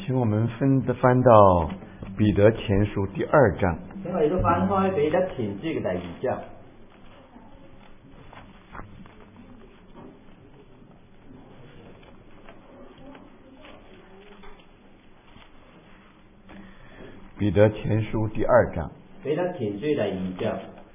请我们翻到彼得前書第2章。 請我哋都翻開彼得前書嘅第2章。 彼得前書第2章。 彼得前書第2章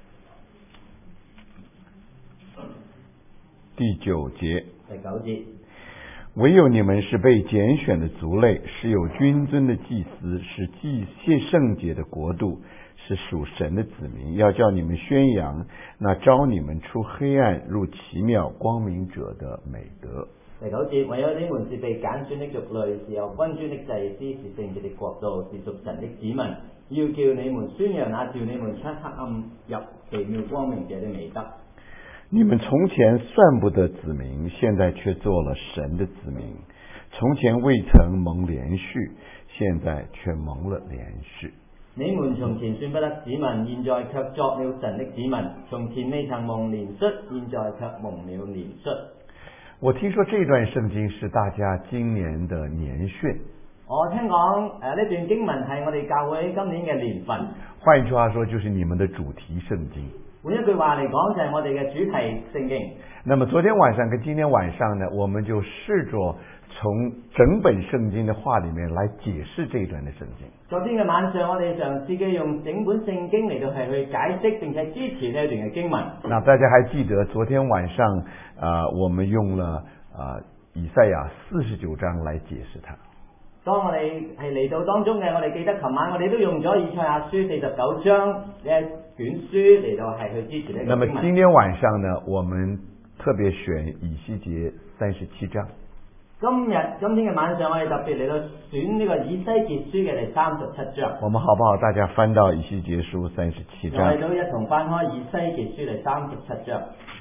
第9節。 第9節。 唯有你們是被揀選的族類，是有君尊的祭司，是聖潔的國度，是屬神的子民，要叫你們宣揚那召你們出黑暗入奇妙光明者的美德。 第9節，唯有你們是被揀選的族類，是有君尊的祭司，是聖潔的國度，是屬神的子民，要叫你們宣揚那召你們出黑暗入奇妙光明者的美德。 你們從前算不得子民，現在卻做了神的子民；從前未曾蒙連續，現在卻蒙了連續。 你們從前算不得子民，現在卻作了神的子民；從前未曾蒙連恤，現在卻蒙了連恤。 我聽說這段聖經是大家今年的年訓。 我聽講呢段經文係我哋教會今年嘅年份。 換句話說，就是你們的主題聖經。 換一句話嚟講，就係我哋嘅主題聖經。 那麼昨天晚上跟今天晚上呢，我們就試着從整本聖經的話裏面來解釋這一段的聖經。 昨天嘅晚上，我哋嘗試嘅用整本聖經嚟到係去解釋並且支持呢一段嘅經文。 那大家還記得昨天晚上我們用了以賽亞49章來解釋它。 當我哋係嚟到當中嘅，我哋記得琴晚我哋都用咗以賽亞書49章呢一卷書嚟到係去支持呢個經文。 那麼今天晚上呢，我們特別選以西結37章。 今天嘅晚上，我哋特別嚟到選呢個以西結書嘅第37章。 我們好不好？大家翻到以西結書37章。 我哋都一同翻開以西結書第37章。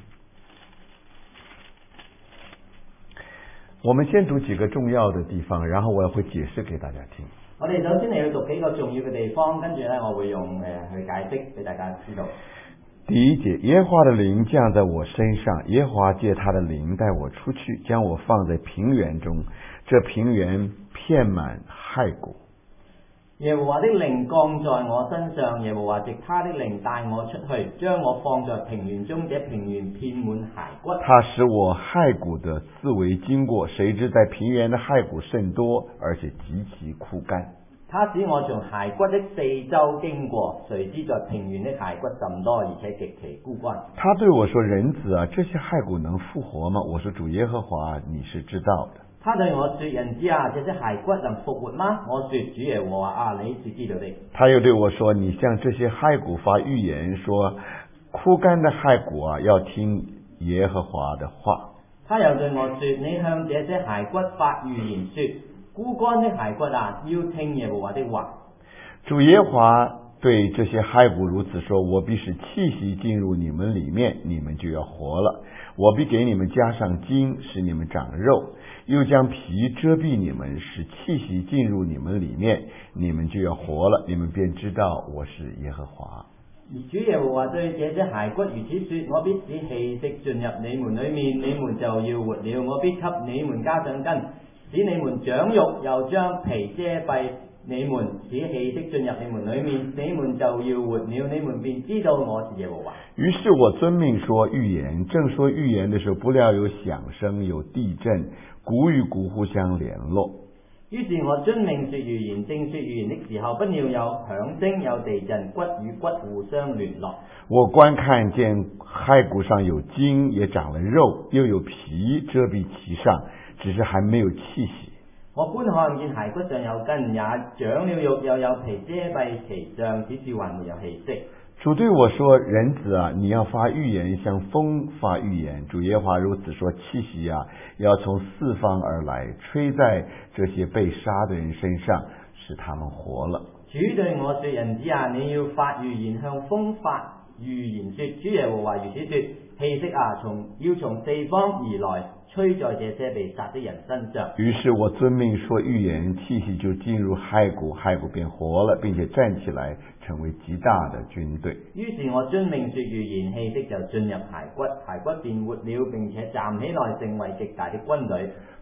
我們先讀幾個重要的地方，然後我會解釋給大家聽。 我哋首先嚟到讀幾個重要嘅地方，跟住呢我會用去解釋俾大家知道。 第一節，耶和華的靈降在我身上，耶和華借他的靈帶我出去，將我放在平原中，這平原遍滿骸骨。 耶和華的靈降在我身上，耶和華藉他的靈帶我出去，將我放在平原中，這平原遍滿骸骨。 他使我骸骨的四圍經過，誰知在平原的骸骨甚多，而且極其枯乾。 他使我從骸骨的四周經過，誰知在平原的骸骨甚多，而且極其枯乾。 他對我說：人子啊，這些骸骨能復活嗎？我說：主耶和華，你是知道的。 他對我說：人子啊，這些骸骨能復活嗎？我說：主耶和華啊，你是知道的。 他又對我說：你向這些骸骨發預言，說枯乾的骸骨啊，要聽耶和華的話。 他又對我說：你向這些骸骨發預言，說枯乾的骸骨啊，要聽耶和華的話。 主耶和華對這些骸骨如此說：我必使氣息進入你們裡面，你們就要活了。我必給你們加上筋，使你們長肉，又將皮遮蔽你們，使氣息進入你們裡面，你們就要活了。你們便知道我是耶和華。 主耶和華對這些骸骨如此說：我必使氣息進入你們裡面，你們就要活了。我必給你們加上筋，使你們長肉，又將皮遮蔽你們，使氣息進入你們裡面，你們就要活了。你們便知道我是耶和華。 於是我遵命說預言，正說預言的時候，不料有響聲，有地震，骨與骨互相聯絡。 於是我遵命說預言，正說預言的時候，不料有響聲，有地震，骨與骨互相聯絡。 我觀看見骸骨上有筋，也長了肉，又有皮遮蔽其上，只是還沒有氣息。 我觀看見骸骨上有筋，也長了肉，又有皮遮蔽其上，只是還沒有氣息。 主對我說：人子啊，你要發預言，向風發預言。主耶和華如此說：氣息啊，要從四方而來，吹在這些被殺的人身上，使他們活了。 主對我說：人子啊，你要發預言，向風發預言說：主耶和華如此說：氣息啊，要從四方而來，吹在這些被殺的人身上。於是我遵命說預言，氣息就進入骸骨，骸骨便活了，並且站起來，成為極大的軍隊。 於是我遵命說預言，氣息就進入骸骨，骸骨便活了，並且站起來，成為極大的軍隊。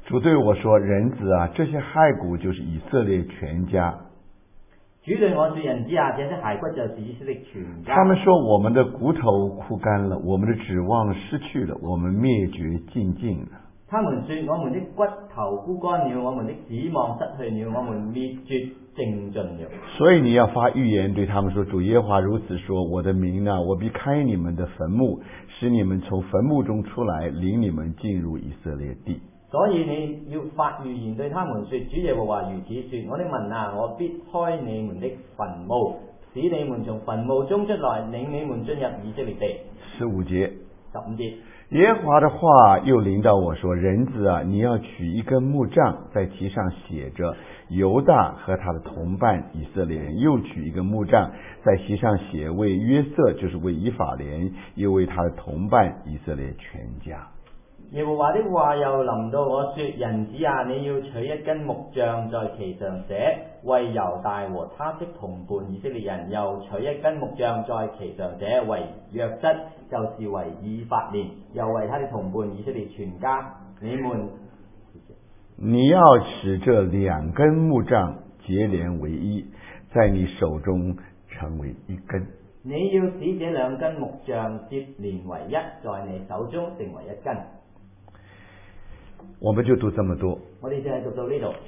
主对我说：“人子啊，这些骸骨就是以色列全家。” 主對我說：人子啊，這些骸骨就是以色列全家。 他們說：“我們的骨頭枯乾了，我們的指望失去了，我們滅絕盡盡了。” 他們說：我們的骨頭枯乾了，我們的指望失去了，我們滅絕盡盡了。 所以你要發預言對他們說：“主耶和華如此說：我的民啊，我必開你們的墳墓，使你們從墳墓中出來，領你們進入以色列地。” 所以你要發預言對他們說：主耶和華如此說：我的民啊，我必開你們的墳墓，使你們從墳墓中出來，領你們進入以色列地。 15節 15節， 耶和華的話又臨到我說：“人子啊，你要取一根木杖，在其上寫着猶大和他的同伴以色列人；又取一根木杖，在其上寫為約瑟，就是為以法蓮，又為他的同伴以色列全家。” 耶和華的話又臨到我說：人子啊，你要取一根木杖，在其上寫為猶大和他的同伴以色列人；又取一根木杖，在其上寫為約瑟，就是為以法蓮，又為他的同伴以色列全家。 你要使這兩根木杖結連為一，在你手中成為一根。 你要使這兩根木杖結連為一，在你手中成為一根。 我們就讀這麼多。 我哋就係讀到呢度。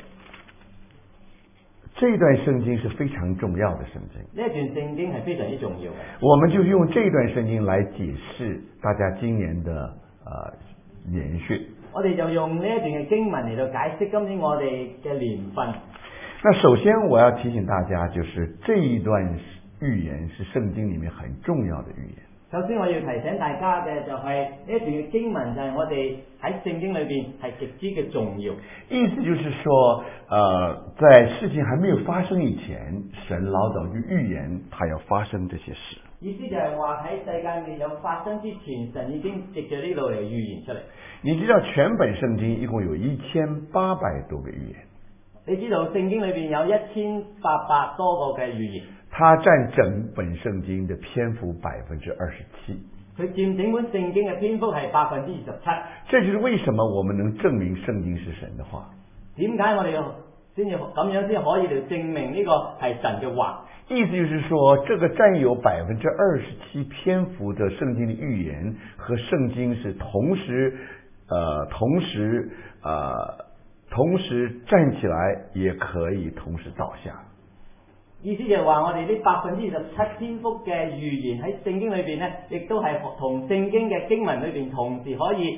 這段聖經是非常重要的聖經。 呢一段聖經係非常之重要嘅。 我們就用這段聖經來解釋大家今年的年訓。 我哋就用呢一段嘅經文嚟到解釋今年我哋嘅年份。 那首先我要提醒大家，就是這一段預言是聖經裡面很重要的預言。 首先我要提醒大家嘅就係呢一段嘅經文就係我哋喺聖經裏邊係極之嘅重要。 意思就是說，在事情還沒有發生以前，神老早就預言他要發生這些事。 意思就係話喺世界未有發生之前，神已經藉著呢度嚟預言出嚟。你知道全本聖經一共有1800多個預言。 你知道聖經裏邊有1800多個嘅預言。 它佔整本聖經的篇幅27%。 佢佔整本聖經嘅篇幅係27%。 這就是為什麼我們能證明聖經是神的話。 點解我哋先至咁樣先可以嚟證明呢個係神嘅話？ 意思就是說，這個佔有27%篇幅的聖經的預言和聖經是同時站起來，也可以同時倒下。 意思就係話，我哋呢27%篇幅嘅預言喺聖經裏邊呢，亦都係同聖經嘅經文裏邊同時可以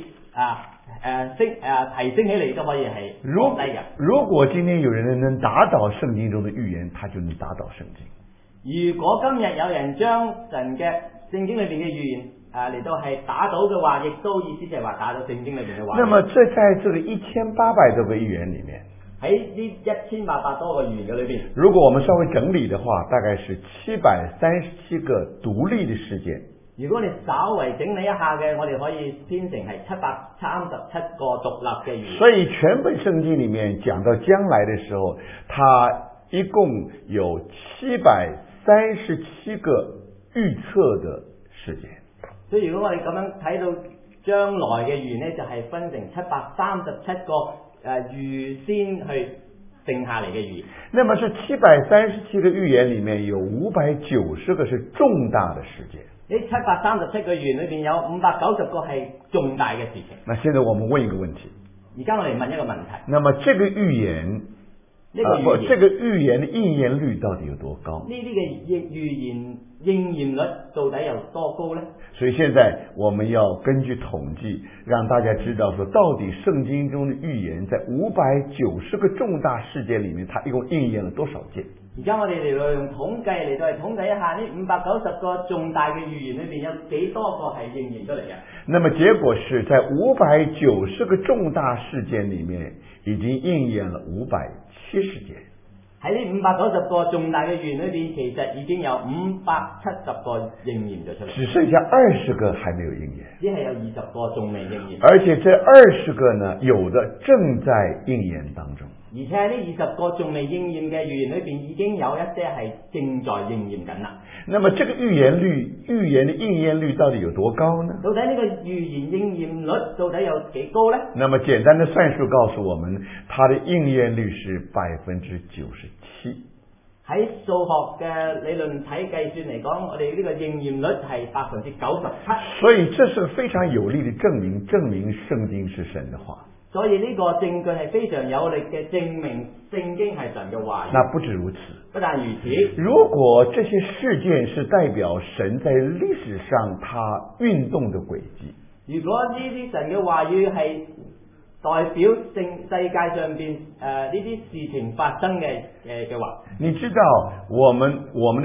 提升起嚟，都可以係降低嘅。 如果今天有人能打倒聖經中的預言，他就能打倒聖經。 如果今日有人將神嘅聖經裏邊嘅預言嚟到係打倒嘅話，亦都意思就係話打倒聖經裏邊嘅話。 那麼這在這個1800多個預言裏面， 喺呢1800多個預言嘅裏邊， 如果我們稍微整理的話，大概是737個獨立的事件。 如果你稍微整理一下嘅，我哋可以編成係737個獨立嘅預言。 所以全本聖經裏面講到將來的時候，它一共有737個預測的事件。 所以如果我哋咁樣睇到將來嘅預言呢，就係分成737個預先去定下嚟嘅預言。 那麼是737個預言裏面有590個是重大的事件。 呢737個預言裏邊有590個係重大嘅事情。 那現在我們問一個問題。 而家我哋問一個問題。 那麼這個預言，這個預言的應驗率到底有多高？ 呢啲嘅預言應驗率到底有多高呢？ 所以現在我們要根據統計，讓大家知道說，到底聖經中的預言在590個重大事件裏面，它一共應驗了多少件？ 而家我哋嚟到用統計嚟到統計一下呢590個重大嘅預言裏邊有幾多個係應驗出嚟嘅？ 那麼結果是在590個重大事件裏面，已經應驗了570件。喺呢 590個重大嘅預言裏邊，其實已經有570個應驗咗出嚟。 只剩下20個還沒有應驗。 只係有20個仲未應驗。 而且這20個呢，有的正在應驗當中。 而且喺呢20個仲未應驗嘅預言裏邊，已經有一些係正在應驗緊啦。 那麼這個預言的應驗率到底有多高呢？ 到底呢個預言應驗率到底有幾高呢？ 那麼簡單的算術告訴我們，它的應驗率是97%。 喺數學嘅理論體計算嚟講，我哋呢個應驗率係97%。 所以這是非常有力的證明聖經是神的話。 所以呢個證據係非常有力嘅證明聖經係神嘅話語。 那不止如此， 不但如此， 如果這些事件是代表神在歷史上他運動的軌跡， 如果呢啲神嘅話語係代表世界上邊呢啲事情發生嘅話， 你知道我們講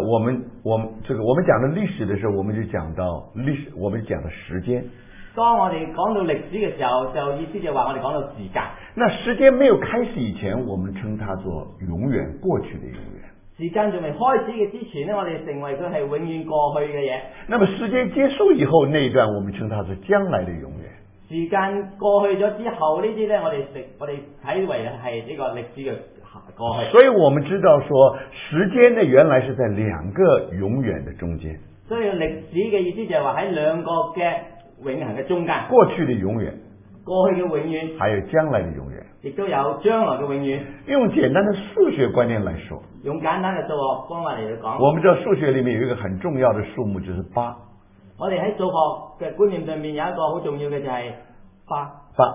的歷史的時候，我們就講到我們講的時間。 當我哋講到歷史嘅時候，就意思就話我哋講到時間。 那時間沒有開始以前，我們稱它做永遠，過去的永遠。 時間仲未開始嘅之前呢，我哋成為佢係永遠過去嘅嘢。 那麼時間結束以後那一段，我們稱它是將來的永遠。 時間過去咗之後呢啲呢，我哋睇為係呢個歷史嘅過去。 所以我們知道說，時間呢原來是在兩個永遠的中間。 所以歷史嘅意思就係話喺兩個嘅永恆嘅中間， 過去的永遠， 過去嘅永遠， 還有將來的永遠， 亦都有將來嘅永遠。 用簡單的數學觀念來說， 用簡單嘅數學方法嚟講， 我們知道數學裏面有一個很重要的數目，就是8。 我哋喺數學嘅觀念上面有一個好重要嘅就係8。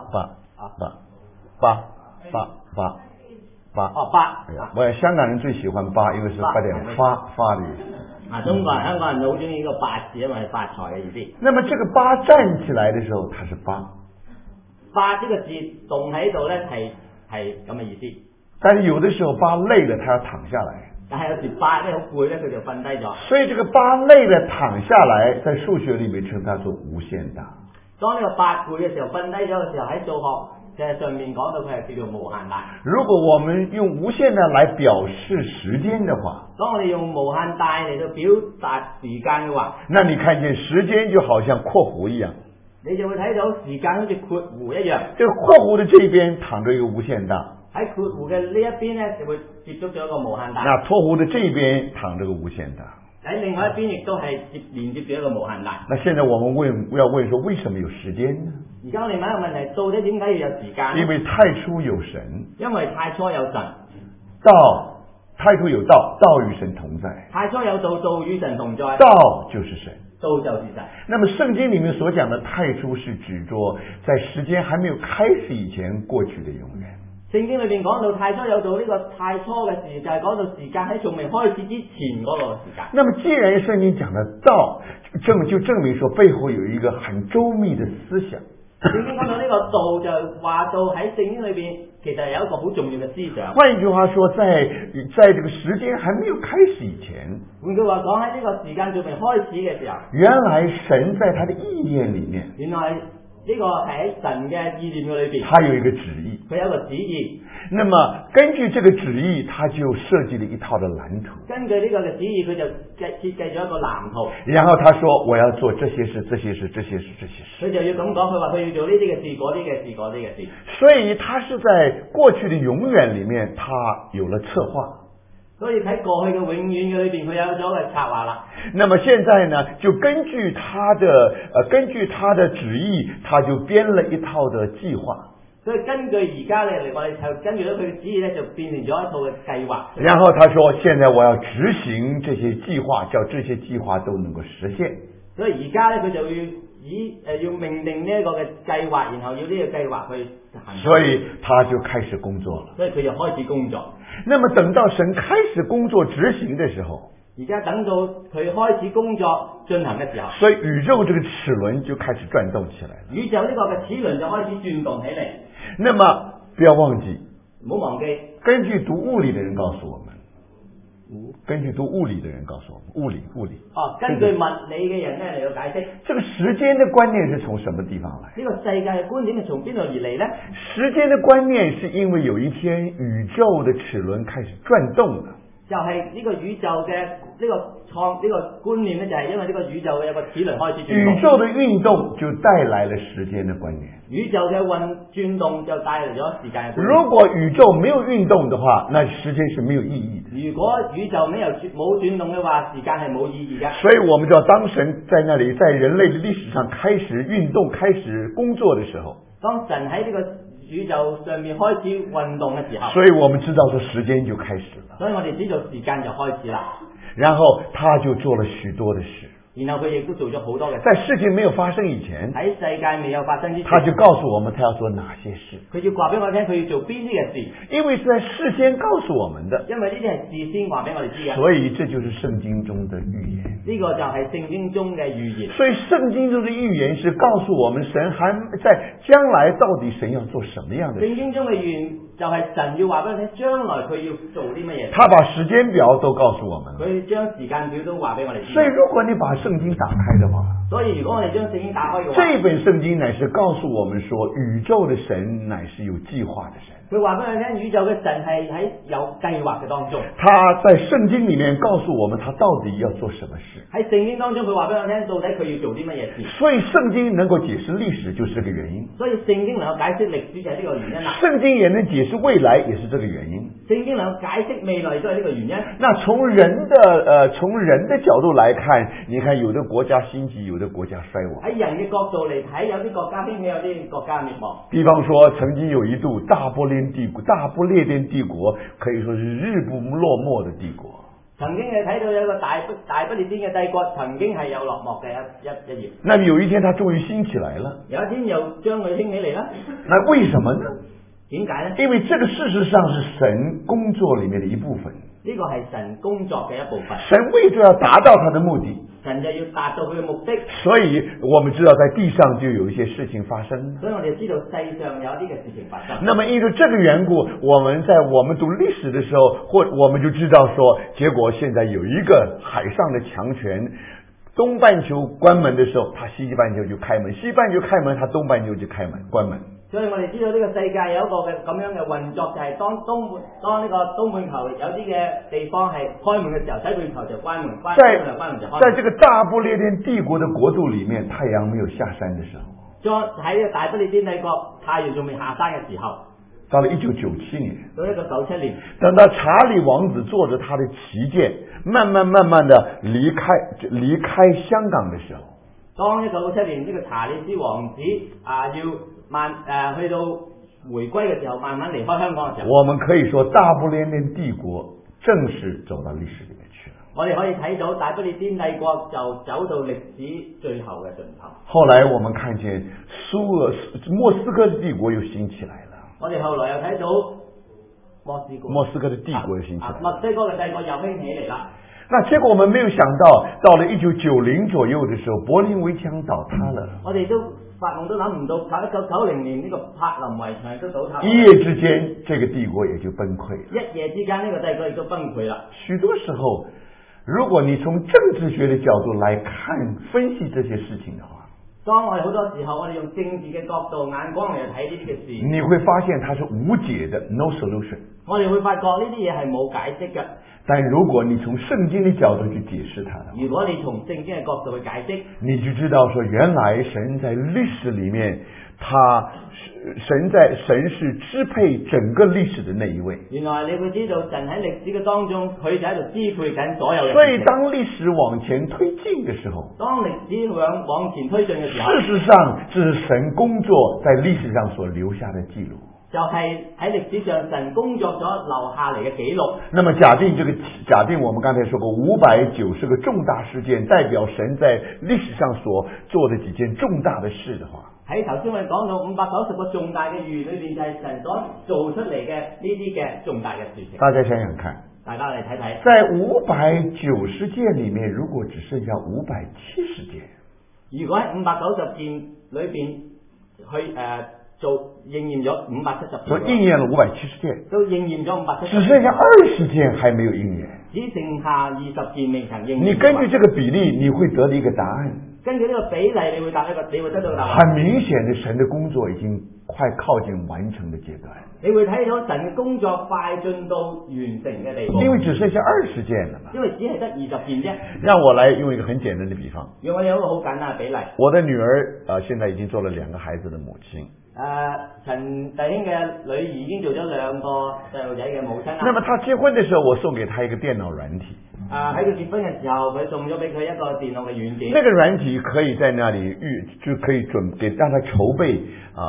我想香港人最喜歡8，因為是8點發的意思。 中國人、香港人好中意呢個8字，因為係發財嘅意思。 那麼這個8站起來的時候，它是8。 8呢個字動喺度咧，係咁嘅意思。 但是有的時候8累了，它要躺下來。 但係有時8咧好攰咧，佢就瞓低咗。 所以這個8累了躺下來，在數學裏面稱它做無限大。 當呢個8攰嘅時候，瞓低咗嘅時候，喺數學嘅上面講到佢係叫做無限大。 如果我們用無限大來表示時間的話， 當我哋用無限大嚟到表達時間嘅話， 那你看見時間就好像括弧一樣， 你就會睇到時間好似括弧一樣。 這個括弧的這邊躺着一個無限大， 喺括弧嘅呢一邊呢，就會接觸咗一個無限大。 那括弧的這邊躺着個無限大。 喺另外一邊亦都係連接住一個無限大。 那現在我們要問說，為什麼有時間呢？ 而家我哋問一個問題，到底點解要有時間呢？ 因為太初有神， 因為太初有神， 太初有道，道與神同在。 太初有道，道與神同在。 道就是神， 道就是神。 那麼聖經裏面所講的太初是指着在時間還沒有開始以前過去的永遠。 聖經裏邊講到太初有道，呢個太初嘅事就係講到時間喺仲未開始之前嗰個時間。 那麼既然聖經講的道，就證明說背後有一個很周密的思想。 聖經講到呢個道，就話到喺聖經裏邊其實有一個好重要嘅思想。 換一句話說，在這個時間還沒有開始以前， 換句話講，喺呢個時間仲未開始嘅時候， 原來神在他的意念裏面， 原來呢個係喺神嘅意念嘅裏邊， 他有一個旨意， 佢有一個旨意。 那麼根據這個旨意，他就設計了一套的藍圖。 根據呢個嘅旨意，佢就設計咗一個藍圖。 然後他說：我要做這些事，這些事，這些事，這些事。 佢就要咁講，佢話佢要做呢啲嘅事，嗰啲嘅事，嗰啲嘅事。 所以他是在過去的永遠裏面，他有了策劃。 所以喺過去嘅永遠嘅裏邊，佢有咗個策劃啦。 那麼現在呢，就根據他的旨意，他就編了一套的計劃。 所以根據而家嚟，我哋就根據咗佢嘅旨意咧，就變成咗一套嘅計劃。 然後他說：現在我要執行這些計劃，叫這些計劃都能夠實現。 所以而家咧，佢就要命令呢一個嘅計劃，然後要呢個計劃去行。 所以他就開始工作了。 所以佢就開始工作。 那麼等到神開始工作執行的時候， 而家等到佢開始工作進行嘅時候， 所以宇宙這個齒輪就開始轉動起來了。 宇宙呢個嘅齒輪就開始轉動起嚟。 那麼不要忘記， 唔好忘記， 根據讀物理的人告訴我們，根據讀物理的人告訴我們，物理。 根據物理嘅人咧嚟到解釋， 這個時間的觀念是從什麼地方來？ 呢個世界嘅觀點係從邊度而嚟呢？ 時間的觀念是因為有一天宇宙的齒輪開始轉動了。 就係呢個宇宙嘅呢個觀念咧，就係因為呢個宇宙嘅有個齒輪開始轉動。 宇宙的運動就帶來了時間的觀念。 宇宙嘅轉動就帶嚟咗時間嘅觀念。 如果宇宙沒有運動的話，那時間是沒有意義的。 如果宇宙冇轉動嘅話，時間係冇意義嘅。 所以我們知道，當神在那裡，在人類的歷史上開始運動、開始工作的時候， 當神喺呢個宇宙上面開始運動嘅時候， 所以我們知道說時間就開始了。 所以我哋知道時間就開始啦。 然後他就做了許多的事。 然後佢亦都做咗好多嘅事。 在事情沒有發生以前， 喺世界未有發生之前， 他就告訴我們他要做哪些事。 佢要話俾我聽，佢要做邊啲嘅事。 因為是在事先告訴我們的。 因為呢啲係事先話俾我哋知嘅。 所以這就是聖經中的預言。 呢個就係聖經中嘅預言。 所以聖經中的預言是告訴我們神還在將來到底神要做什麼樣的事。 聖經中嘅預言就係神要話俾我聽，將來佢要做啲乜嘢。 他把時間表都告訴我們了。 佢將時間表都話俾我哋知。 所以如果你把聖經打開的話， 所以如果我哋將聖經打開嘅話， 這本聖經乃是告訴我們說，宇宙的神乃是有計劃的神。 佢話俾我哋聽，宇宙嘅神係喺有計劃嘅當中。 他在聖經裏面告訴我們，他到底要做什麼事。 喺聖經當中，佢話俾我聽，到底佢要做啲乜嘢事。 所以聖經能夠解釋歷史，就是這個原因。 所以聖經能夠解釋歷史就係呢個原因啦。 聖經也能解釋未來，也是這個原因。 聖經能夠解釋未來都係呢個原因。 那從人的角度來看，你看有的國家興起，有的國家衰亡。 喺人嘅角度嚟睇，有啲國家興起，有啲國家滅亡。 比方說，曾經有一度大不列顛帝國可以說是日不落沒的帝國。 曾經你睇到有一個大不列顛嘅帝國，曾經係有落寞嘅一頁。 那麼有一天，它終於興起來了。 有一天又將佢興起嚟啦。 那為什麼呢？ 點解呢？ 因為這個事實上是神工作裏面的一部分。 呢個係神工作嘅一部分。 神為咗要達到他的目的， 神就要達到佢嘅目的。 所以我們知道在地上就有一些事情發生。 所以我哋知道世上有一啲嘅事情發生。 那麼因為這個緣故，我們讀歷史的時候，我們就知道說，結果現在有一個海上的強權，東半球關門的時候，它西半球就開門；西半球開門，它東半球就關門。 所以我哋知道呢個世界有一個嘅咁樣嘅運作，就係當呢個東半球有啲嘅地方係開門嘅時候，西半球就關門，關門就開門。 在這個大不列顛帝國的國度裏面，太陽沒有下山的時候， 喺呢個大不列顛帝國太陽仲未下山嘅時候， 到了1997年， 到1997年， 等到查理王子坐着他的旗艦，慢慢的離開香港的時候， 當1997年呢個查理斯王子要去到回歸嘅時候，慢慢離開香港嘅時候， 我們可以說大不列顛帝國正式走到歷史裏面去了。 我哋可以睇到大不列顛帝國就走到歷史最後嘅盡頭。 後來我們看見莫斯科的帝國又興起來了。 我哋後來又睇到莫斯科的帝國又興起來了。 墨西哥嘅帝國又興起嚟啦。 那結果我們沒有想到了1990左右的時候，柏林圍牆倒塌了。 我哋都發夢都諗唔到，1990年呢個柏林圍牆都倒塌。 一夜之間，這個帝國也就崩潰了。 一夜之間，呢個帝國亦都崩潰啦。 許多時候，如果你從政治學的角度來看分析這些事情的話， 當我哋好多時候，我哋用政治嘅角度眼光嚟睇呢啲嘅事， 你會發現它是無解的 ，no solution。 我哋會發覺呢啲嘢係冇解釋嘅。 但如果你從聖經的角度去解釋它的話， 如果你從聖經嘅角度去解釋， 你就知道說，原來神在歷史裏面，神是支配整個歷史的那一位。 原來你會知道神喺歷史嘅當中，佢就喺度支配緊所有嘅事情。 所以當歷史往前推進的時候， 當歷史往前推進嘅時候， 事實上這是神工作在歷史上所留下的記錄。 就係喺歷史上神工作咗留下嚟嘅記錄。 那麼假定我們剛才說過590個重大事件代表神在歷史上所做的幾件重大的事的話， 喺頭先我哋講到590個重大嘅預言裏邊，就係神所做出嚟嘅呢啲嘅重大嘅事情。 大家想想看， 大家嚟睇睇， 在590件裏面，如果只剩下570件， 如果喺590件裏邊去應驗咗570件， 都應驗了570件， 都應驗咗570件， 只剩下20件還沒有應驗。 只剩下20件未曾應驗。 你根據這個比例，你會得到一個答案。 根據呢個比例，你會得到個答案。 很明顯的，神的工作已經快靠近完成的階段。 你會睇到神嘅工作快進到完成嘅地步。 因為只剩下20件了嘛。 因為只係得20件啫。 讓我來用一個很簡單的比方。 讓我有一個好簡單嘅比例。 我的女兒現在已經做了2個孩子的母親。 陳弟兄嘅女兒已經做咗2個細路仔嘅母親啦。 那麼他結婚的時候，我送給他一個電腦軟體。 喺佢結婚嘅時候，佢送咗俾佢一個電腦嘅軟件。 那個軟體可以在那裡就可以讓他籌備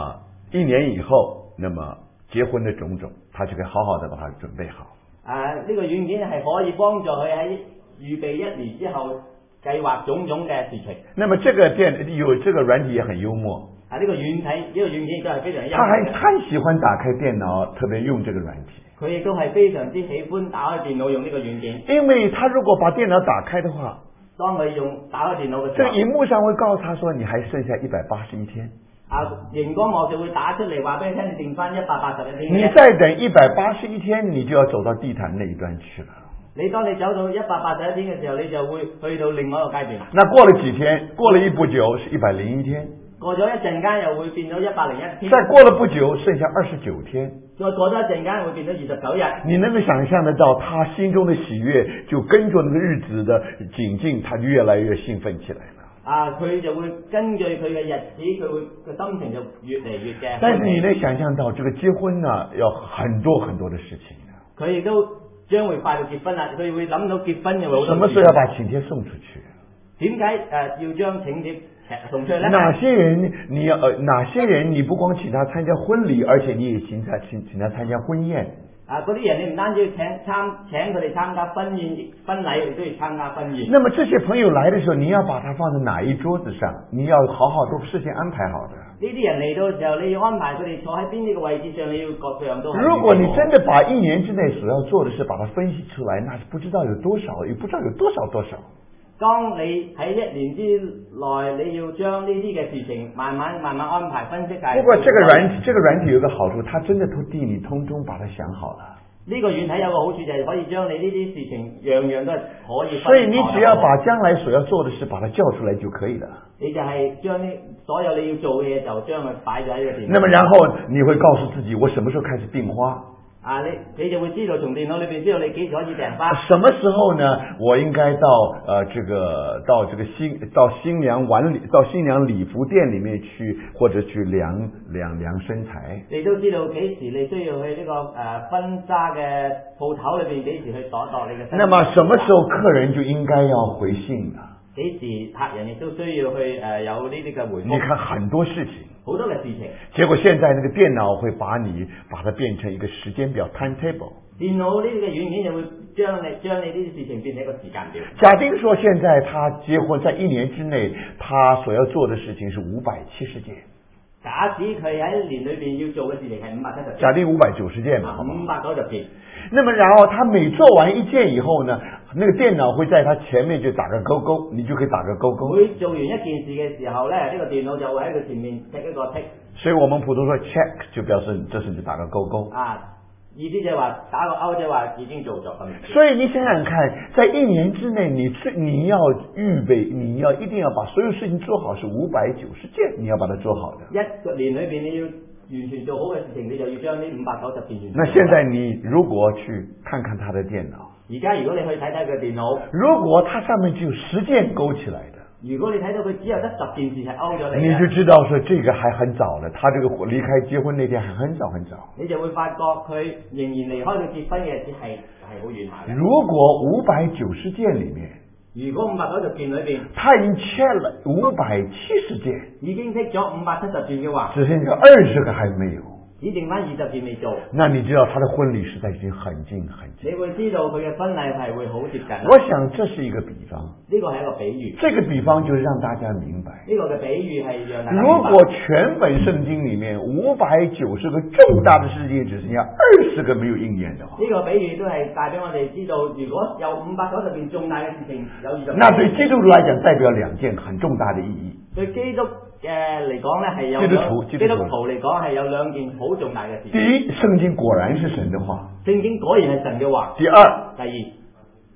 1年以後，那麼結婚的種種，他就可以好好的把它準備好。 呢個軟件係可以幫助佢喺預備1年之後計劃種種嘅事情。 那麼這個軟體也很幽默。 呢個軟件亦都係非常幽默。 他很喜歡打開電腦，特別用這個軟體。 佢亦都係非常之喜歡打開電腦用呢個軟件。 因為他如果把電腦打開的話， 當佢打開電腦嘅時候， 這個螢幕上會告訴他說，你還剩下181天。 熒光幕就會打出嚟話俾你聽，你剩翻181天。 你再等181天，你就要走到地毯那一端去了。 當你走到181天嘅時候，你就會去到另外一個階段。 那過了幾天，過了一不久是101天。 過咗一陣間又會變咗101天。 再過了不久，剩下29天。 再過咗一陣間會變咗29日。 你能夠想象得到他心中的喜悅，就跟着那個日子的緊進，他就越來越興奮起來了。 佢就會根據佢嘅日子，佢會個心情就越嚟越嘅。 但是你能想象到，這個結婚呢，要很多很多的事情。 佢亦都將會快到結婚啦，佢會諗到結婚嘅好多事。 什麼時候要把請帖送出去？ 點解要將請帖送出去呢？ 哪些人你不光請他參加婚禮，而且你也請他參加婚宴。 嗰啲人你唔單止要請佢哋參加婚禮，亦都要參加婚宴。 那麼這些朋友來的時候，你要把它放在哪一桌子上？你要好好都事先安排好的。 呢啲人嚟到嘅時候，你要安排佢哋坐喺邊呢個位置上，你要各樣都。 如果你真的把1年之內所要做的事把它分析出來，那是不知道有多少，也不知道有多少。 當你喺1年之內，你要將呢啲嘅事情慢慢安排分析解。 不過這個軟體有個好處，它真的都替你通通把它想好了。 呢個軟體有個好處就係可以將你呢啲事情樣樣都係可以分析。 所以你只要把將來所要做的事把它叫出來就可以了。 你就係將所有你要做嘅嘢就將佢擺咗喺呢個電腦。 那麼然後你會告訴自己，我什麼時候開始訂花？ 你就會知道從電腦裏邊知道你幾時可以訂花。 什麼時候呢？我應該到新娘禮服店裏面去，或者去量身材。 你都知道幾時你需要去呢個婚紗嘅鋪頭裏邊，幾時去度你嘅身材。 那麼什麼時候客人就應該要回信呢？ 幾時客人亦都需要去有呢啲嘅回覆。 你看很多事情。 好多嘅事情， 結果現在那個電腦會把它變成一個時間表 timetable。 電腦呢個軟件就會將你呢啲事情變成一個時間表。 假定說現在他結婚在1年之內，他所要做的事情是570件。 假使佢喺1年裏邊要做嘅事情係570件。 假定590件嘛 ，590件。 那麼然後他每做完1件以後呢，那個電腦會在他前面就打個勾勾，你就可以打個勾勾。 每做完一件事嘅時候呢，呢個電腦就會喺佢前面剔一個剔。 所以我們普通說 check 就表示這是你打個勾勾。 意思就係話打個勾，即係話已經做咗咁。所以你想想看，在1年之內，你要預備，你要一定要把所有事情做好，是590件，你要把它做好的。 一個年裏邊你要完全做好嘅事情，你就要將呢590件完成。 那現在你如果去看看他的電腦， 而家如果你去睇睇佢電腦， 如果它上面只有10件勾起來的。 如果你睇到佢只有得10件事係勾咗你， 你就知道說這個還很早了，他這個離開結婚那天還很早很早。 你就會發覺佢仍然離開佢結婚嘅日子係好遠下嘅。 如果590件裏面， 如果590件裏邊， 他已經簽了570件， 已經剔咗570件嘅話， 只剩下20個還沒有。 只剩翻20件未做， 那你知道他的婚禮實在已經很近很近。 你會知道佢嘅婚禮係會好接近。 我想這是一個比方， 呢個係一個比喻。 這個比方就是讓大家明白， 呢個嘅比喻係讓大家明白。 如果全本聖經裏面590個重大的事件只剩下20個沒有應驗的話， 呢個比喻都係帶俾我哋知道，如果有590件重大嘅事情有20， 那對基督徒來講代表2件很重大的意義。 對基督嚟講咧，係有基督徒嚟講係有2件好重大嘅事情。 第一，聖經果然是神的話。 聖經果然係神嘅話。 第二，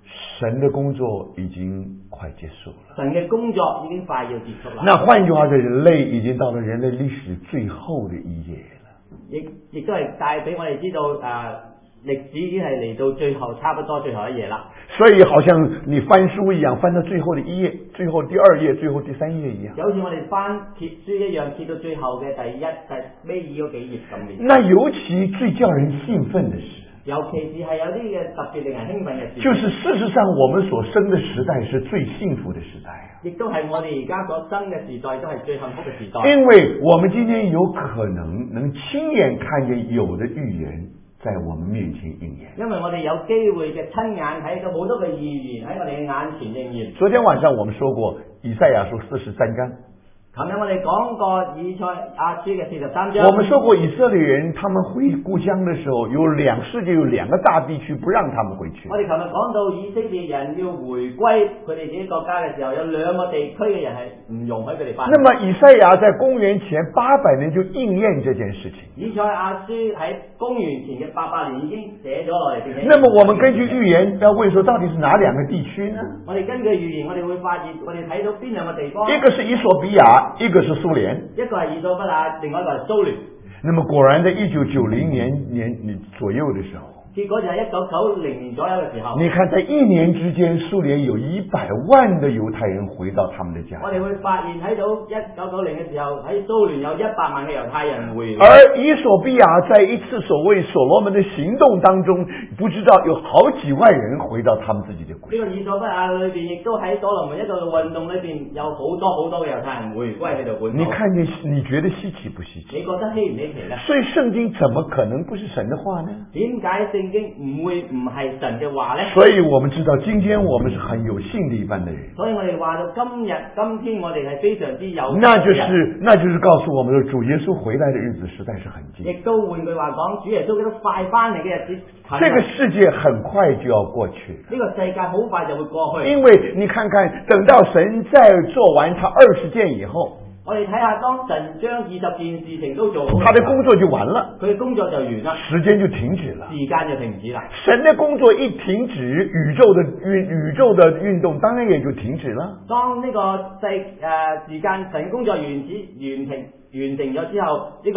神的工作已經快結束了。 神嘅工作已經快要結束啦。 那換句話說，人類已經到了人類歷史最後的一頁了。 亦都係帶俾我哋知道歷史已經係嚟到最後，差不多最後一頁啦。 所以好像你翻書一樣，翻到最後的一頁，最後第二頁，最後第三頁一樣。 就好似我哋翻揭書一樣，揭到最後嘅第尾二嗰幾頁咁嘅。 那尤其最叫人興奮的是， 尤其是係有啲嘅特別令人興奮嘅事， 就是事實上我們所生的時代是最幸福的時代啊！ 亦都係我哋而家所生嘅時代都係最幸福嘅時代。 因為我們今天有可能親眼看見有的預言在我們面前應驗。 因為我哋有機會嘅親眼睇到好多嘅預言喺我哋嘅眼前應驗。 昨天晚上我們說過以賽亞書43章。 琴日我哋講過以賽亞書嘅43章。 我們說過以色列人他們回故鄉的時候，世界有兩個大地區不讓他們回去。 我哋琴日講到以色列人要回歸佢哋自己國家嘅時候，有兩個地區嘅人係唔容許佢哋翻。 那麼以賽亞在公元前800年就應驗這件事情。 以賽亞書喺公元前嘅800年已經寫咗落嚟，並且。 那麼我們根據預言要問說，到底是哪兩個地區呢？ 我哋根據預言，我哋會發現，我哋睇到邊兩個地方？ 一個是以索比亞，一個是蘇聯。 一個係以索比亞，另外一個係蘇聯。 那麼果然在1990年左右的時候， 結果就係1990年左右嘅時候， 你看在1年之間，蘇聯有100萬的猶太人回到他們的家。 我哋會發現睇到1990年嘅時候，喺蘇聯有100萬嘅猶太人回來。 而以索比亞在一次所謂所羅門的行動當中，不知道有好幾萬人回到他們自己的國。 呢個以索比亞裏邊，亦都喺所羅門一個運動裏邊，有好多嘅猶太人回歸喺度本土。 你看見，你覺得稀奇不稀奇？ 你覺得稀唔稀奇呢？ 所以聖經怎麼可能不是神的話呢？ 點解聖經唔會唔係神嘅話呢？ 所以我們知道今天我們是很有信的一般的人。 所以我哋話到今天我哋係非常之有。 那就是告訴我們說，主耶穌回來的日子實在是很近。 亦都換句話講，主耶穌基督快翻嚟嘅日子近。 這個世界很快就要過去。 呢個世界好快就會過去。 因為你看看，等到神再做完他20件以後， 我哋睇下，當神將20件事情都做好， 他的工作就完了， 佢嘅工作就完啦， 時間就停止了， 時間就停止啦。 神的工作一停止，宇宙的運動當然也就停止了。 當呢個時間神工作完成咗之後，呢個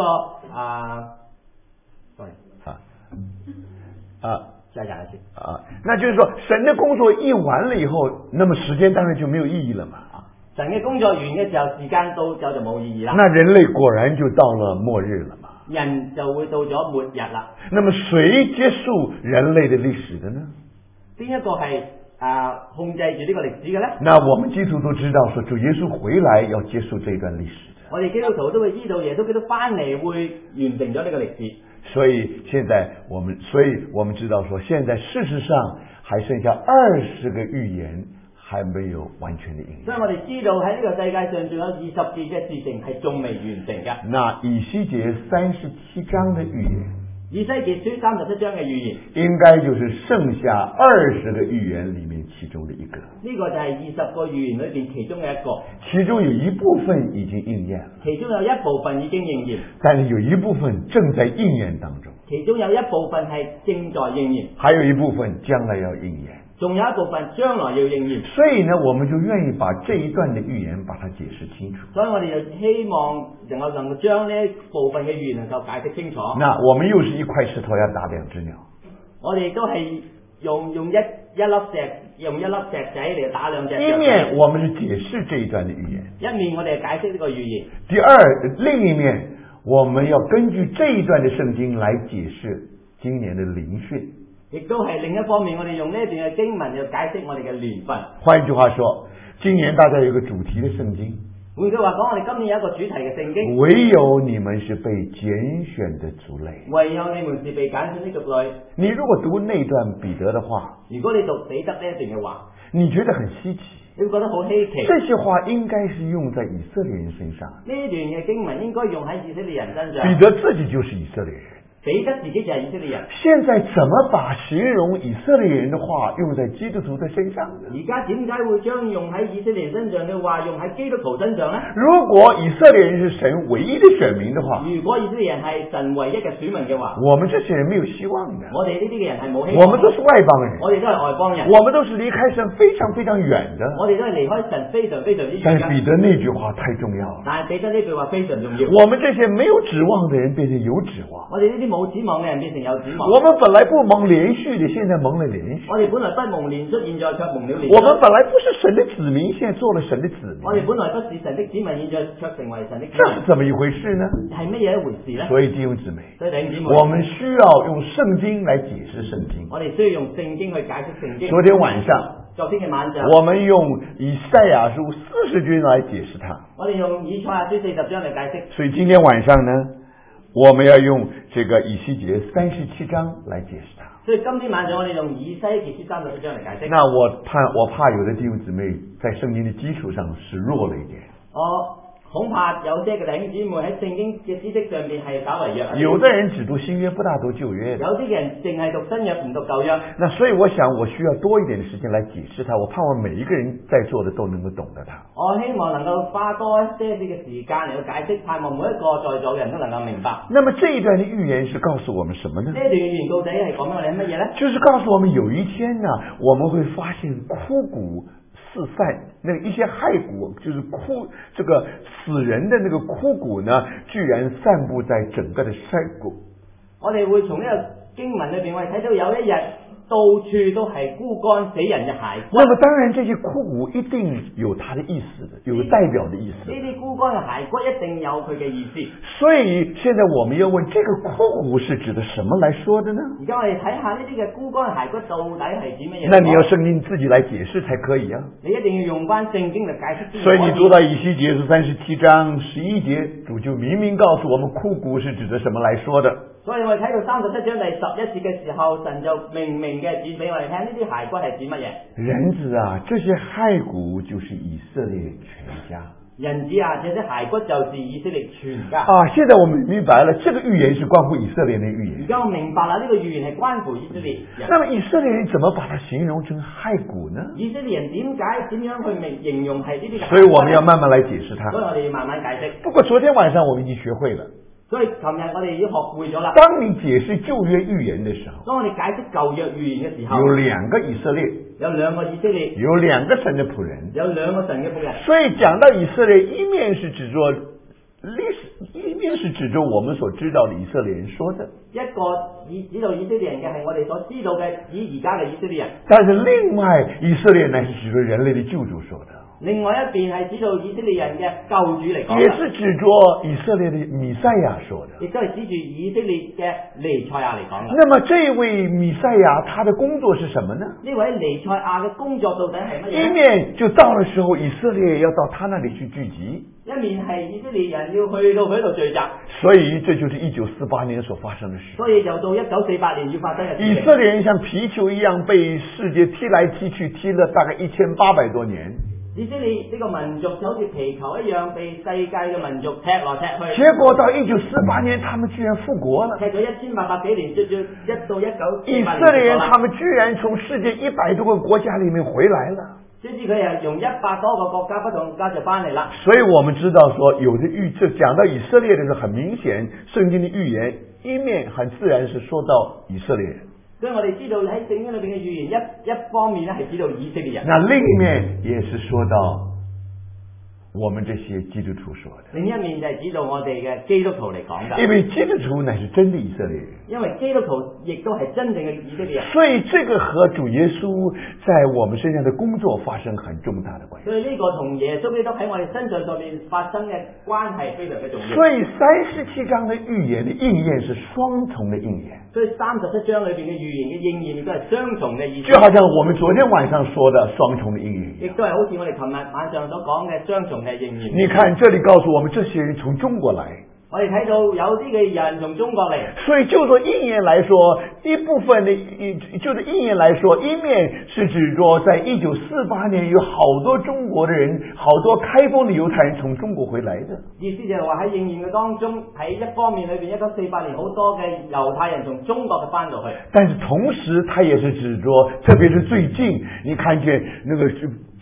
再講一次那就是說神的工作一完了以後，那麼時間當然就沒有意義了嘛。 神嘅工作完嘅時候，時間到咗就冇意義啦。 那人類果然就到了末日了嘛。 人就會到咗末日啦。 那麼誰結束人類的歷史的呢？ 邊一個係控制住呢個歷史嘅呢？ 那我們基督徒都知道說，主耶穌回來要結束這段歷史的。 我哋基督徒都會知道耶穌基督翻嚟會完成咗呢個歷史。 所以我們知道說，現在事實上還剩下20個預言還沒有完全的應驗。 所以我哋知道喺呢個世界上仲有20件嘅事情係仲未完成嘅。 那以西結37章的預言， 以西結書37章嘅預言， 應該就是剩下20個預言裏面其中的一個。 呢個就係20個預言裏邊其中嘅一個。 其中有一部分已經應驗了， 其中有一部分已經應驗， 但是有一部分正在應驗當中。 其中有一部分係正在應驗， 還有一部分將來要應驗， 仲有一部分將來要應驗。 所以呢，我們就願意把這一段的預言把它解釋清楚。 所以我哋就希望能夠將呢部分嘅預言能夠解釋清楚。 那我們又是一塊石頭要打2隻鳥。 我哋都係用一粒石仔嚟打2隻。 一面我們是解釋這一段的預言， 一面我哋解釋呢個預言。 第二，另一面我們要根據這一段的聖經來解釋今年的靈訓。 亦都係另一方面，我哋用呢一段嘅經文嚟解釋我哋嘅年份。 換句話說，今年大家有一個主題的聖經。 換句話講，我哋今年有一個主題嘅聖經。 唯有你們是被揀選的族類。 唯有你們是被揀選的族類。 你如果讀那段彼得的話， 如果你讀彼得呢一段嘅話， 你覺得很稀奇。 你會覺得好稀奇。 這些話應該是用在以色列人身上。 呢段嘅經文應該用喺以色列人身上。 彼得自己就是以色列人。 彼得自己就係以色列人。 現在怎麼把形容以色列人的話用在基督徒的身上呢？ 而家點解會將用喺以色列人身上嘅話用喺基督徒身上呢？ 如果以色列人是神唯一的選民的話， 如果以色列人係神唯一嘅選民嘅話， 我們這些人沒有希望的。 我哋呢啲嘅人係冇希望。 我們都是外邦人， 我哋都係外邦人， 我們都是離開神非常非常遠的。 我哋都係離開神非常非常之遠。 但是彼得那句話太重要了。 但係彼得呢句話非常重要。 我們這些沒有指望的人變成有指望。 我哋呢啲冇指望嘅人變成有指望。 我們本來不蒙連續的，現在蒙了連續。 我哋本來不蒙連續，現在卻蒙了連續。 我們本來不是神的子民，現在做了神的子民。 我哋本來不是神的子民，現在卻成為神的子民。 這是怎麼一回事呢？ 係乜嘢一回事呢？ 所以弟兄姊妹， 我我們需要用聖經來解釋聖經。 我哋需要用聖經去解釋聖經。 昨天晚上我們用以賽亞書40卷來解釋它。 我哋用以賽亞書40章嚟解釋。 所以今天晚上呢，我們要用這個以西結37章來解釋它。 所以今天晚上我哋用以西結書37章嚟解釋。 那我怕有的弟兄姊妹在聖經的基礎上是弱了一點。 恐怕有些嘅弟兄姊妹喺聖經嘅知識上面係稍為弱。 有的人只讀新約，不大讀舊約。 有啲人淨係讀新約，唔讀舊約。 那所以我想我需要多一點的時間來解釋它。我盼望每一個人在座的都能夠懂得它。 我希望能夠花多一些嘅時間嚟去解釋，盼望每一個在座嘅人都能夠明白。 那麼這一段的預言是告訴我們什麼呢？ 呢一段預言到底係講俾我哋乜嘢呢？ 就是告訴我們有一天呢，我們會發現枯骨四散，那個一些骸骨，就是這個死人的那個枯骨呢，居然散布在整個的山谷。 我哋會從呢個經文裏邊，我哋睇到有一日到處都係枯乾死人嘅骸骨。 那麼當然，這些枯骨一定有它的意思的，有代表的意思。 呢啲枯乾嘅骸骨一定有佢嘅意思。 所以現在我們要問，這個枯骨是指的什麼來說的呢？ 而家我哋睇下呢啲嘅枯乾骸骨到底係指乜嘢？ 那你要聖經自己來解釋才可以啊。 你一定要用翻聖經嚟解釋。 所以你讀到以西結書37章11節，主就明明告訴我們枯骨是指的什麼來說的。 所以我哋睇到37章第11節嘅時候，神就明明嘅指俾我哋聽，呢啲骸骨係指乜嘢？ 人子啊，這些骸骨就是以色列全家。 人子啊，這些骸骨就是以色列全家。 啊，現在我們明白了，這個預言是關乎以色列的預言。 而家我明白啦，呢個預言係關乎以色列人。 那麼以色列人怎麼把它形容成骸骨呢？ 以色列人點樣去形容係呢啲嘅？ 所以我們要慢慢來解釋它。 所以我哋要慢慢解釋。 不過昨天晚上我們已經學會了。 所以琴日我哋已經學會咗啦。 當你解釋舊約預言的時候， 當我哋解釋舊約預言嘅時候， 有兩個以色列， 有兩個以色列， 有兩個神的僕人， 有兩個神嘅僕人。 所以講到以色列，一面是指着歷史，一面是指着我們所知道的以色列人說的。 一個指導以色列人嘅係我哋所知道嘅指而家嘅以色列人。 但是另外以色列乃是指着人類的救主說的。 另外一邊係指導以色列人嘅救主嚟講， 也是指着以色列的彌賽亞說的， 亦都係指住以色列嘅彌賽亞嚟講嘅。 那麼這位彌賽亞他的工作是什麼呢？ 呢位彌賽亞嘅工作到底係乜嘢？ 一面就到了時候以色列要到他那裏去聚集， 一面係以色列人要去到佢度聚集， 所以這就是1948年所發生的事。 所以就到1948年要發生嘅事。 以色列人像皮球一樣被世界踢來踢去，踢了大概1800多年。 以色列呢個民族就好似皮球一樣被世界嘅民族踢來踢去， 結果到1948年，他們居然復國了。 踢咗1800幾年，直至一到1948年。 以色列人他們居然從世界100多個國家裏面回來了。 所以佢係用100多個國家不同國家就翻嚟啦。 所以我們知道說，有的這講到以色列的時候，很明顯，聖經的預言一面很自然是說到以色列人。 所以我哋知道喺聖經裏邊嘅預言一方面咧係指到以色列人， 那另一面也是說到我們這些基督徒說的。 另一面就係指到我哋嘅基督徒嚟講㗎。 因為基督徒乃是真的以色列人， 因為基督徒亦都係真正嘅以色列人。 所以這個和主耶穌在我們身上的工作發生很重大的關係。 所以呢個同耶穌基督喺我哋身上面發生嘅關係非常嘅重要。 所以37章的預言的應驗是雙重的應驗。 所以37章裏邊嘅預言嘅應驗亦都係雙重嘅意思。 就好像我們昨天晚上說的雙重的應驗， 亦都係好似我哋琴日晚上所講嘅雙重嘅應驗。 你看這裏告訴我們，這些人從中國來。 我哋睇到有啲嘅人從中國嚟， 所以就着应验来说，一部分的就是应验来说，一面是指着在1948年有好多中国的人，好多开封的犹太人从中国回来的。 意思就係話喺應驗嘅當中，喺一方面裏邊，1948年好多嘅猶太人從中國嘅翻到去。 但是同时，它也是指着，特别是最近，你看见那个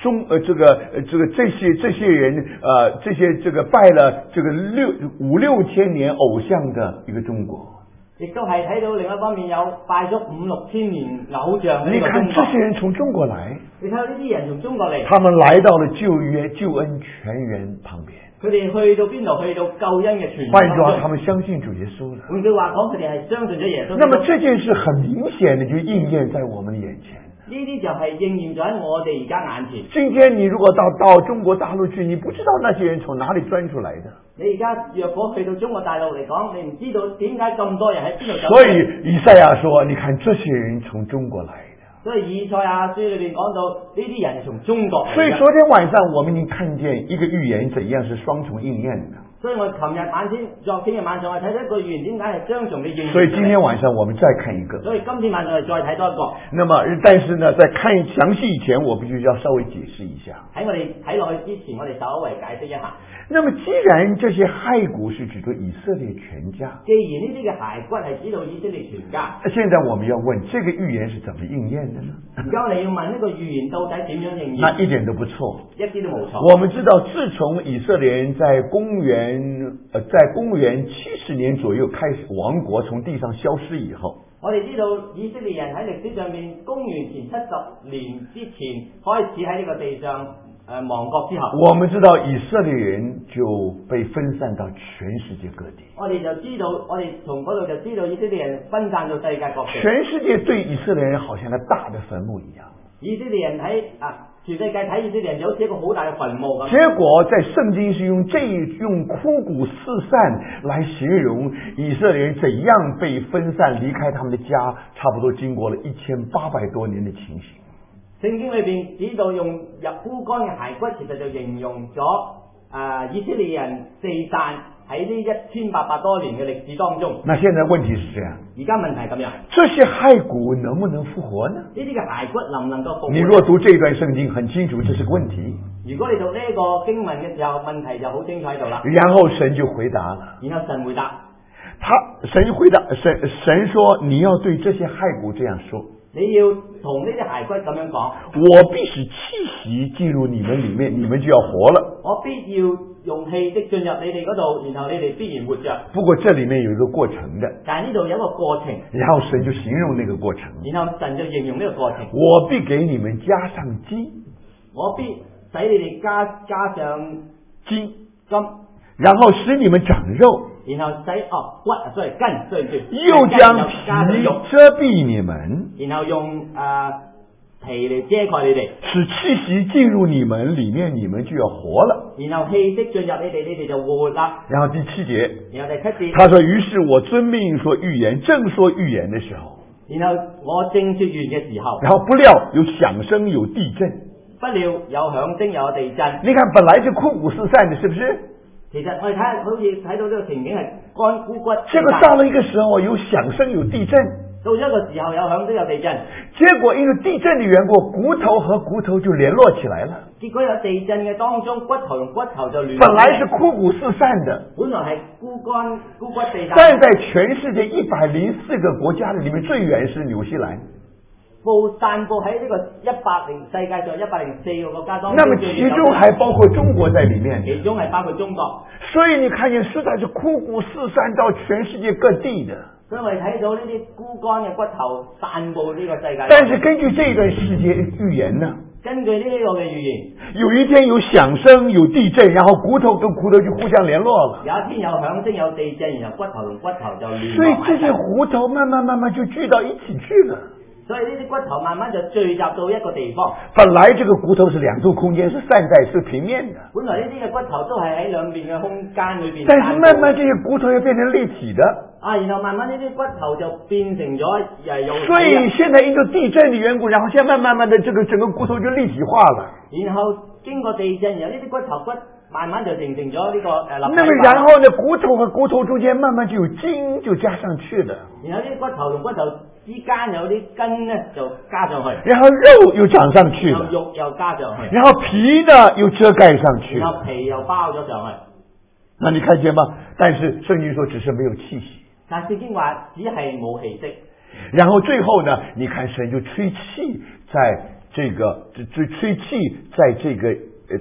这些人这些拜了5、6千年偶像的一个中国。 亦都係睇到另一方面有拜咗5、6千年偶像嘅你看呢個中國。 这些人从中國來， 你睇到呢啲人從中國嚟， 他們來到了救恩泉源旁邊。 佢哋去到邊度？去到救恩嘅泉源。 換句話，他們相信主耶穌了。 換句話講，佢哋係相信咗耶穌。 那麼這件事很明顯的就應驗在我們的眼前。 呢啲就係應驗咗喺我哋而家眼前。 今天你如果到中國大陸去，你不知道那些人從哪裏鑽出來的。 你而家若果去到中國大陸嚟講，你唔知道點解咁多人喺邊度走。 所以以賽亞說：你看這些人從中國來的。 所以以賽亞書裏邊講到呢啲人係從中國嚟嘅。 所以昨天晚上我們已經看見一個預言怎樣是雙重應驗的。 所以我昨天嘅晚上我睇到一個預言，點解係雙重嘅應驗？ 所以今天晚上我們再看一個。 所以今天晚上我哋再睇多一個。 那麼但是呢，在看詳細以前，我必須要稍微解釋一下。 喺我哋睇落去之前，我哋稍微解釋一下。 那麼既然這些骸骨是指着以色列全家， 既然呢啲嘅骸骨係指到以色列全家， 現在我們要問這個預言是怎麼應驗的呢？ 而家我哋要問呢個預言到底點樣應驗？ 那一點都不錯， 一啲都冇錯。 我們知道，自從以色列人在公元70年左右開始亡國，從地上消失以後， 我哋知道以色列人喺歷史上面公元前70年之前開始喺呢個地上亡國之後， 我們知道以色列人就被分散到全世界各地。 我哋就知道，我哋從嗰度就知道以色列人分散到世界各地。 全世界對以色列人好像個大的墳墓一樣。 以色列人全世界睇以色列人就好似一個好大嘅墳墓咁。 結果在聖經是用枯骨四散來形容以色列人怎樣被分散離開他們的家，差不多經過了1800多年的情形。 聖經裏邊指到用入枯乾嘅骸骨，其實就形容咗以色列人四散喺呢1800多年嘅歷史當中。 那現在問題是這樣， 而家問題係咁樣， 這些骸骨能不能復活呢？ 呢啲嘅骸骨能唔能夠復活？ 你若讀這段聖經，很清楚這是個問題。 如果你讀呢個經文嘅時候，問題就好清楚喺度啦。 然後神就回答了， 然後神回答， 神說你要對這些骸骨這樣說。 你要同呢啲骸骨咁樣講， 我必使氣息進入你們裡面，你們就要活了。 我必要用氣息進入你哋嗰度，然後你哋必然活着。 不過這裡面有一個過程的， 但係呢度有一個過程， 然後神就形容那個過程， 然後神就形容呢個過程。 我必給你們加上筋， 我必使你哋加上筋， 然後使你們長肉， 然後使骨所以筋，對唔住， 又將皮遮蔽你們， 然後用皮嚟遮蓋你哋， 使氣息進入你們裡面，你們就要活了。 然後氣息進入你哋，你哋就活啦。 然後第7節， 然後第7節， 他說：於是我遵命說預言，正說預言的時候， 然後我正說預言嘅時候， 然後不料有響聲，有地震， 不料有響聲，有地震。 你看本來是枯骨四散的，是不是？ 其實我哋睇，好似睇到呢個情景係乾枯骨。 這個到了一個時候有響聲有地震， 到咗一個時候有響聲有地震， 結果因為地震的緣故，骨頭和骨頭就聯絡起來了。 結果有地震嘅當中，骨頭同骨頭就聯絡。 本來是枯骨四散的， 本來係枯骨地散。 但在全世界104個國家的裡面，最遠是紐西蘭。 散布喺呢個世界上104個國家當中， 那麼其中還包括中國在裡面， 其中係包括中國。 所以你看見實在是枯骨四散到全世界各地的。 所以我哋睇到呢啲枯乾嘅骨頭散布呢個世界。 但是根據這段世界預言呢， 根據呢個嘅預言， 有一天有響聲有地震，然後骨頭跟骨頭就互相聯絡了。 有一天有響聲有地震，然後骨頭同骨頭就聯絡。 所以這些骨頭慢慢就聚到一起去了。 所以呢啲骨頭慢慢就聚集到一個地方。 本來這個骨頭是兩度空間，是散在是平面的。 本來呢啲嘅骨頭都係喺兩邊嘅空間裏邊。 但是慢慢這些骨頭要變成立體的。 然後慢慢呢啲骨頭就變成咗有。 所以現在因為地震的緣故，然後現在慢慢的這個整個骨頭就立體化了。 然後經過地震，然後呢啲骨慢慢就形成咗呢個立體。 那麼然後呢，骨頭和骨頭中間慢慢就有筋就加上去了。 然後啲骨頭同骨頭之間有啲筋呢就加上去。 然後肉又長上去了。 肉又加上去。 然後皮呢又遮蓋上去。 然後皮又包咗上去。 那你看見嗎？但是聖經說只是沒有氣息。 但聖經話只係冇氣息。 然後最後呢，你看神就吹氣在這個吹氣在這個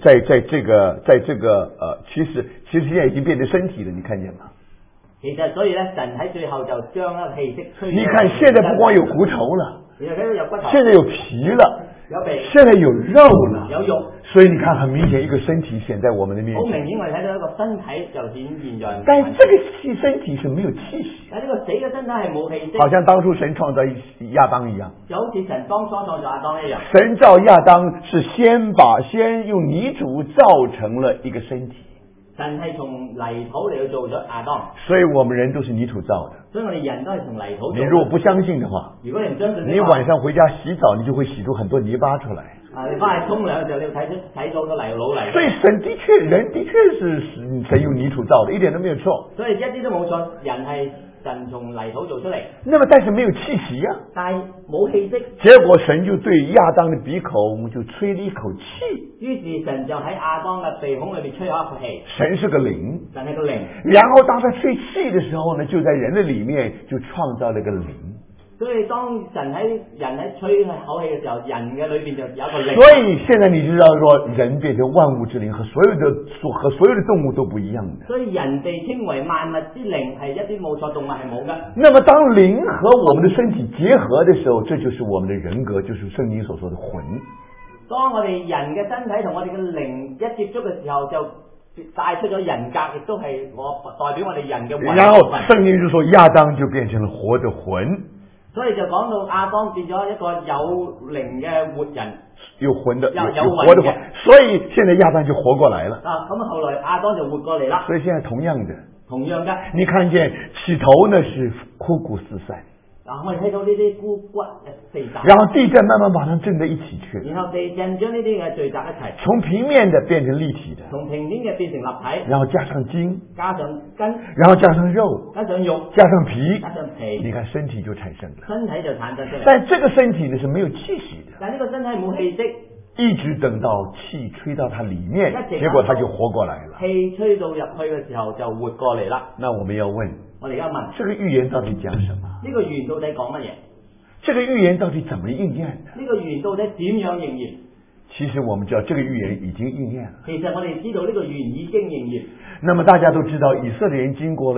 其實現在已經變成身體了，你看見嗎？ 其實所以呢，神喺最後就將一個氣息吹。 你看現在不光有骨頭了， 你睇到有骨頭， 現在有皮了， 有皮， 現在有肉了， 有肉。 所以你看很明顯一個身體顯在我們的面前。 好明顯我哋睇到一個身體就顯現在。 但這個身體是沒有氣息。 但呢個死嘅身體係冇氣息。 好像當初神創造亞當一樣。 就好似神當初創造亞當一樣。 神造亞當是先用泥土造成了一個身體。 神係從泥土嚟去做咗亞當。 所以我們人都是泥土造的。 所以我哋人都係從泥土做的。 你如果不相信的話， 如果你唔相信， 你晚上回家洗澡，你就會洗出很多泥巴出來。 你翻去沖涼嘅時候，你要睇到個泥老泥。 所以人的確是神用泥土造的，一點都沒有錯。 所以一啲都冇錯，人係神從泥土做出嚟。 那麼但是沒有氣息啊。 但係冇氣息。 結果神就對亞當的鼻孔就吹了一口氣。 於是神就喺亞當嘅鼻孔裏面吹咗一口氣。 神是個靈。 神係個靈。 然後當他吹氣的時候呢，就在人的裏面就創造了個靈。 所以當神喺人喺吹口氣嘅時候，人嘅裏邊就有一個靈。 所以現在你知道說，人變成萬物之靈，和所有的動物都不一樣的。 所以人被稱為萬物之靈，係一啲冇錯，動物係冇嘅。 那麼當靈和我們的身體結合的時候，這就是我們的人格，就是聖經所說的魂。 當我哋人嘅身體同我哋嘅靈一接觸嘅時候，就帶出咗人格，亦都係代表我哋人嘅魂。 然後聖經就說亞當就變成了活的魂。 所以就講到亞當變咗一個有靈嘅活人， 有魂的， 有活的魂。所以現在亞當就活過來了。 咁後來亞當就活過嚟啦。 所以現在同樣的，你看見起頭呢是枯骨四散。 我哋睇到呢啲枯骨四散。 然後地震慢慢把它們震在一起去。 然後地震將呢啲嘅聚集一齊。 從平面的變成立體的。 從平面嘅變成立體。 然後加上筋。 加上筋。 然後加上肉。 加上肉。 加上皮。 加上皮。 你看身體就產生了。 身體就產生出嚟。 但這個身體呢是沒有氣息的。 但呢個身體冇氣息。 一直等到氣吹到它裏面，結果它就活過來了。 氣吹到入去嘅時候就活過嚟啦。 那我們要問， 我哋而家問， 這個預言到底講什麼？ 呢個預言到底講乜嘢？ 這個預言到底怎麼應驗的？ 呢個預言到底點樣應驗？ 其實我們知道這個預言已經應驗了。 其實我哋知道呢個預言已經應驗。 那麼大家都知道，以色列人經過了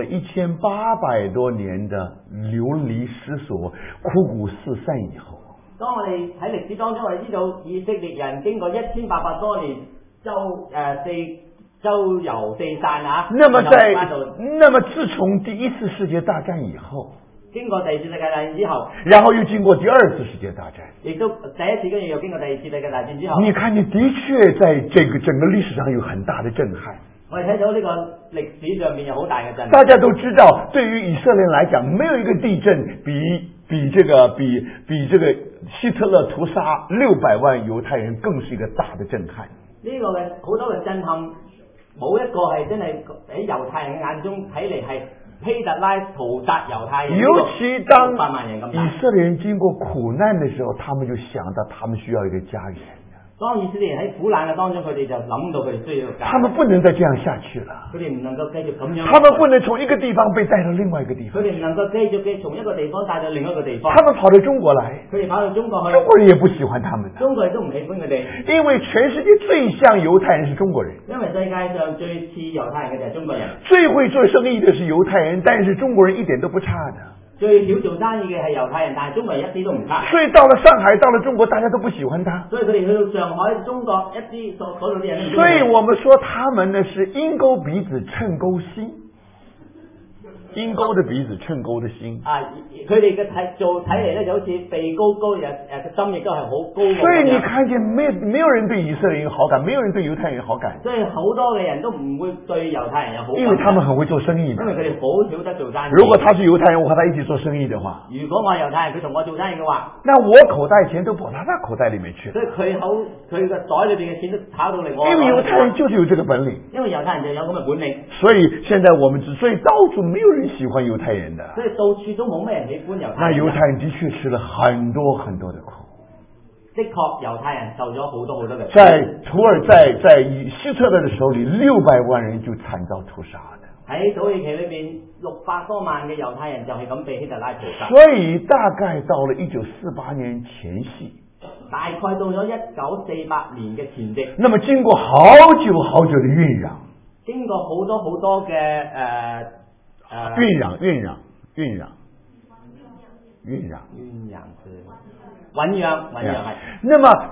1800多年的流離失所、枯骨四散以後， 當我哋喺歷史當中，我哋知道以色列人經過1800多年周遊四散啊。 那麼自從第一次世界大戰以後， 經過第二次世界大戰之後， 然後又經過第二次世界大戰， 亦都第一次跟住又經過第二次世界大戰之後， 你看見的確在這個整個歷史上有很大的震撼。 我哋睇到呢個歷史上面有好大嘅震撼。 大家都知道，對於以色列人來講，沒有一個地震比這個希特勒屠殺600萬猶太人更是一個大的震撼。 呢個嘅好多嘅震撼，冇一個係真係喺猶太人眼中睇嚟係希特拉屠殺猶太人。 尤其當 600萬人咁大。 以色列人經過苦難的時候，他們就想到他們需要一個家園。 當以色列人喺苦難嘅當中，佢哋就諗到佢哋需要家。 他們不能再這樣下去了。 佢哋唔能夠繼續咁樣。 他們不能從一個地方被帶到另外一個地方。 佢哋唔能夠繼續從一個地方帶到另一個地方。 他們跑到中國來。 佢哋跑到中國去。 中國人也不喜歡他們。 中國人都唔喜歡佢哋。 因為全世界最像猶太人是中國人。 因為世界上最似猶太人嘅就係中國人。 最會做生意的是猶太人，但是中國人一點都不差的。 最少做生意嘅係猶太人，但係中國人一啲都唔差。 所以到了上海，到了中國，大家都不喜歡他。 所以佢哋去到上海、中國一啲嗰度啲人。 所以我們說他們呢是鷹鈎鼻子，秤鈎心。 鷹鈎的鼻子，秤鈎的心。 佢哋嘅睇嚟咧就好似鼻高高，個心亦都係好高。 所以你看見沒有人對以色列人好感，沒有人對猶太人好感。 所以好多嘅人都唔會對猶太人有好感。 因為他們很會做生意嘛。 因為佢哋好曉得做生意。 如果他是猶太人，我和他一起做生意的話， 如果我係猶太人，佢同我做生意嘅話， 那我口袋錢都跑他的口袋裏面去。 所以佢嘅袋裏邊嘅錢都跑到嚟我。 因為猶太人就是有這個本領。 因為猶太人就有咁嘅本領。 所以現在我們所以到處沒有人喜歡猶太人的。 所以到處都冇咩人喜歡猶太人。 那猶太人的確吃了很多很多的苦。 的確，猶太人受咗好多好多嘅苦。 在土耳在希特勒的手裏，600萬人就慘遭屠殺的。 喺土耳其裏邊，600多萬嘅猶太人就係咁被希特拉屠殺。 所以大概到了1948年前夕， 大概到咗1948年嘅前夕。 那麼經過好久好久的醞釀， 經過好多好多嘅醞釀醞釀係。 那麼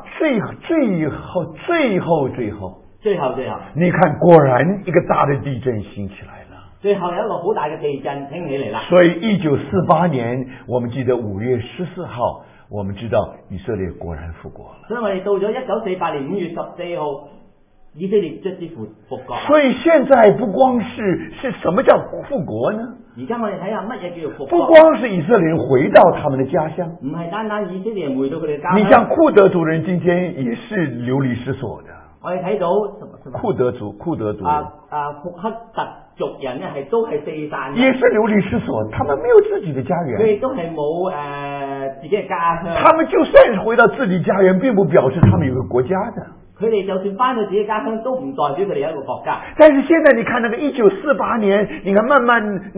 最後，你看果然一個大的地震興起來了。 最後有一個好大嘅地震興起嚟啦。 所以1948年，我們記得5月14號，我們知道以色列果然復國了。 所以我哋到咗1948年5月14號，以色列卒之復國。 所以現在不光是什麼叫復國呢？ 而家我哋睇下乜嘢叫做復國。 不光是以色列人回到他們的家鄉， 唔係單單以色列人回到佢哋家鄉。 你像庫德族人今天也是流離失所的。 我哋睇到庫德族庫克特族人呢都係四散， 也是流離失所，他們沒有自己的家園， 佢哋都係冇自己嘅家鄉。 他們就算是回到自己家園，並不表示他們有個國家的。 佢哋就算翻到自己家鄉，都唔代表佢哋有一個國家。 但是現在你看那個1948年，你看慢慢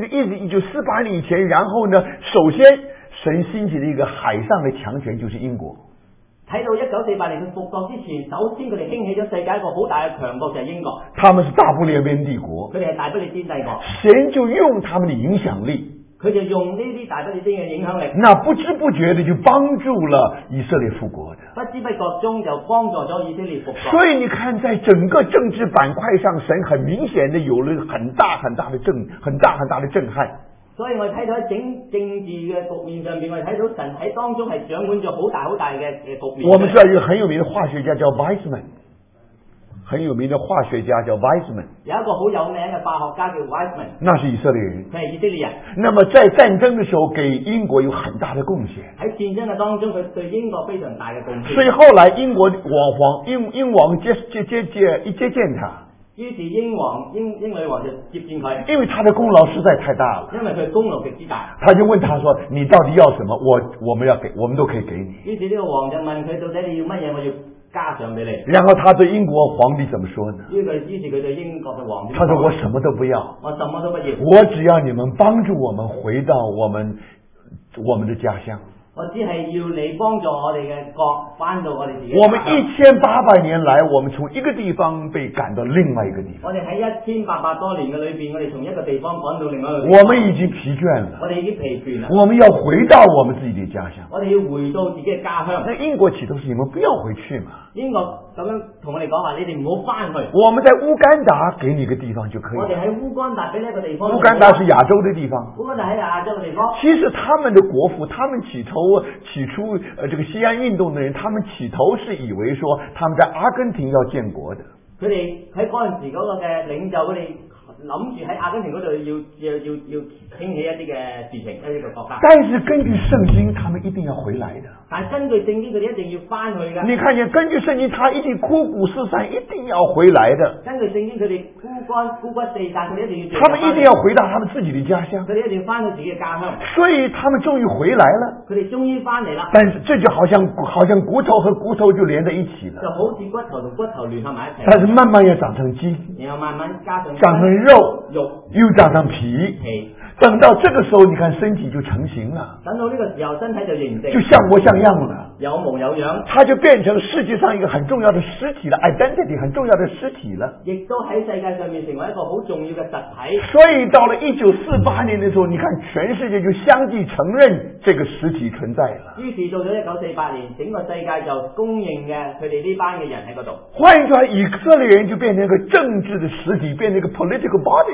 1948年以前，然後呢，首先神興起的一個海上的強權就是英國。 睇到1948年佢復國之前，首先佢哋興起咗世界一個好大嘅強國就係英國。 他們是大不列顛帝國， 佢哋係大不列顛帝國。 神就用他們的影響力， 佢就用呢啲大不列顛嘅影響力， 那不知不覺的就幫助了以色列復國的。 不知不覺中就幫助咗以色列復國。 所以你看，在整個政治板塊上，神很明顯的有了很大的震撼。 所以我哋睇到喺整政治嘅局面上面，我哋睇到神喺當中係掌管咗好大嘅局面。 我們知道一個很有名的化學家叫 Weizmann， 有一個好有名嘅化學家叫 Weizmann， 那是以色列人， 佢係以色列人。 那麼在戰爭的時候，給英國有很大的貢獻。 喺戰爭嘅當中，佢對英國非常大嘅貢獻。 所以後來英國英王接見他。 於是英女王就接見佢， 因為他的功勞實在太大了。 因為佢功勞極之大， 他就問他說：你到底要什麼？我們都可以給你。 於是呢個王就問佢：到底你要乜嘢？我要加上俾你。 然後他對英國皇帝怎麼說呢？ 於是佢對英國嘅皇帝， 他說：我什麼都不要， 我什麼都不要， 我只要你們幫助我們回到我們的家鄉。 我只係要你幫助我哋嘅國翻到我哋自己。 我們1800年來，我們從一個地方被趕到另外一個地方。 我哋喺1800多年嘅裏邊，我哋從一個地方趕到另外一個地方。 我們已經疲倦了。 我哋已經疲倦啦。 我們要回到我們自己的家鄉。 我哋要回到自己嘅家鄉。 那英國起頭是你們不要回去嘛？ 英國咁樣同我哋講話，你哋唔好翻去。 我們在烏干達給你一個地方就可以。 我哋喺烏干達俾你一個地方。 烏干達是亞洲的地方。 烏干達喺亞洲嘅地方。 其實他們的國父，他們起初這個西安運動的人，他們起頭是以為說他們在阿根廷要建國的。 佢哋喺嗰陣時嗰個嘅領袖，佢哋諗住喺阿根廷嗰度要興起一啲嘅事情，一啲嘅國家。 但是根據聖經，他們一定要回來的。 但係根據聖經，佢哋一定要翻去㗎。 你看見根據聖經，他一定枯骨四散，一定要回來的。 根據聖經，佢哋枯骨四散，佢哋一定要。 他們一定要回到他們自己的家鄉。 佢哋一定要翻到自己嘅家鄉。 所以他們終於回來了。 佢哋終於翻嚟啦。 但是這就好像骨頭和骨頭就連在一起了。 就好似骨頭同骨頭聯合埋一齊。 但是慢慢要長成筋， 然後慢慢加上長成肉，又長成皮。等到這個時候，你看身體就成型了。 等到呢個時候，身體就形成， 就像模像樣了， 有模有樣。 它就變成世界上一個很重要的實體了 ，identity 很重要的實體了。 亦都喺世界上面成為一個好重要嘅實體。 所以到了1948年的時候，你看全世界就相繼承認這個實體存在了。 於是到咗1948年，整個世界就公認嘅佢哋呢班嘅人喺嗰度。 換言之，以色列人就變成一個政治的實體，變成一個 political body。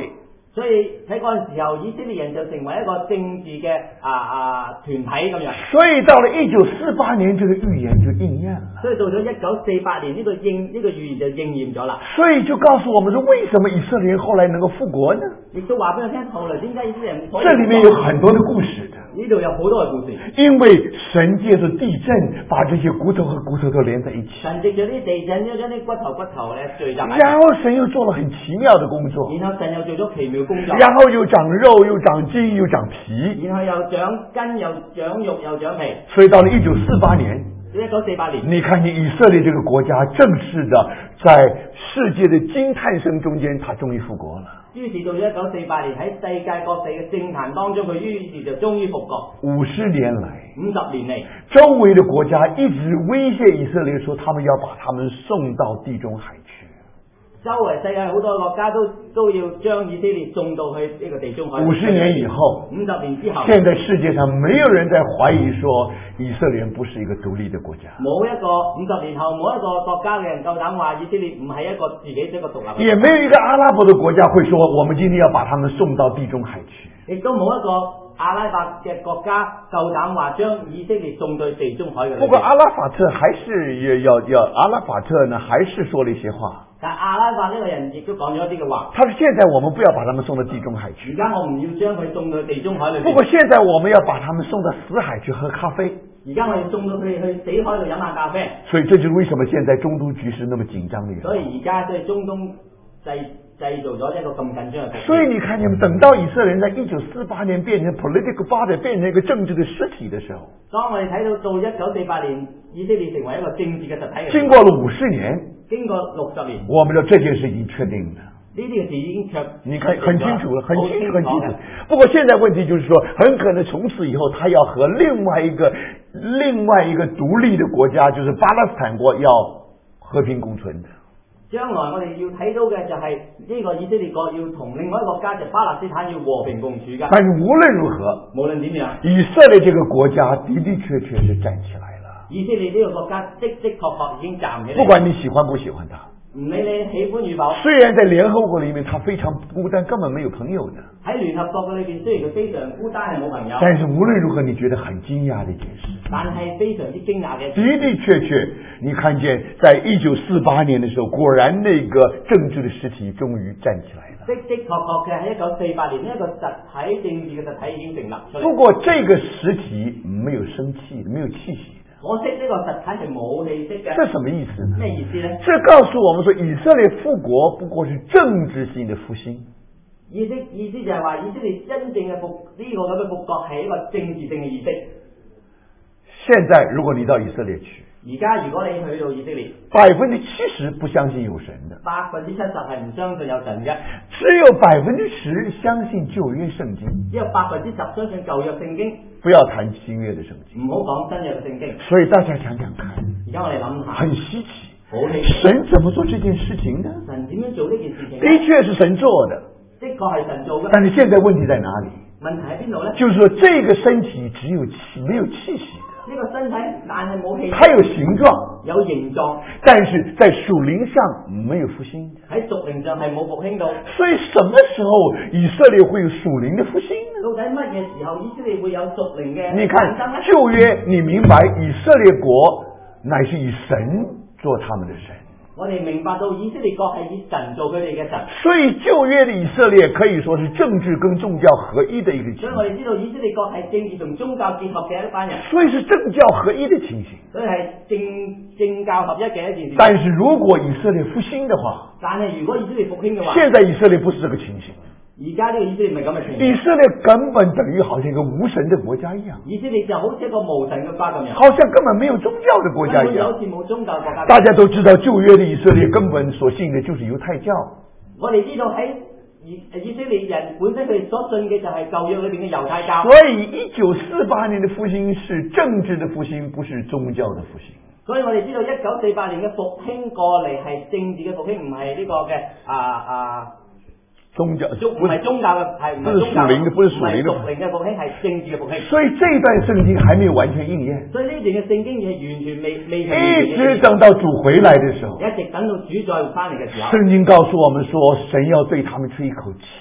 所以喺嗰陣時候，以色列人就成為一個政治嘅團體咁樣。 所以到了1948年，這個預言就應驗了。 所以到咗1948年，呢個預言就應驗咗啦。 所以就告訴我們說，為什麼以色列後來能夠復國呢？ 亦都話俾我聽，後來點解以色列人可以？ 這裏面有很多的故事的。 呢度有好多嘅故事。 因為神借着地震，把這些骨頭和骨頭都連在一起。 神藉咗啲地震，將啲骨頭咧聚集埋。 然後神又做了很奇妙的工作。 然後神又做咗奇妙工作。 然後又長肉，又長筋，又長皮。 然後又長筋，又長肉，又長皮。 所以到了1948年 ，1948年， 你看見以色列這個國家正式的在世界的驚嘆聲中間，它終於復國了。 於是到咗1948年，喺世界各地嘅政壇當中，佢於是就終於復國。 50年來 ，50年嚟， 周圍的國家一直威脅以色列，說他們要把他們送到地中海去。 周圍世界好多國家都要將以色列送到去呢個地中海。 50年以後 ，50年之後， 現在世界上沒有人在懷疑說以色列不是一個獨立的國家。 冇一個50年後冇一個國家嘅人夠膽話以色列唔係一個自己一個獨立。 也沒有一個阿拉伯的國家會說我們今天要把他們送到地中海去。 亦都冇一個阿拉伯嘅國家夠膽話將以色列送到地中海嘅。 不過阿拉法特還是阿拉法特呢，還是說了一些話。 但阿拉伯呢個人亦都講咗一啲嘅話。 他說：現在我們不要把他們送到地中海去。 而家我唔要將佢送到地中海裏面。 不過現在我們要把他們送到死海去喝咖啡。 而家我要送到佢哋去死海度飲下咖啡。 所以這就是為什麼現在中東局勢那麼緊張的原因。 所以而家對中東製造咗一個咁緊張嘅局勢。 所以你看見等到以色列在1948年變成 political body， 變成一個政治的實體的時候， 當我哋睇到1948年以色列成為一個政治嘅實體嘅時候， 經過了50年， 經過60年， 我們的這件事已經確定了。 呢啲嘅事已經你看很清楚了，很清楚。不過現在問題就是說，很可能從此以後，他要和另外一個獨立的國家，就是巴勒斯坦國，要和平共存的。 將來我哋要睇到嘅就係呢個以色列國要同另外一個國家就巴勒斯坦要和平共處㗎。 但是無論如何， 無論點樣， 以色列這個國家的的確確是站起來了。 以色列呢個國家的確確已經站起來。 不管你喜歡不喜歡他， 唔理你喜歡與否， 雖然在聯合國裏面他非常孤單，根本沒有朋友的。 喺聯合國嘅裏邊，雖然佢非常孤單，係冇朋友。 但是無論如何，你覺得很驚訝的一件事。 但係非常之驚訝嘅。 的的確確，你看見在1948年的時候，果然那個政治的實體終於站起來了。 的確確嘅喺1948年呢一個實體政治嘅實體已經成立出嚟。 不過這個實體沒有生氣，沒有氣息的。 可惜呢個實體係冇氣息嘅。 這什麼意思呢？ 咩意思呢？ 這告訴我們說，以色列復國不過是政治性的復興。 意思就係話，以色列真正嘅復國係一個政治性嘅儀式。 現在如果你到以色列去， 而家如果你去到以色列 ，70%不相信有神的 ，70%係唔相信有神嘅， 只有10%相信舊約聖經， 只有10%相信舊約聖經， 不要談新約的聖經， 唔好講新約嘅聖經。 所以大家想想看， 而家我哋諗下， 很稀奇， 好奇怪， 神怎麼做這件事情呢？ 神點樣做呢件事情？ 的確是神做的， 的確係神做嘅。 但是現在問題在哪裡？ 問題喺邊度呢？ 就是說這個身體只有氣，沒有氣息。 呢個身體但係冇氣息， 它有形狀， 有形狀， 但是在屬靈上沒有復興。 喺屬靈上係冇復興到。 所以什麼時候以色列會有屬靈的復興呢？ 到底乜嘢時候以色列會有屬靈嘅？ 你看舊約，你明白以色列國乃是以神做他們的神。 我哋明白到以色列國係以神做佢哋嘅神， 所以舊約的以色列可以說是政治跟宗教合一的一個情形。 所以我哋知道以色列國係政治同宗教結合嘅一班人， 所以是政教合一的情形。 所以係政教合一嘅一件事。 但是如果以色列復興的話， 但係如果以色列復興嘅話， 現在以色列不是這個情形。 而家呢個以色列唔係咁嘅情形。 以色列根本等於好像一個無神的國家一樣。 以色列就好似一個無神嘅國家咁樣， 好像根本沒有宗教的國家一樣。 好似冇宗教國家。 大家都知道舊約的以色列根本所信的就是猶太教。 我哋知道喺以色列人本身佢哋所信嘅就係舊約裏邊嘅猶太教。 所以1948年的復興是政治的復興，不是宗教的復興。 所以我哋知道1948年嘅復興過嚟係政治嘅復興，唔係呢個嘅宗教唔係宗教嘅，係唔係屬靈嘅， 不是屬靈的， 屬靈嘅復興係政治嘅復興。 所以這段聖經還沒有完全應驗。 所以呢段嘅聖經係完全未一直等到主回來的時候， 一直等到主再翻嚟嘅時候， 聖經告訴我們說，神要對他們吹一口氣。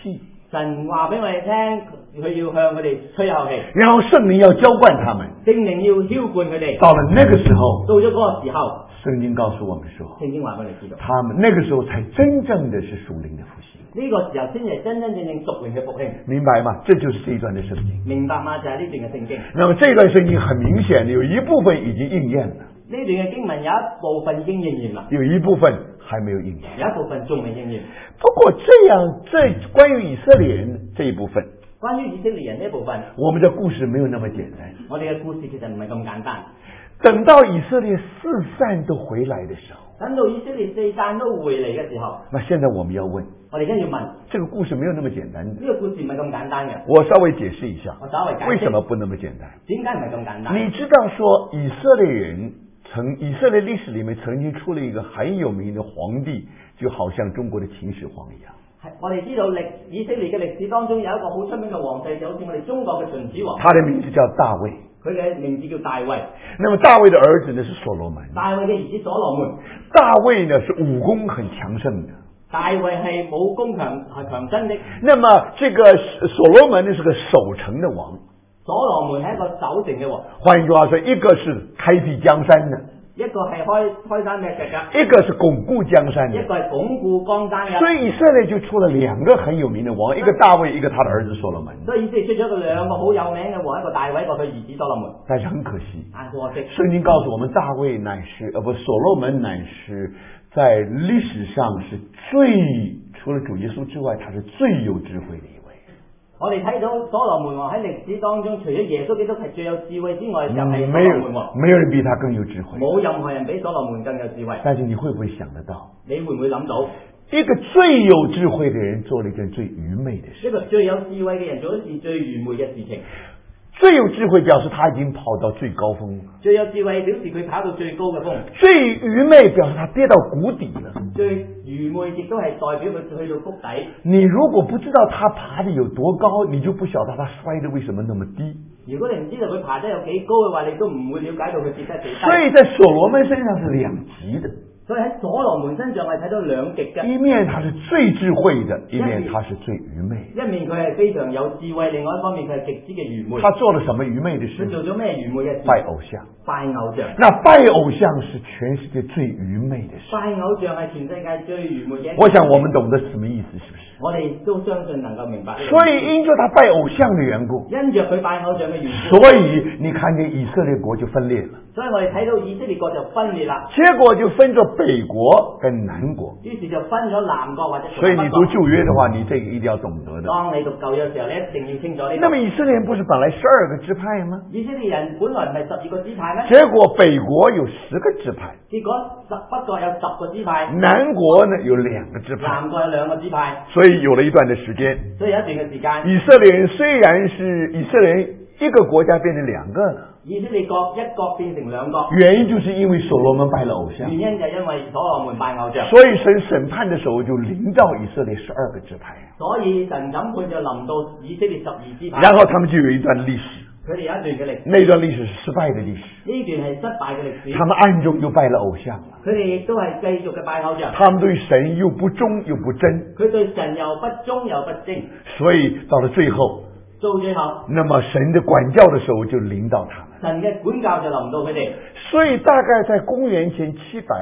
神話俾我哋聽，佢要向佢哋吹口氣， 然後聖靈要澆灌他們。 聖靈要澆灌佢哋。 到了那個時候， 到咗嗰個時候， 聖經告訴我們說， 聖經話俾你知道， 他們那個時候才真正的是屬靈的復興。 呢個時候先係真真正正屬靈嘅復興。 明白嗎？這就是這一段的聖經。 明白嗎？就係呢段嘅聖經。 那麼這段聖經很明顯有一部分已經應驗了， 呢段嘅經文有一部分已經應驗啦， 有一部分還沒有應驗， 有一部分仲未應驗。 不過這關於以色列人這一部分， 關於以色列人呢部分， 我們的故事沒有那麼簡單。 我哋嘅故事其實唔係咁簡單。 等到以色列四散都回來的時候， 等到以色列四散都回嚟嘅時候， 那現在我們要問， 我哋而家要問， 這個故事沒有那麼簡單的。 呢個故事唔係咁簡單嘅。 我稍微解釋一下， 我稍微解釋為什麼不那麼簡單？ 點解唔係咁簡單？ 你知道說以色列人以色列歷史裏面曾經出了一個很有名的皇帝，就好像中國的秦始皇一樣。 我哋知道以色列嘅歷史當中有一個好出名嘅皇帝，就好似我哋中國嘅秦始皇。 他的名字叫大衛。 佢嘅名字叫大衛。 那麼大衛的兒子呢是所羅門。 大衛嘅兒子所羅門。 大衛呢是武功很強盛的。 大衛係武功強身的。 那麼這個所羅門呢是個守城的王。 所羅門係一個守城嘅王。 換句話說，一個是開闢江山的， 一個係開山咩嘅， 一個是鞏固江山的， 一個係鞏固江山嘅。 所以以色列就出了兩個很有名的王，一個大衛，一個他的兒子所羅門。 所以以色列出咗兩個好有名嘅王，一個大衛，一個佢兒子所羅門。 但是很可惜， 可惜聖經告訴我們，大衛乃是所羅門乃是在歷史上是除了主耶穌之外，他是最有智慧的一位。 我哋睇到所羅門王喺歷史當中，除咗耶穌基督係最有智慧之外，就係所羅門王。 沒有人比他更有智慧。 冇任何人比所羅門更有智慧。 但是你會不會想得到？ 你會唔會諗到？ 一個最有智慧的人做了一件最愚昧的事。 一個最有智慧嘅人做咗一件最愚昧嘅事情。 最有智慧表示他已經跑到最高峰了。 最有智慧表示佢跑到最高嘅峰。 最愚昧表示他跌到谷底了。 最愚昧亦都係代表佢去到谷底。 你如果不知道他爬得有多高，你就不曉得他摔得為什麼那麼低。 如果你唔知道佢爬得有幾高嘅話，你都唔會了解到佢跌得幾低。 所以在所羅門身上是兩極的。 所以喺所羅門身上係睇到兩極嘅， 一面他是最智慧的，一面他是最愚昧。 一面佢係非常有智慧，另外一方面佢係極之嘅愚昧。 他做了什麼愚昧的事？ 佢做咗咩愚昧嘅事？ 拜偶像。 拜偶像。 那拜偶像是全世界最愚昧的事。 拜偶像係全世界最愚昧嘅。 我想我們懂得什麼意思，是不是？ 我哋都相信能夠明白。 所以因着他拜偶像的緣故， 因着佢拜偶像嘅緣故， 所以你看見以色列國就分裂了。 所以我哋睇到以色列國就分裂啦。 結果就分作北國跟南國。 於是就分咗南國或者。 所以你讀舊約的話，你這個一定要懂得的。 當你讀舊約嘅時候，你一定要清楚呢。 那麼以色列人不是本來12個支派嗎？ 以色列人本來唔係12個支派咩？ 結果北國有10個支派。 結果北國有10個支派。 南國呢有2個支派。 南國有2個支派。 所以有了一段的時間。 所以有一段嘅時間。 以色列人雖然是以色列人一個國家變成2個了。 以色列國一國變成2國， 原因就是因為所羅門拜了偶像。 原因就因為所羅門拜偶像。 所以神審判的時候就臨到以色列12個支派。 所以神審判就臨到以色列12支派。 然後他們就有一段歷史。 佢哋有一段嘅歷史。 那段歷史是失敗的歷史。 呢段係失敗嘅歷史。 他們暗中又拜了偶像了。 佢哋亦都係繼續嘅拜偶像。 他們對神又不忠又不真。 佢對神又不忠又不正。 所以到了最後。 到最後。 那麼神的管教的時候就臨到他們。 神嘅管教就臨到佢哋。 所以大概在公元前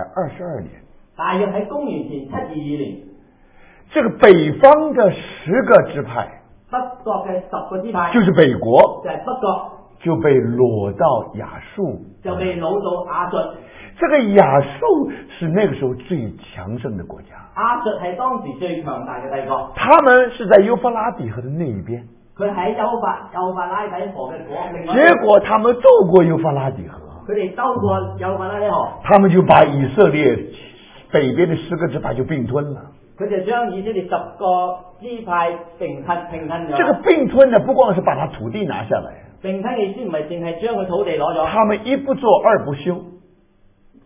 722年。 大約喺公元前722年。 這個北方的10個支派。 北國嘅10個支派。 就是北國。 就係北國。 就被擄到亞述。 就被擄到亞述。 這個亞述是那個時候最強盛的國家。 亞述係當時最強大嘅帝國。 他們是在幼發拉底河的那一邊。 佢喺幼發拉底河嘅結果他們渡過幼發拉底河。 佢哋兜過幼發拉底河。 他們就把以色列北邊的10個支派就併吞了。 佢就將以色列10個支派併吞咗。 這個併吞呢，不光是把他土地拿下來。 併吞意思唔係淨係將佢土地攞咗。 他們一不做二不休。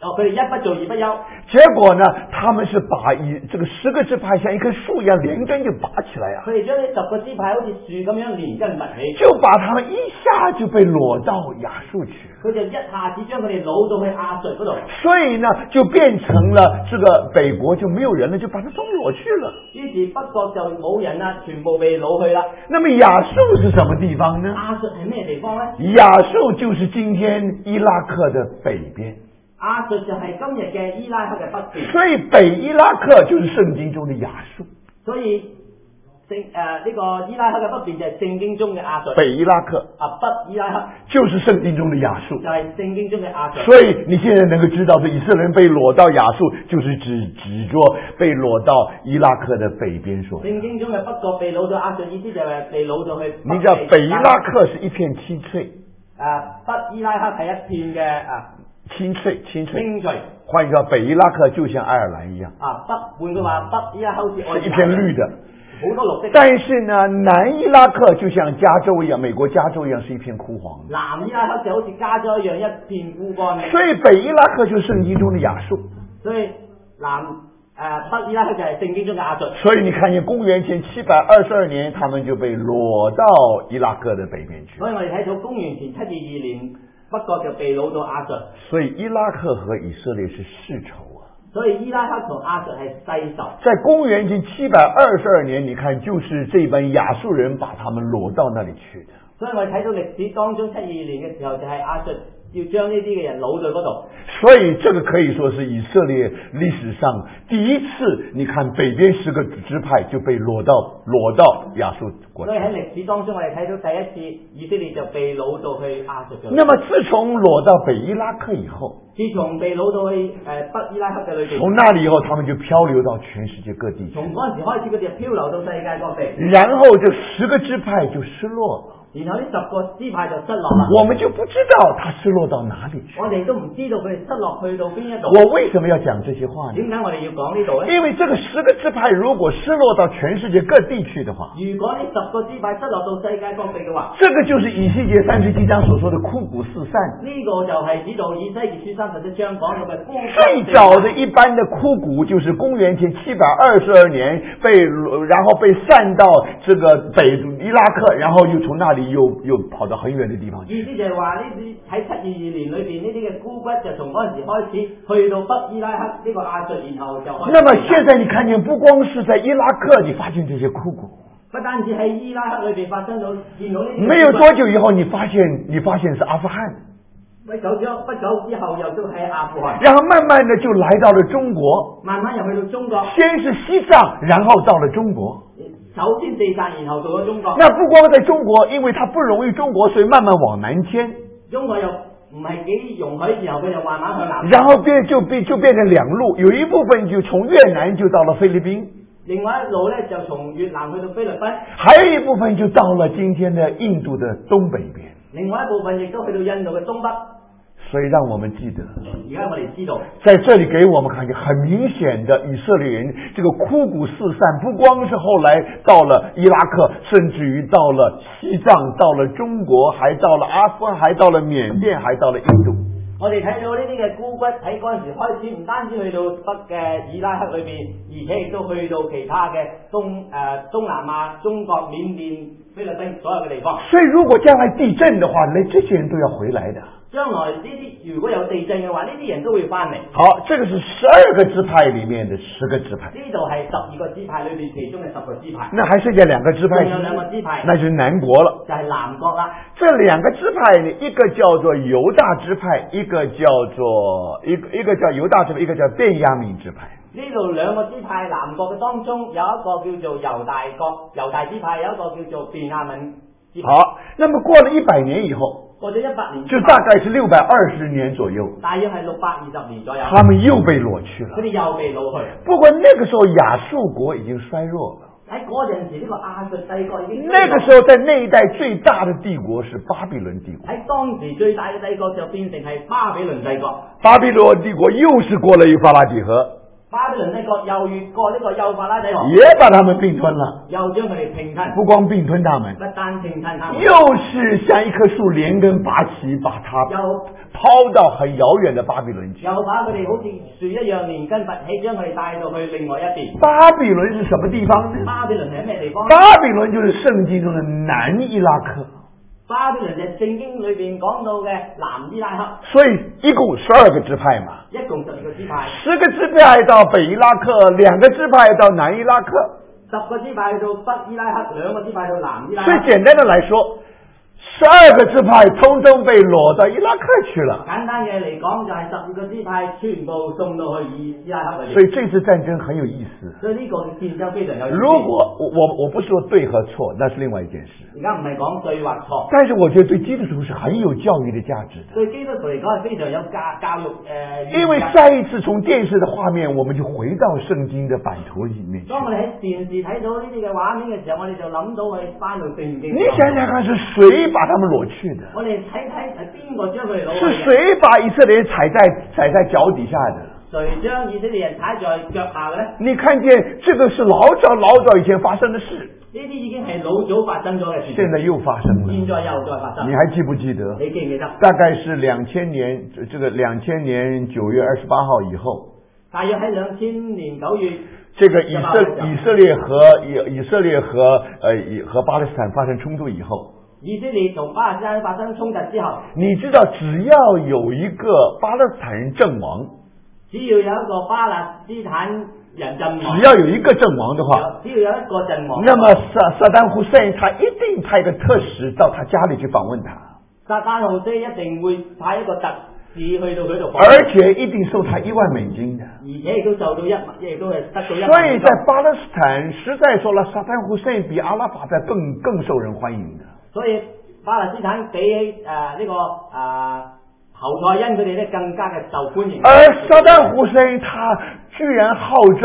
佢哋一不做二不休。 结果呢，他们是把这个10个支派像一棵树一样连根就拔起来啊！ 佢哋將呢10個支派好似樹咁樣連根拔起， 就把他们一下就被攞到亞述去。 佢就一下子將佢哋攞到去亞述嗰度。 所以呢，就變成了這個北國就沒有人了，就把它都攞去了。 於是北國就冇人啦，全部被攞去啦。 那麼亞述是什麼地方呢？ 亞述係咩地方呢？ 亞述就是今天伊拉克的北邊。 亞述就係今日嘅伊拉克嘅北邊。 所以北伊拉克就是聖經中的亞述。 所以呢個伊拉克嘅北邊就係聖經中嘅亞述。 北伊拉克北伊拉克就是聖經中的亞述， 就係聖經中嘅亞述。 所以你現在能夠知道，這以色列人被攞到亞述，就是指着被攞到伊拉克的北邊說。 聖經中嘅北國被攞到亞述，意思就係被攞到去。 你知道北伊拉克是一片青翠。 北伊拉克係一片嘅青翠。換句話，北伊拉克就像愛爾蘭一樣。 換句話，北伊拉克好似愛爾蘭是一片綠的。 好多綠色。 但是呢，南伊拉克就像加州一樣，美國加州一樣，是一片枯黃。 南伊拉克就好似加州一樣，一片枯乾。 所以北伊拉克就是聖經中的亞述。 所以北伊拉克就係聖經中嘅亞述。 所以你看見公元前722年，他們就被攞到伊拉克的北邊去。 所以我哋睇到公元前722年，北國就被攞到亞述。 所以伊拉克和以色列是世仇啊。 所以伊拉克同亞述係世仇。 在公元前722年，你看就是這班亞述人把他們攞到那裡去的。 所以我哋睇到歷史當中722年嘅時候，就係亞述要將呢啲嘅人攞到嗰度。 所以這個可以說是以色列歷史上第一次，你看北邊10個支派就被攞到亞述國。 所以喺歷史當中，我哋睇到第一次以色列就被攞到去亞述嘅。 那麼自從攞到北伊拉克以後， 自從被攞到去北伊拉克嘅裏邊， 從那裡以後，他們就漂流到全世界各地。 從嗰陣時開始，佢哋就漂流到世界各地。 然後這10個支派就失落了。 然後呢10個支派就失落啦。 我們就不知道他失落到哪裡去。 我哋都唔知道佢哋失落去到邊一度。 我為什麼要講這些話呢？ 點解我哋要講呢度呢？ 因為這個10個支派如果失落到全世界各地去的話， 如果呢10個支派失落到世界各地嘅話， 這個就是以西結37章所說的枯骨四散。 呢個就係指到以西結書37章講到嘅枯骨。 最早的一般的枯骨就是公元前722年然後被散到這個北伊拉克，然後又從那裡又跑到很遠的地方去。 意思就係話呢啲喺722年裏邊呢啲嘅枯骨就從嗰陣時開始去到北伊拉克呢個亞述，然後就開始。 那麼現在你看見不光是在伊拉克你發現這些枯骨， 不單止喺伊拉克裏邊發生到見到呢啲。 沒有多久以後你發現是阿富汗。 不久之後又都喺阿富汗。 然後慢慢的就來到了中國。 慢慢又去到中國。 先是西藏，然後到了中國。 首先四散，然後到咗中國。 那不光在中國，因為它不容易中國，所以慢慢往南遷。 中國又唔係幾容許，然後佢就慢慢向南。 然後就變成兩路，有一部分就從越南就到了菲律賓。 另外一路呢，就從越南去到菲律賓。 還有一部分就到了今天的印度的東北邊。 另外一部分亦都去到印度嘅東北。 所以讓我們記得， 而家我哋知道， 在這裡給我們看見很明顯的以色列人這個枯骨四散，不光是後來到了伊拉克，甚至於到了西藏，到了中國，還到了阿富汗，還到了緬甸，還到了印度。 我哋睇到呢啲嘅枯骨喺嗰陣時開始，唔單止去到北嘅伊拉克裏邊，而且亦都去到其他嘅東南亞、中國、緬甸、菲律賓所有嘅地方。 所以如果將來地震的話，那這些人都要回來的。 將來呢啲如果有地震嘅話，呢啲人都會翻嚟。 好，這個是12個支派裡面的10個支派。 呢度係12個支派裏邊其中嘅10個支派。 那還剩下2個支派。 仲有2個支派， 那就是南國了。 就係南國啦。 這2個支派呢，一個叫做猶大支派，一個叫猶大支派，一個叫便雅憫支派。 呢度2個支派，南國嘅當中有一個叫做猶大支派，有一個叫做便雅憫支派。 好，那麼過了100年以後。 過咗100年， 就大概是620年左右， 大約係620年左右， 他們又被擄去了。 佢哋又被擄去。 不過那個時候亞述國已經衰弱了。 喺嗰陣時，呢個亞述帝國已經那個時候在那一帶最大的帝國是巴比倫帝國。 喺當時最大嘅帝國就變成係巴比倫帝國。 巴比倫帝國又是過了以法拉底河。 巴比倫呢國又越過呢個幼發拉底河， 也把他們併吞了。 又將佢哋併吞， 不光併吞他們， 不單併吞他們， 又是像一棵樹連根拔起，把它又拋到很遙遠的巴比倫去。 又把佢哋好似樹一樣連根拔起，將佢哋帶到去另外一邊。 巴比倫是什麼地方呢？ 巴比倫係咩地方？ 巴比倫就是聖經中的南伊拉克。 巴比倫就係聖經裏邊講到嘅南伊拉克， 所以一共12個支派嘛， 一共12個支派 ，10個支派到北伊拉克，2個支派到南伊拉克 ，10個支派到北伊拉克，2個支派到南伊拉克。 所以簡單的來說，12個支派通通被攞到伊拉克去了。 簡單嘅嚟講，就係12個支派全部送到去伊拉克嗰邊。 所以這次戰爭很有意思。 所以呢個戰爭非常有意思。 如果我不說對和錯，那是另外一件事。 而家唔係講對或錯， 但是我覺得對基督徒是很有教育的價值的。 對基督徒嚟講係非常有教育因為再一次從電視的畫面，我們就回到聖經的版圖裏面去。 當我哋喺電視睇到呢啲嘅畫面嘅時候，我哋就諗到去翻到聖經。 你想想看，是誰把他們攞去的？ 我哋睇睇係邊個將佢哋攞去？ 是誰把以色列人踩在腳底下的？ 誰將以色列人踩在腳下嘅呢？ 你看見這個是老早以前發生的事， 呢啲已經係老早發生咗嘅事情， 現在又發生了。 現在又再發生。 你還記不記得？ 你記唔記得？ 大概是2000年，這個2000年9月28號以後， 大約喺2000年9月， 這個以色列和巴勒斯坦發生衝突以後， 以色列同巴勒斯坦發生衝突之後， 你知道只要有一個巴勒斯坦人陣亡， 只要有一個巴勒斯坦人陣亡， 只要有一個陣亡的話， 只要有一個陣亡， 那麼薩達姆胡塞因他一定派一個特使到他家裏去訪問他， 薩達姆胡塞因一定會派一個特使去到佢度訪問， 而且一定收他1萬美金的， 而且亦都受到亦都係得到1萬美金。 所以在巴勒斯坦實在說了，薩達姆胡塞因比阿拉法特更受人歡迎的。 所以巴勒斯坦比起侯賽因佢哋咧更加嘅受歡迎。而薩達姆胡塞因他居然號召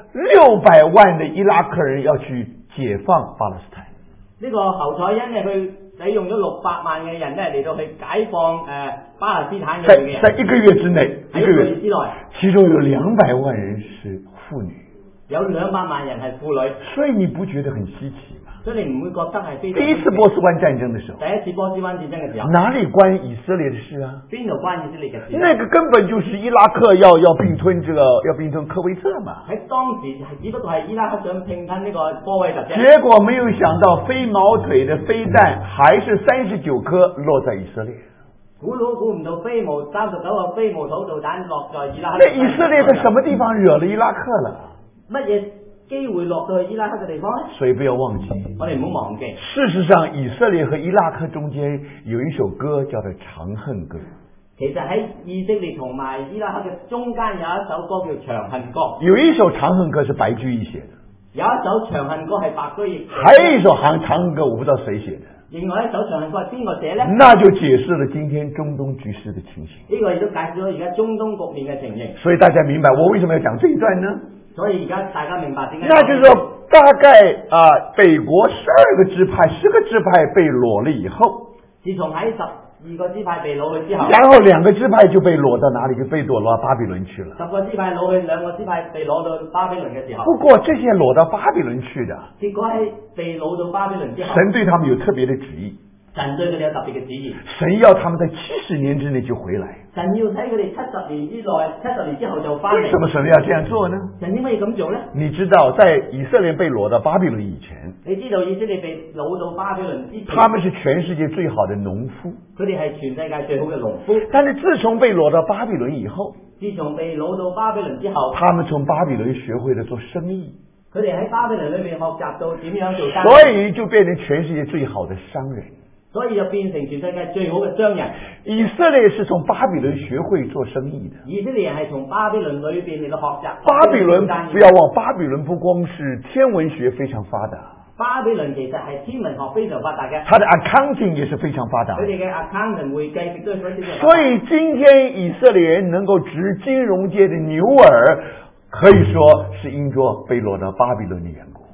600萬的伊拉克人要去解放巴勒斯坦。 呢個侯賽因咧，佢使用咗600萬嘅人咧嚟到去解放巴勒斯坦嘅人。 在1個月之內， 喺1個月之內， 其中有200萬人是婦女， 有200萬人係婦女。 所以你不覺得很稀奇嗎？ 所以你唔會覺得係非常。 第一次波斯灣戰爭的時候， 第一次波斯灣戰爭嘅時候， 哪裡關以色列的事啊？ 邊度關以色列嘅事？ 那個根本就是伊拉克要併吞科威特嘛。 喺當時只不過係伊拉克想併吞呢個科威特啫。 結果沒有想到飛毛腿的飛彈還是39顆落在以色列。 估都估唔到39個飛毛土導彈落在伊拉克。 那以色列在什麼地方惹了伊拉克了？ 乜嘢機會落到去伊拉克嘅地方呢？ 所以不要忘記， 我哋唔好忘記。 事實上，以色列和伊拉克中間有一首歌叫做《長恨歌》。 其實喺以色列同埋伊拉克嘅中間有一首歌叫《長恨歌》。 有一首《長恨歌》是白居易寫的。 有一首《長恨歌》係白居易寫的。 還有一首長恨歌，我不知道誰寫的。 另外一首《長恨歌》係邊個寫呢？ 那就解釋了今天中東局勢的情形。 呢個亦都解釋咗而家中東局面嘅情形。 所以大家明白我為什麼要講這一段呢？ 所以而家大家明白點解？ 那就是說，大概北國12個支派、10個支派被擄了以後， 自從喺12個支派被擄去之後， 然後2個支派就被擄到哪裡？就被擄到巴比倫去了。 10個支派擄去，2個支派被擄到巴比倫嘅時候。 不過這些擄到巴比倫去的， 結果喺被擄到巴比倫之後， 神對他們有特別的旨意。 神對佢哋有特別嘅旨意。 神要他們在70年之內就回來。 神要睇佢哋70年之內，70年之後就翻嚟。 為什麼神要這樣做呢？ 神點解要咁做呢？ 你知道，在以色列被擄到巴比倫以前， 你知道以色列被擄到巴比倫之前， 他們是全世界最好的農夫。 佢哋係全世界最好嘅農夫。 但是自從被擄到巴比倫以後， 自從被擄到巴比倫之後， 他們從巴比倫學會了做生意。 佢哋喺巴比倫裏面學習到點樣做生意， 所以就變成全世界最好的商人。 所以就變成全世界最好嘅商人。 以色列是從巴比倫學會做生意的。 以色列人係從巴比倫裏邊嚟到學習。 巴比倫不要忘，巴比倫不光是天文學非常發達， 巴比倫其實係天文學非常發達嘅。 它的 accounting 也是非常發達。 佢哋嘅 accounting 會計亦都係非常發達。 所以今天以色列人能夠值金融界的牛耳，可以說是因着被擄到巴比倫的緣故。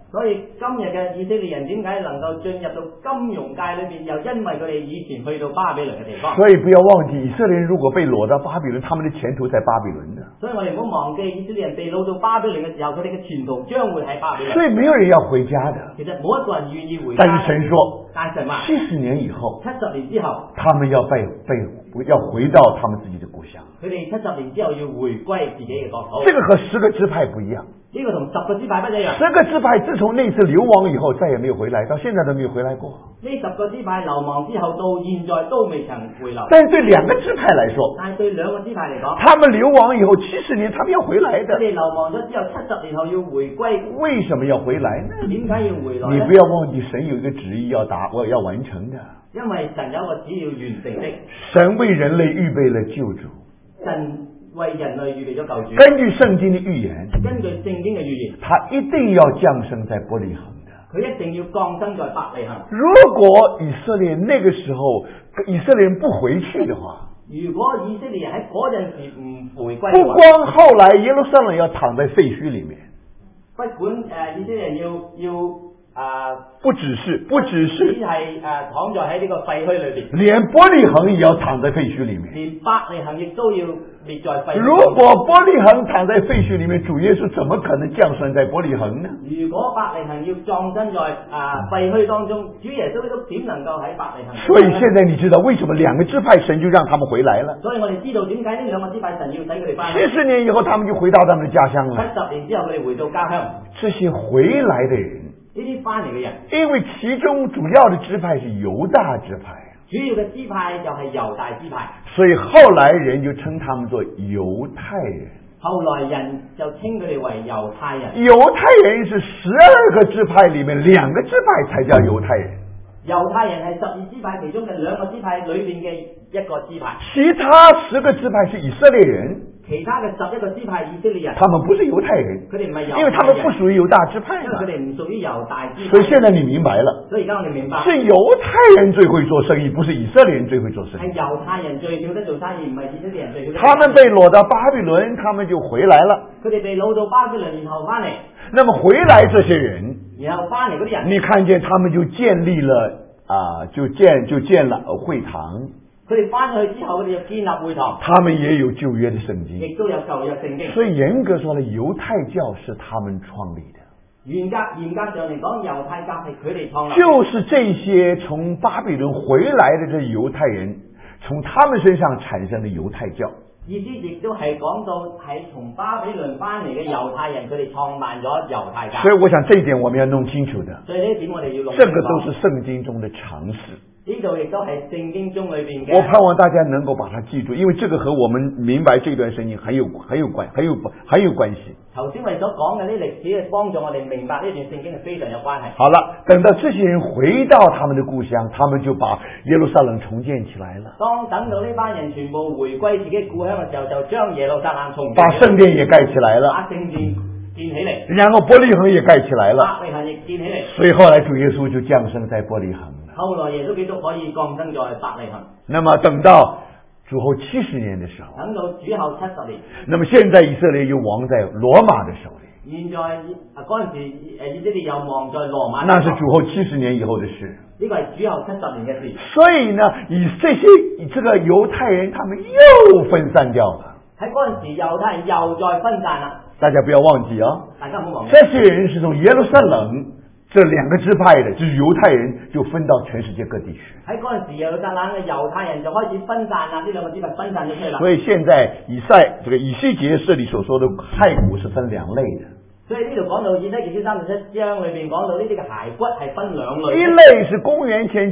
所以今日嘅以色列人點解能夠進入到金融界裏邊，又因為佢哋以前去到巴比倫嘅地方。 所以不要忘記，以色列人如果被掳到巴比倫，他們的前途在巴比倫的。 所以我哋唔好忘記，以色列人被擄到巴比倫嘅時候，佢哋嘅前途將會喺巴比倫。 所以沒有人要回家的。 其實冇一個人願意回家。 但是神說， 但神話 70年以後 ，70年之後， 他們要回到他們自己的故鄉。 佢哋70年之後要回歸自己嘅國土。 這個和10個支派不一樣。 呢個同10個支派不一樣。 10個支派自從那次流亡以後，再也沒有回來，到現在都沒有回來過。 呢10個支派流亡之後，到現在都未曾回流。 但是對2個支派來說， 但係對2個支派嚟講， 他們流亡以後70年，他們要回來的。 佢哋流亡咗之後70年後要回歸。 為什麼要回來呢？ 點解要回來呢？ 你不要忘記，神有一個旨意要完成的。 因為神有一個旨意要完成的。 神為人類預備了救主。 神為人類預備咗救主。 根據聖經的預言， 根據聖經嘅預言， 他一定要降生在伯利恆的。 佢一定要降生在伯利恆。 如果以色列那個時候以色列人不回去的話， 如果以色列人喺嗰陣時唔回歸， 不光後來耶路撒冷要躺在廢墟裏面， 不管以色列人要不只是只係躺在喺呢個廢墟裏邊， 連伯利恆也要躺在廢墟裏面， 連伯利恆亦都要列在廢墟。 如果伯利恆躺在廢墟裏面，主耶穌怎麼可能降生在伯利恆呢？ 如果伯利恆要降生在廢墟當中，主耶穌都點能夠喺伯利恆？ 所以現在你知道為什麼2個支派神就讓他們回來了？ 所以我哋知道點解呢2個支派神要使佢哋翻。 70年以後，他們就回到他們的家鄉了。 70年之後，佢哋回到家鄉。 這些回來的人， 呢啲翻嚟嘅人， 因為其中主要的支派是猶大支派， 主要嘅支派就係猶大支派， 所以後來人就稱他們做猶太人。 後來人就稱佢哋為猶太人。 猶太人是12個支派裏面2個支派才叫猶太人。 猶太人係12支派其中嘅2個支派裏面嘅一個支派， 其他10個支派是以色列人。 其他嘅11個支派以色列人， 他們不是猶太人， 佢哋唔係猶太人， 因為他們不屬於猶大支派， 因為佢哋唔屬於猶大支派。 所以現在你明白了， 所以而家我哋明白， 是猶太人最會做生意，不是以色列人最會做生意。 係猶太人最曉得做生意，唔係以色列人最曉得。 他們被擄到巴比倫，他們就回來了。 佢哋被擄到巴比倫，然後翻嚟。 那麼回來這些人， 然後翻嚟嗰啲人， 你看見他們就建立了就建了會堂。 佢哋翻去之後，佢哋就建立會堂。 他們也有舊約的聖經， 亦都有舊約聖經。 所以嚴格說來，猶太教是他們創立的。 嚴格上嚟講，猶太教係佢哋創立。 就是這些從巴比倫回來的這猶太人，從他們身上產生的猶太教。 意思亦都係講到係從巴比倫翻嚟嘅猶太人，佢哋創辦咗猶太教。 所以我想這一點我們要弄清楚的。 所以呢一點我哋要弄清楚。 這個都是聖經中的常識。 呢度亦都係聖經中裏邊嘅。 我盼望大家能夠把它記住，因為這個和我們明白這段聖經很有關係。 頭先我哋所講嘅呢歷史嘅幫助我哋明白呢段聖經係非常有關係。 好了，等到這些人回到他們的故鄉，他們就把耶路撒冷重建起來了。 等到呢班人全部回歸自己故鄉嘅時候，就將耶路撒冷重建， 把聖殿也蓋起來了， 把聖殿建起嚟， 然後伯利恆也蓋起來了， 伯利恆亦建起嚟。 所以後來主耶穌就降生在伯利恆了。 後來耶穌基督可以降生在伯利恆。 那麼等到主後70年的時候， 等到主後70年， 那麼現在以色列又亡在羅馬的手裏。 現在嗰陣時以色列有亡在羅馬， 那是主後70年以後的事。 呢個係主後70年嘅事。 所以呢，這個猶太人他們又分散掉了。 喺嗰陣時，猶太人又再分散啦。 大家不要忘記啊！ 大家唔好忘記， 這些人是從耶路撒冷這2個支派的，就是猶太人，就分到全世界各地去。 喺嗰陣時，耶路撒冷嘅猶太人就開始分散啦，呢2個支派分散咗出去啦。 所以現在以西結這裏所說的骸骨是分2類的。 所以呢度講到以西結書37章裏邊講到呢啲嘅骸骨係分2類。 一類是公元前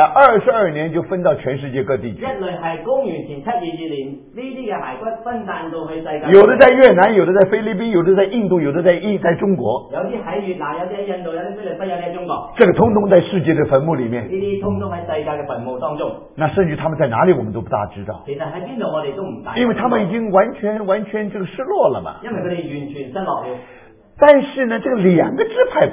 722年就分到全世界各地去。 一類係公元前722年呢啲嘅骸骨分散到去世界。 有的在越南，有的在菲律賓，有的在印度，有的在中國。 有啲喺越南，有啲喺印度，有啲菲律賓，有啲喺中國。 這個通通在世界的墳墓裏面。 呢啲通通喺世界嘅墳墓當中。 那甚至他們在哪裏我們都不大知道。 其實喺邊度我哋都唔大。 因為他們已經完全這個失落了嘛。 因為佢哋完全失落了。 但是呢，這個2個支派不同。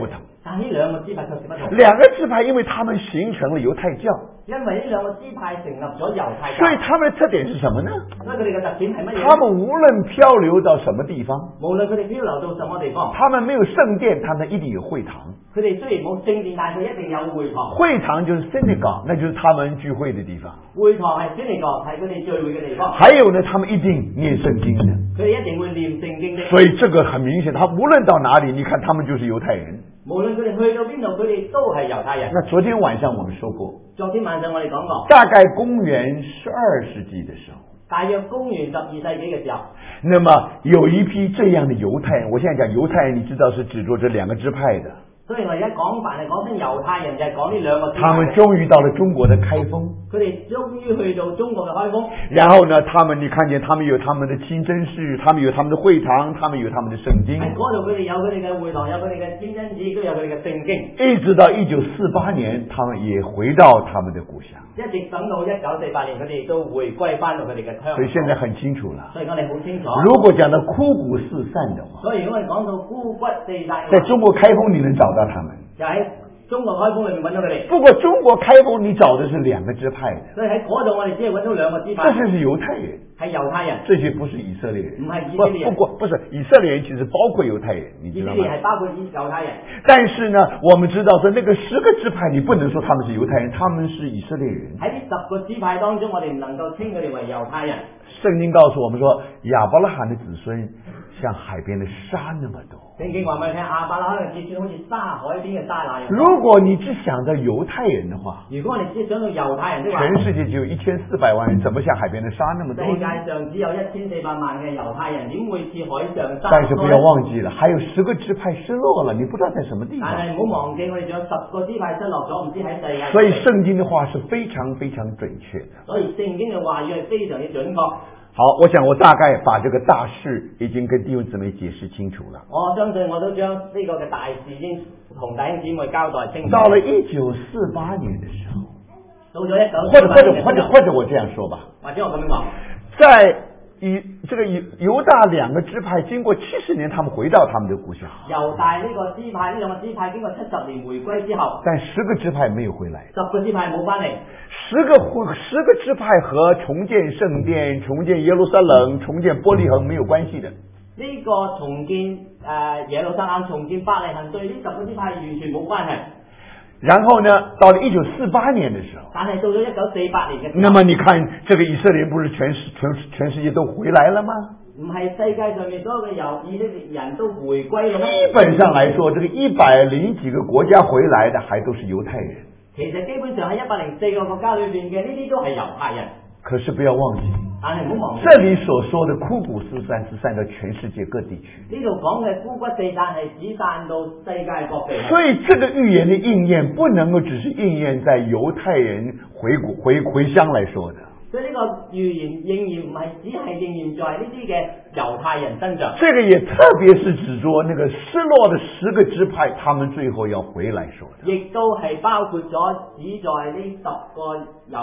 但呢兩個支派卻是不同。 兩個支派，因為他們形成了猶太教， 因為呢兩個支派成立咗猶太教， 所以他們的特點是什麼呢？ 所以佢哋嘅特點係乜嘢？ 他們無論漂流到什麼地方， 無論佢哋漂流到什麼地方， 他們沒有聖殿，他們一定有會堂。 佢哋雖然冇聖殿，但係佢一定有會堂。 會堂就是 synagogue，那就是他們聚會的地方。 會堂係先嚟講係佢哋聚會嘅地方。 還有呢，他們一定念聖經的。 佢哋一定會念聖經的。 所以這個很明顯，他無論到哪裡，你看他們就是猶太人。 無論佢哋去到邊度，佢哋都係猶太人。 那昨天晚上我們說過， 昨天晚上我哋講過， 大概公元12世紀的時候， 大約公元12世紀嘅時候， 那麼有一批這樣的猶太人，我現在講猶太人，你知道是指着這兩個支派的。 所以我而家講凡係講親猶太人，就係講呢兩個支派。 他們終於到了中國的開封， 佢哋終於去到中國嘅開封。 然後呢，你看見他們有他們的清真寺，他們有他們的會堂，他們有他們的聖經。 喺嗰度佢哋有佢哋嘅會堂，有佢哋嘅清真寺，都有佢哋嘅聖經。 一直到1948年，他們也回到他們的故鄉。 一直等到1948年，佢哋都回歸翻到佢哋嘅鄉。 所以現在很清楚了。 所以我哋好清楚。 如果講到枯骨四散的話， 所以如果我哋講到枯骨四散， 在中國開封你能找到他們。 就喺中國開封裏面揾到佢哋。 不過中國開封你找的是兩個支派的。 所以喺嗰度我哋只係揾到兩個支派。 這些是猶太人。 係猶太人。 這些不是以色列人。 唔係以色列人。 不是以色列人，其實包括猶太人，你知道嗎？ 以色列係包括猶太人。 但是呢，我們知道說那個10個支派，你不能說他們是猶太人，他們是以色列人。 喺呢10個支派當中，我哋唔能夠稱佢哋為猶太人。 聖經告訴我們說，亞伯拉罕的子孫像海邊的沙那麼多。 聖經話俾你聽，亞伯拉罕嘅子孫好似沙海邊嘅沙那樣。 如果你只想到猶太人的話， 如果我哋只想到猶太人的話， 全世界只有1400萬人，怎麼像海邊的沙那麼多？ 世界上只有1400萬嘅猶太人，點會似海上沙？ 但是不要忘記了，還有10個支派失落了，你不知道在什麼地方。 但係唔好忘記，我哋仲有10個支派失落咗，唔知喺世界。 所以聖經的話是非常非常準確的。 所以聖經嘅話語係非常之準確。 好，我想我大概把這個大事已經跟弟兄姊妹解釋清楚了。 我相信我都將呢個嘅大事已經同弟兄姊妹交代清楚。 到了1948年的時候， 到咗1948年， 或者我這樣說吧， 或者我咁樣講， 在這個猶大兩個支派經過70年，他們回到他們的故鄉。 猶大呢個支派，呢兩個支派經過70年回歸之後， 但10個支派沒有回來。 10個支派冇翻嚟。 10個支派和重建聖殿、重建耶路撒冷、重建伯利恆沒有關係的。 呢個重建耶路撒冷、重建伯利恆對呢10個支派完全冇關係。 然後呢，到了1948年的時候， 但係到咗1948年嘅時候， 那麼你看這個以色列人不是全世界都回來了嗎？ 唔係世界上面所有嘅以色列人都回歸了嗎？ 基本上來說，這個100幾個國家回來的還都是猶太人。 其實基本上喺104個國家裏邊嘅呢啲都係猶太人。 可是不要忘記， 但係唔好忘記， 這裡所說的枯骨四散是散到全世界各地去。 呢度講嘅枯骨四散係指散到世界各地。 所以這個預言的應驗不能夠只是應驗在猶太人回鄉來說的。 所以呢個預言應驗唔係只係應驗在呢啲嘅猶太人身上。 這個也特別是指着那個失落的10個支派，他們最後要回來說的。 亦都係包括咗指在呢10個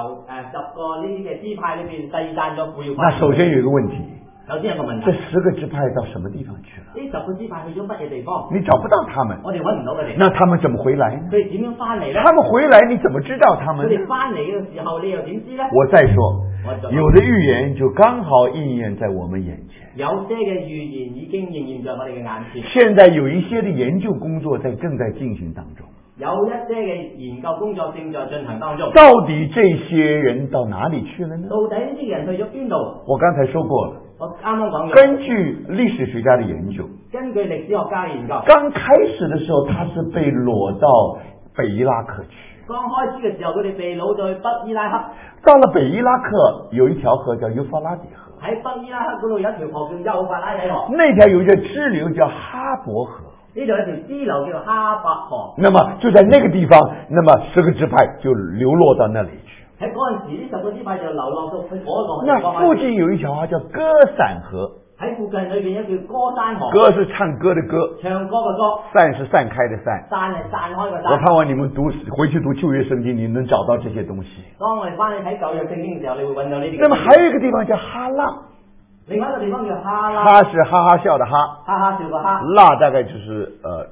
10個呢啲嘅支派裏邊四散咗回。 那首先有一個問題。 首先有個問題。 這10個支派到什麼地方去了？ 呢10個支派去咗乜嘢地方？ 你找不到他們。 我哋揾唔到佢哋。 那他們怎麼回來呢？ 佢哋點樣翻嚟呢？ 他們回來你怎麼知道他們？ 佢哋翻嚟嘅時候你又點知呢？ 我再說，有的預言就剛好應驗在我們眼前。 有些嘅預言已經應驗在我哋嘅眼前。 現在有一些的研究工作正在進行當中。 有一些嘅研究工作正在進行當中。 到底這些人到哪裡去了呢？ 到底呢啲人去咗邊度？ 我剛才說過了。 我啱啱講咗。 根據歷史學家的研究， 根據歷史學家嘅研究， 剛開始的時候，他是被擄到北伊拉克去。 剛開始嘅時候，佢哋被擄到去北伊拉克。 到了北伊拉克，有一條河叫幼發拉底河。 喺北伊拉克嗰度有一條河叫幼發拉底河。 那條有一個支流叫哈伯河。 呢度有一條支流叫做哈伯河。 那麼就在那個地方，那麼10個支派就流落到那裡去。 喺嗰陣時，呢10個支派就流落到去嗰個。 那附近有一條河叫歌散河。 喺附近裏邊有條歌山河。 歌是唱歌的歌， 唱歌嘅歌。 散是散開的散。 散係散開嘅散。 我盼望你們回去讀舊約聖經，你能找到這些東西。 當我哋翻去睇舊約聖經嘅時候，你會揾到呢啲。 那麼還有一個地方叫哈拉。 另外一個地方叫哈拉。 哈是哈哈笑的哈。 哈哈笑嘅哈。 拉大概就是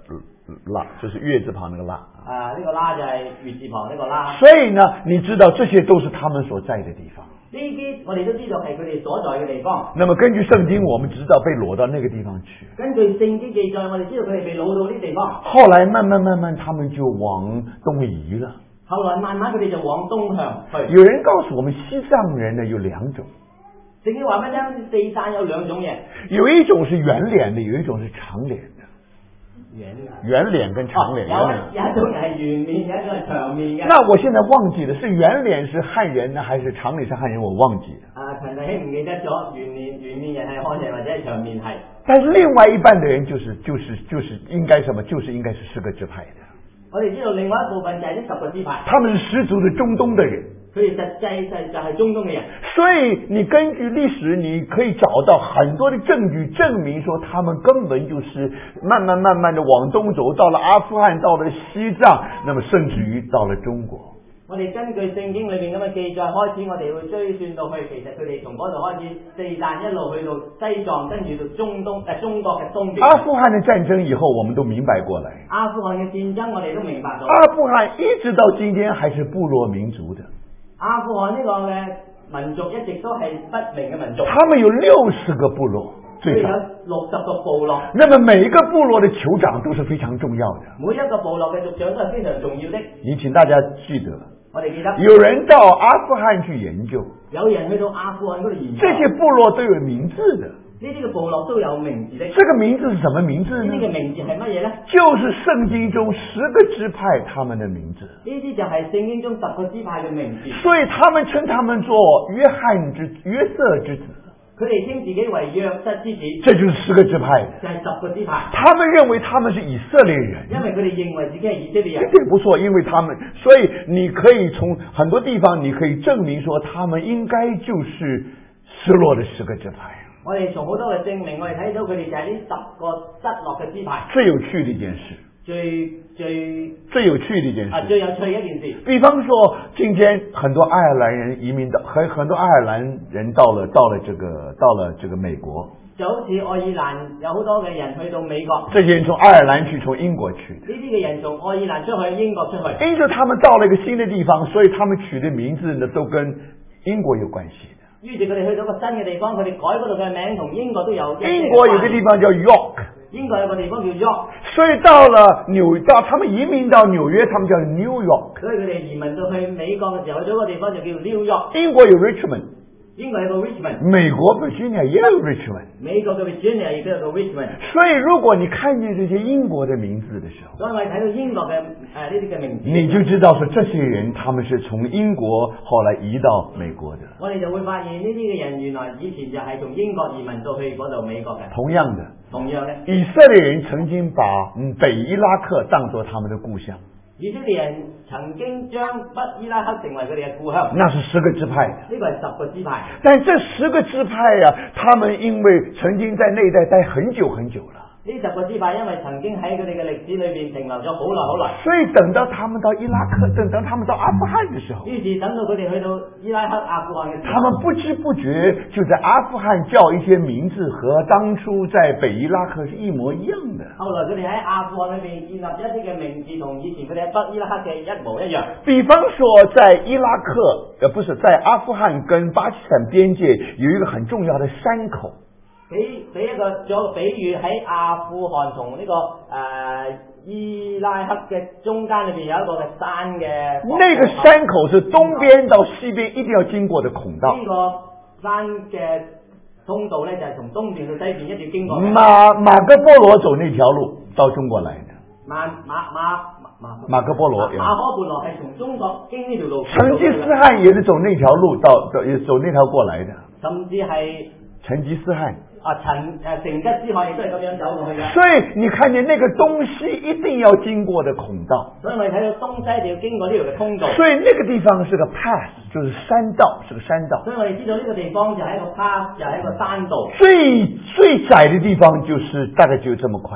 拉，就是月字旁那个拉。 呢個拉就係月字旁呢個拉。 所以呢，你知道這些都是他們所在的地方。 呢啲我哋都知道係佢哋所在嘅地方。 那麼根據聖經，我們知道被擄到那個地方去。 根據聖經記載，我哋知道佢哋被擄到呢地方。 後來慢慢，他們就往東移了。 後來慢慢佢哋就往東向去。 有人告訴我們，西藏人呢有兩種。 聖經話俾你聽，四山有兩種嘢， 有一種是圓臉的，有一種是長臉的。圓臉跟長臉， 有一種係圓面，有一種係長面嘅。 那我現在忘記了，是圓臉是漢人呢，還是長臉是漢人？我忘記了。 陳弟兄唔記得咗，圓面人係漢人或者係長面係。 但是另外一半的人就是應該什麼？就是應該是10個支派的。 我哋知道另外一部分就係呢10個支派。 他們是十足的中東的人。 佢哋實際就係中東嘅人。 所以你根據歷史，你可以找到很多的證據證明說，他們根本就是慢慢的往東走，到了阿富汗，到了西藏，那麼甚至於到了中國。 我哋根據聖經裏面咁嘅記載開始，我哋會追算到去，其實佢哋從嗰度開始四散一路去到西藏，跟住到中國嘅東邊。 阿富汗的戰爭以後，我們都明白過來。 阿富汗嘅戰爭我哋都明白到。 阿富汗一直到今天還是部落民族的。 阿富汗呢個嘅民族一直都係不明嘅民族。 他們有60個部落，最少有60個部落。 那麼每一個部落的酋長都是非常重要的。 每一個部落嘅族長都係非常重要的。 你請大家記得。 我哋記得。 有人到阿富汗去研究。 有人去到阿富汗嗰度研究。 這些部落都有名字的。 呢啲嘅部落都有名字的。 這個名字是什麼名字呢？ 呢啲嘅名字係乜嘢呢？ 就是聖經中10個支派他們的名字。 呢啲就係聖經中10個支派嘅名字。 所以他們稱他們做約瑟之子。 佢哋稱自己為約瑟之子。 這就是10個支派。 就係10個支派。 他們認為他們是以色列人。 因為佢哋認為自己係以色列人。 對，不錯，因為他們，所以你可以從很多地方你可以證明說，他們應該就是失落的10個支派。 我哋從好多嘅證明，我哋睇到佢哋就係呢10個失落嘅支派。 最有趣的一件事。最有趣的一件事。 最有趣的一件事。 比方說，今天很多愛爾蘭人移民到，很多愛爾蘭人到了這個美國。 就好似愛爾蘭有好多嘅人去到美國。 這些人從愛爾蘭去，從英國去。 呢啲嘅人從愛爾蘭出去，英國出去。 因此，他們到了一個新的地方，所以他們取的名字呢，都跟英國有關係的。 於是佢哋去到個新嘅地方，佢哋改嗰度嘅名同英國都有。 英國有個地方叫 York， 英國有個地方叫 York， 所以到了他們移民到紐約，他們叫 New York。 所以佢哋移民到去美國嘅時候，去咗個地方就叫 New York。 英國有 Richmond， 英國有個 Richmond， 美國 Virginia 也有 Richmond， 美國嘅 Virginia 亦都有個 Richmond。 所以如果你看見這些英國的名字的時候， 所以我哋睇到英國嘅呢啲嘅名字， 你就知道說這些人他們是從英國後來移到美國的。 我哋就會發現呢啲嘅人原來以前就係從英國移民到去嗰度美國嘅。 同樣的，以色列人曾經把北伊拉克當作他們的故鄉。 以色列人曾經將北伊拉克成為佢哋嘅故鄉。 那是10個支派的。 呢個係10個支派。 但這10個支派呀，他們因為曾經在那一帶待很久很久了。呢 10個支派因為曾經喺佢哋嘅歷史裏邊停留咗好耐好耐， 所以等到他們到伊拉克，等他們到阿富汗的時候， 於是等到佢哋去到伊拉克、阿富汗嘅時候， 他們不知不覺就在阿富汗叫一些名字和當初在北伊拉克是一模一樣的。 後來佢哋喺阿富汗裏邊建立一啲嘅名字同以前佢哋喺北伊拉克嘅一模一樣。 比方說在伊拉克，不是在阿富汗跟巴基斯坦邊界有一個很重要的山口。 俾一個做個比喻，喺阿富汗同呢個伊拉克嘅中間裏邊有一個嘅山嘅。 那個山口是東邊到西邊一定要經過的孔道。 呢個山嘅通道呢，就係從東邊到西邊一定要經過。 馬可波羅走那條路到中國來的。馬可波羅係從中國經呢條路。 成吉思汗也是走那條路走那條過來的。 甚至係成吉思汗。 成吉思汗亦都係咁樣走過去嘅。 所以你看見那個東西一定要經過的孔道。 所以我哋睇到東西一定要經過呢條嘅通道。 所以那個地方是個 pass， 就是山道，是個山道。 所以我哋知道呢個地方就係一個 pass， 就係一個山道。 最窄的地方就是大概只有這麼寬的。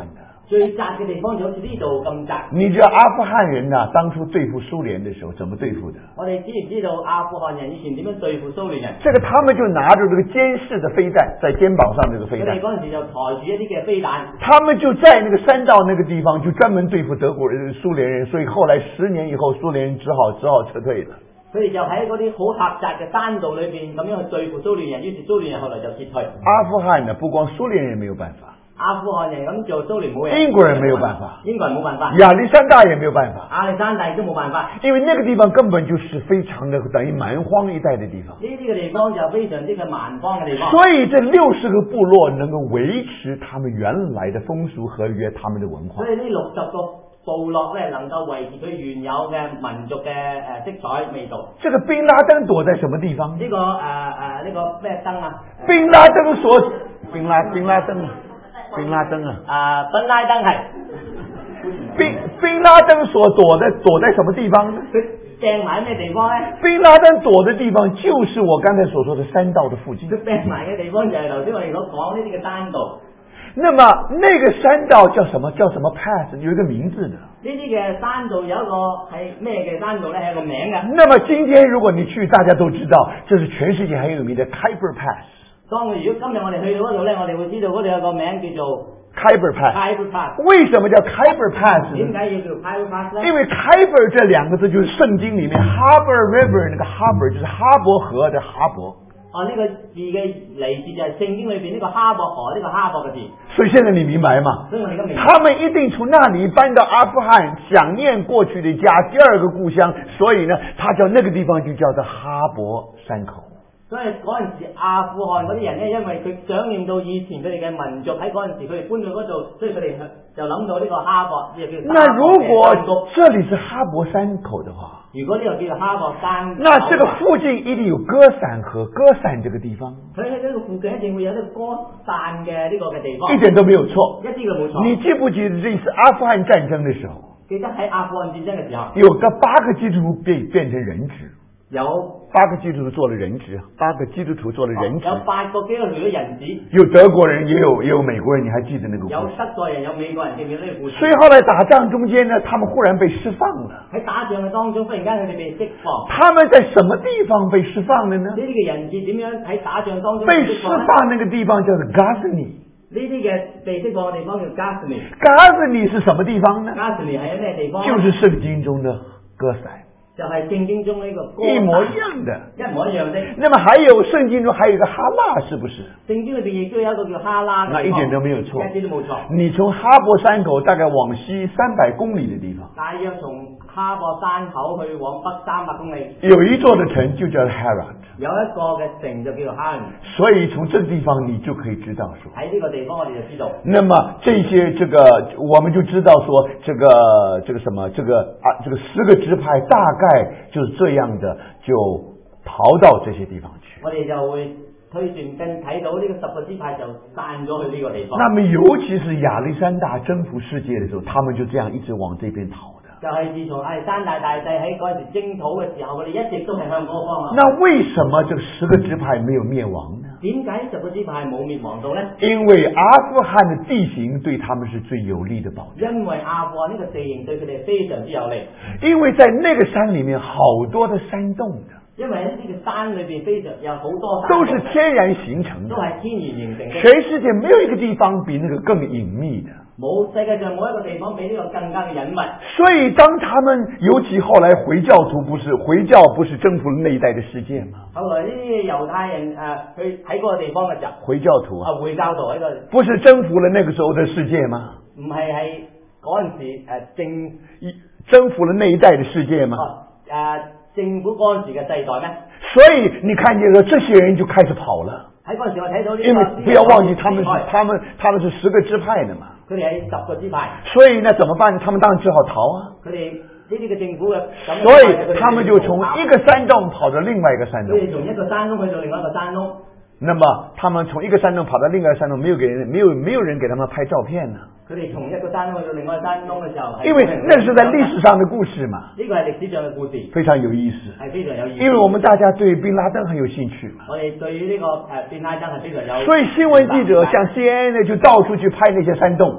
最窄嘅地方就好似呢度咁窄。 你知道阿富汗人呢，当初对付苏联的时候怎么对付的？ 我哋知唔知道阿富汗人以前點樣對付蘇聯人？ 这个他们就拿着这个监视的飞弹，在肩膀上这个飞弹佢哋，嗰陣時就抬住一啲嘅飛彈。 他们就在那个山道那个地方就专門對付德國人、蘇聯人，所以後來10年以後，蘇聯人只好撤退了。 佢哋就喺嗰啲好狹窄嘅山道裏邊咁樣去對付蘇聯人，於是蘇聯人後來就撤退。 阿富汗呢，不光蘇聯人沒有辦法， 阿富汗人咁做蘇聯冇人， 英國人沒有辦法， 英國人冇辦法， 亞歷山大也沒有辦法， 亞歷山大都冇辦法， 因為那個地方根本就是非常的等於蠻荒一帶的地方。 呢啲嘅地方就非常之嘅蠻荒嘅地方。 所以這60個部落能夠維持他們原來的風俗和他們的文化。 所以呢60個部落咧能夠維持佢原有嘅民族嘅色彩味道。 這個賓拉登躲在什麼地方？ 呢個呢個咩燈啊？ 賓拉登所賓拉登啊，賓拉登啊。 賓拉登係。 賓拉登所躲在什麼地方呢？ 佢掟埋喺咩地方咧？ 賓拉登躲的地方就是我剛才所說的山道的附近。 佢掟埋嘅地方就係頭先我哋所講呢啲嘅山道。 那麼那個山道叫什麼 pass？ 有一個名字的。 呢啲嘅山道有一個係咩嘅山道咧？係一個名嘅。 那麼今天如果你去，大家都知道，這是全世界很有名的 Khyber Pass。 當如果今日我哋去到嗰度咧，我哋會知道嗰度有個名叫做 Khyber Pass。Khyber Pass。 為什麼叫 Khyber Pass？ 點解要叫 Khyber Pass 呢？ 因為 Khyber 這兩個字就是聖經裡面 Harbor River 那個 Harbor 就是哈伯河的哈伯。 呢個字嘅嚟自就係聖經裏邊呢個哈伯河呢個哈伯嘅字。 所以現在你明白嗎？ 所以我哋而家明白。 他們一定從那裡搬到阿富汗，想念過去的家，第二個故鄉，所以呢，他叫那個地方就叫做哈伯山口。 所以嗰陣時阿富汗嗰啲人咧，因為佢想念到以前佢哋嘅民族喺嗰陣時佢哋搬到嗰度，所以佢哋就諗到呢個哈伯，呢個叫那如果這裡是哈伯山口的話， 如果呢個叫做哈伯山口， 那這個附近一定有歌散河，歌散這個地方。 佢喺呢個附近一定會有呢個歌散嘅呢個嘅地方。 一點都沒有錯， 一啲都冇錯。 你記不記得這次阿富汗戰爭的時候？ 記得喺阿富汗戰爭嘅時候， 有個8個基督徒變成人質。 有 8個基督徒做了人質，8個基督徒做了人質。 有8個基督徒做咗人質。 有德國人，也有美國人，你還記得那個故事？ 有德國人，有美國人，記唔記得呢個故事？ 所以後來打仗中間呢，他們忽然被釋放了。 喺打仗嘅當中，忽然間佢哋被釋放。 他們在什麼地方被釋放了呢？ 呢啲嘅人質點樣喺打仗當中被釋放那個地方叫做 Ghazni。 呢啲嘅被釋放嘅地方叫 Ghazni。 Ghazni 是什麼地方呢？ Ghazni 係喺咩地方？ 就是聖經中的歌散。 就係聖經中呢個歌一模一樣的， 一模一樣的。 那麼還有聖經中還有一個哈拉，是不是？ 聖經裏邊亦都有一個叫哈拉嘅地方， 那一點都沒有錯， 一啲都冇錯。 你從哈伯山口大概往西300公里的地方， 大約從哈伯山口去往北300公里， 有一座的城就叫 Herat， 有一個嘅城就叫做哈蘭。 所以從這個地方你就可以知道說， 喺呢個地方我哋就知道。 那麼這些我們就知道說，這個什麼這個10個支派大概就是這樣的就逃到這些地方去。 我哋就會推算跟睇到呢個10個支派就散咗去呢個地方。 那麼尤其是亞歷山大征服世界的時候，他們就這樣一直往這邊逃的。 就係自從亞歷山大大帝喺嗰陣時征討嘅時候，我哋一直都係向嗰方啊。 那為什麼這個10個支派沒有滅亡呢？ 點解10個支派冇滅亡到呢？ 因為阿富汗的地形對他們是最有利的保障。 因為阿富汗呢個地形對佢哋非常之有利。 因為在那個山裏面好多的山洞的。 因為喺呢個山裏邊非常有好多山， 都是天然形成的， 都係天然形成的。 全世界沒有一個地方比那個更隱秘的。 冇，世界上冇一個地方比呢個更加嘅隱密。 所以當他們尤其後來回教不是征服了那一帶的世界嗎？ 後來呢啲猶太人去喺嗰個地方嘅時候， 回教徒回教徒喺個不是征服了那個時候的世界嗎？ 唔係喺嗰陣時征服了那一帶的世界嗎？ 政府嗰陣時嘅世代咩？ 所以你看見了這些人就開始跑了。 喺嗰陣時我睇到呢個， 因為不要忘記他們是10個支派的嘛。 佢哋係10個支派。 所以呢，怎麼辦？他們當然只好逃啊。 佢哋呢啲嘅政府嘅， 所以他們就從一個山洞跑到另外一個山洞。 佢哋從一個山洞去到另外一個山洞。 那麼他們從一個山洞跑到另外一個山洞，沒有人給他們拍照片呢。 佢哋從一個山洞去到另外一個山洞嘅時候， 因為那是在歷史上的故事嘛。 呢個係歷史上嘅故事， 非常有意思， 係非常有意思。 因為我們大家對賓拉登很有興趣嘛。 我哋對於呢個賓拉登係非常有。 所以新聞記者像 CNN 呢，就到處去拍那些山洞。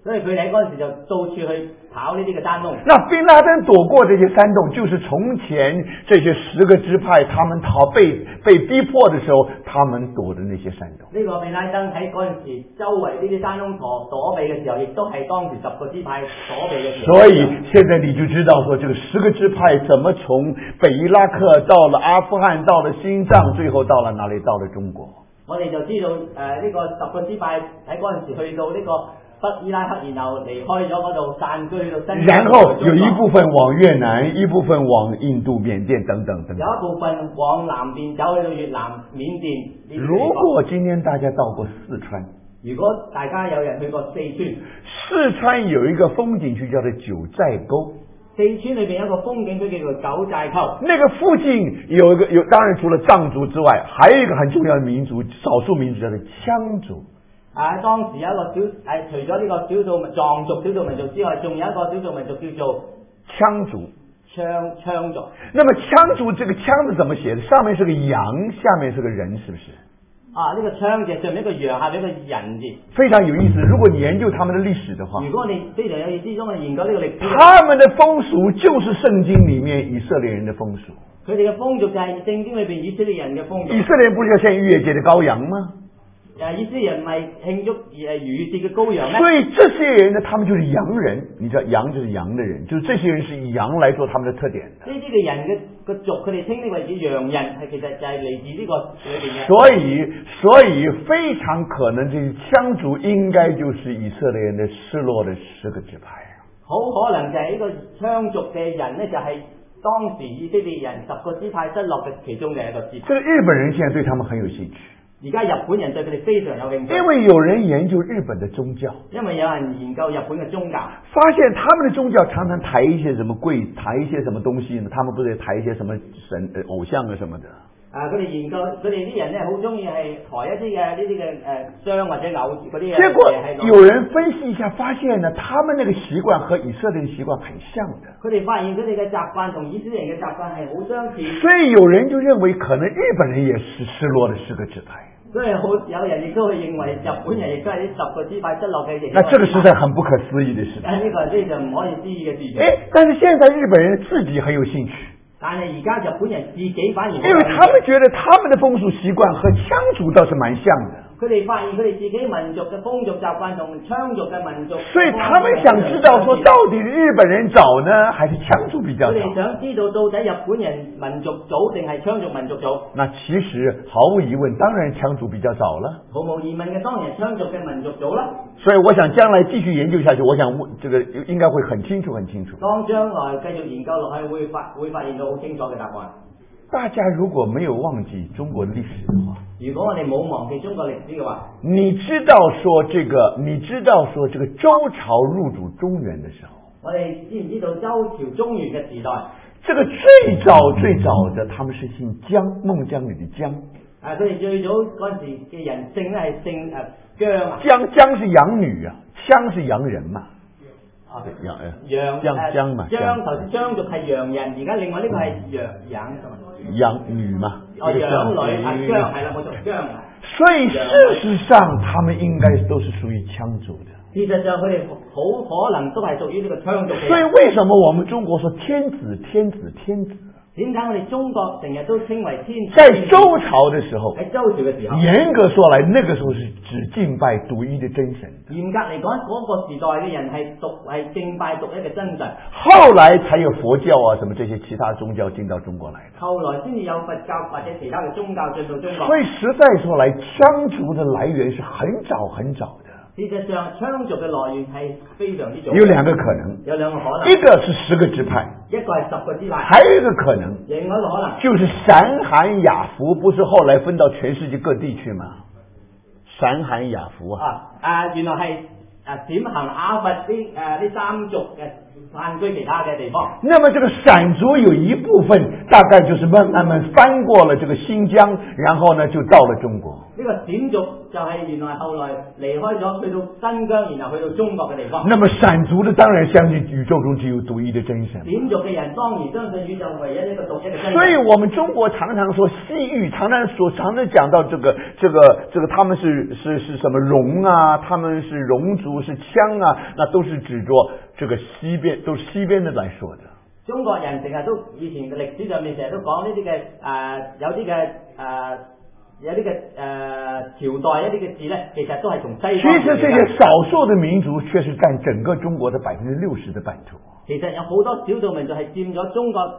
所以佢哋喺嗰陣時就到處去跑呢啲嘅山窿。 那賓拉登躲過這些山洞，就是從前這些10個支派他們被逼迫的時候，他們躲的那些山洞。 呢個賓拉登喺嗰陣時周圍呢啲山窿躲避嘅時候，亦都係當時10個支派躲避嘅時候。 所以現在你就知道說，這個10個支派怎麼從北伊拉克到了阿富汗，到了新藏，最後到了哪裏？到了中國。 我哋就知道呢個10個支派喺嗰陣時去到呢個北伊拉克，然後離開咗嗰度散居去到新疆。 然後有一部分往越南，一部分往印度、緬甸等等等等。 有一部分往南邊走去到越南、緬甸。 如果今天大家到過四川， 如果大家有人去過四川， 四川有一個風景區叫做九寨溝。 四川裏邊有一個風景區叫做九寨溝。 那個附近有，當然除了藏族之外，還有一個很重要的民族，少數民族叫做羌族。 當時有一個除咗呢個少數藏族少數民族之外，仲有一個少數民族叫做羌族。 羌族。 那麼羌族這個羌字怎麼寫的？上面是個羊，下面是個人，是不是？ 呢個羌字上面一個羊，下面一個人字。 非常有意思。如果你研究他們的歷史的話， 如果你非常有意思，當你研究呢個歷史， 他們的風俗就是聖經裡面以色列人的風俗。 佢哋嘅風俗就係聖經裏邊以色列人嘅風俗。 以色列人不是要獻逾越節的羔羊嗎？ 以色列人唔係慶祝逾越節嘅羔羊咩？ 所以這些人呢，他們就是羊人。你知道羊就是羊的人，就是這些人是以羊來做他們的特點的。 呢啲嘅人嘅族，佢哋稱呢為叫羊人，係其實就係嚟自呢個裏邊嘅。 所以非常可能這些羌族應該就是以色列人的失落的10個支派。 好可能就係呢個羌族嘅人呢，就係當時以色列人10個支派失落嘅其中嘅一個支派。 這個日本人現在對他們很有興趣。 而家日本人對佢哋非常有興趣， 因為有人研究日本的宗教， 因為有人研究日本嘅宗教， 發現他們的宗教常常抬一些什麼抬一些什麼東西呢？他們不是抬一些什麼神偶像啊什麼的。 佢哋研究佢哋啲人呢，好中意係抬一啲嘅呢啲嘅像或者偶嗰啲嘢。 結果有人分析一下，發現呢，他們那個習慣和以色列的習慣很像的。 佢哋發現佢哋嘅習慣同以色列人嘅習慣係好相似。 所以有人就認為，可能日本人也是失落的10個支派。 所以有人亦都會認為日本人亦都係呢10個支派失落嘅。 那這個實在很不可思議的事情。 呢個呢就唔可以思議嘅事情。 但是現在日本人自己很有興趣。 但係而家日本人自己反而因為他們覺得他們的風俗習慣和羌族倒是蠻像的。 佢哋發現佢哋自己民族嘅風俗習慣同羌族嘅民族， 所以他們想知道說，到底日本人早呢，還是羌族比較早？ 佢哋想知道到底日本人民族早定係羌族民族早？ 那其實毫無疑問，當然羌族比較早了。 毫無疑問嘅，當然羌族嘅民族早啦。 所以我想將來繼續研究下去，我想這個應該會很清楚，很清楚。 當將來繼續研究落去，會發現到好清楚嘅答案。 大家如果沒有忘記中國歷史的話， 如果我哋冇忘記中國歷史嘅話， 你知道說這個周朝入主中原的時候， 我哋知唔知道周朝中原嘅時代？ 這個最早的，他們是姓姜，孟姜女的姜。 佢哋最早嗰陣時嘅人姓咧係姓姜。 姜是養女啊，羌是洋人嘛。 姜嘛，頭先羌族係洋人，而家另外呢個係養女嘛。 養女姜係啦，冇錯，姜。 所以事實上，他們應該都是屬於羌族的。 事實上，佢哋好可能都係屬於呢個羌族嘅。 所以為什麼我們中國說天子？點解我哋中國成日都稱為天子？ 在周朝的時候， 喺周朝嘅時候， 嚴格說來，那個時候是只敬拜獨一的真神。 嚴格嚟講，嗰個時代嘅人係敬拜獨一嘅真神。 後來才有佛教啊，什麼這些其他宗教進到中國來的。 後來先至有佛教或者其他嘅宗教進到中國。 所以實在說來，羌族的來源是很早的。 事實上，羌族嘅來源係非常之早。 有兩個可能，一個是10個支派， 一個係10個支派， 還有一個可能， 另外一個可能就是閃罕雅弗，不是後來分到全世界各地去嗎？閃罕雅弗原來係閃罕雅弗呢3族嘅散居其他嘅地方。 那麼這個閃族有一部分大概就是慢慢翻過了這個新疆，然後呢就到了中國。 呢個閃族就係原來後來離開咗，去到新疆，然後去到中國嘅地方。 那麼閃族的當然相信宇宙中只有獨一的真神。 閃族嘅人當然相信宇宙唯一一個獨一嘅真神。 所以我們中國常常說西域，常常講到這個，他們是什麼戎啊，他們是戎族，是羌啊，那都是指着這個西邊，都是西邊的來說的。 中國人成日都以前嘅歷史上面成日都講呢啲嘅有啲嘅朝代一啲嘅字咧，其實都係從西方。其實這些少數的民族卻是佔整個中國的60%的版圖。 其實有好多少數民族係佔咗中國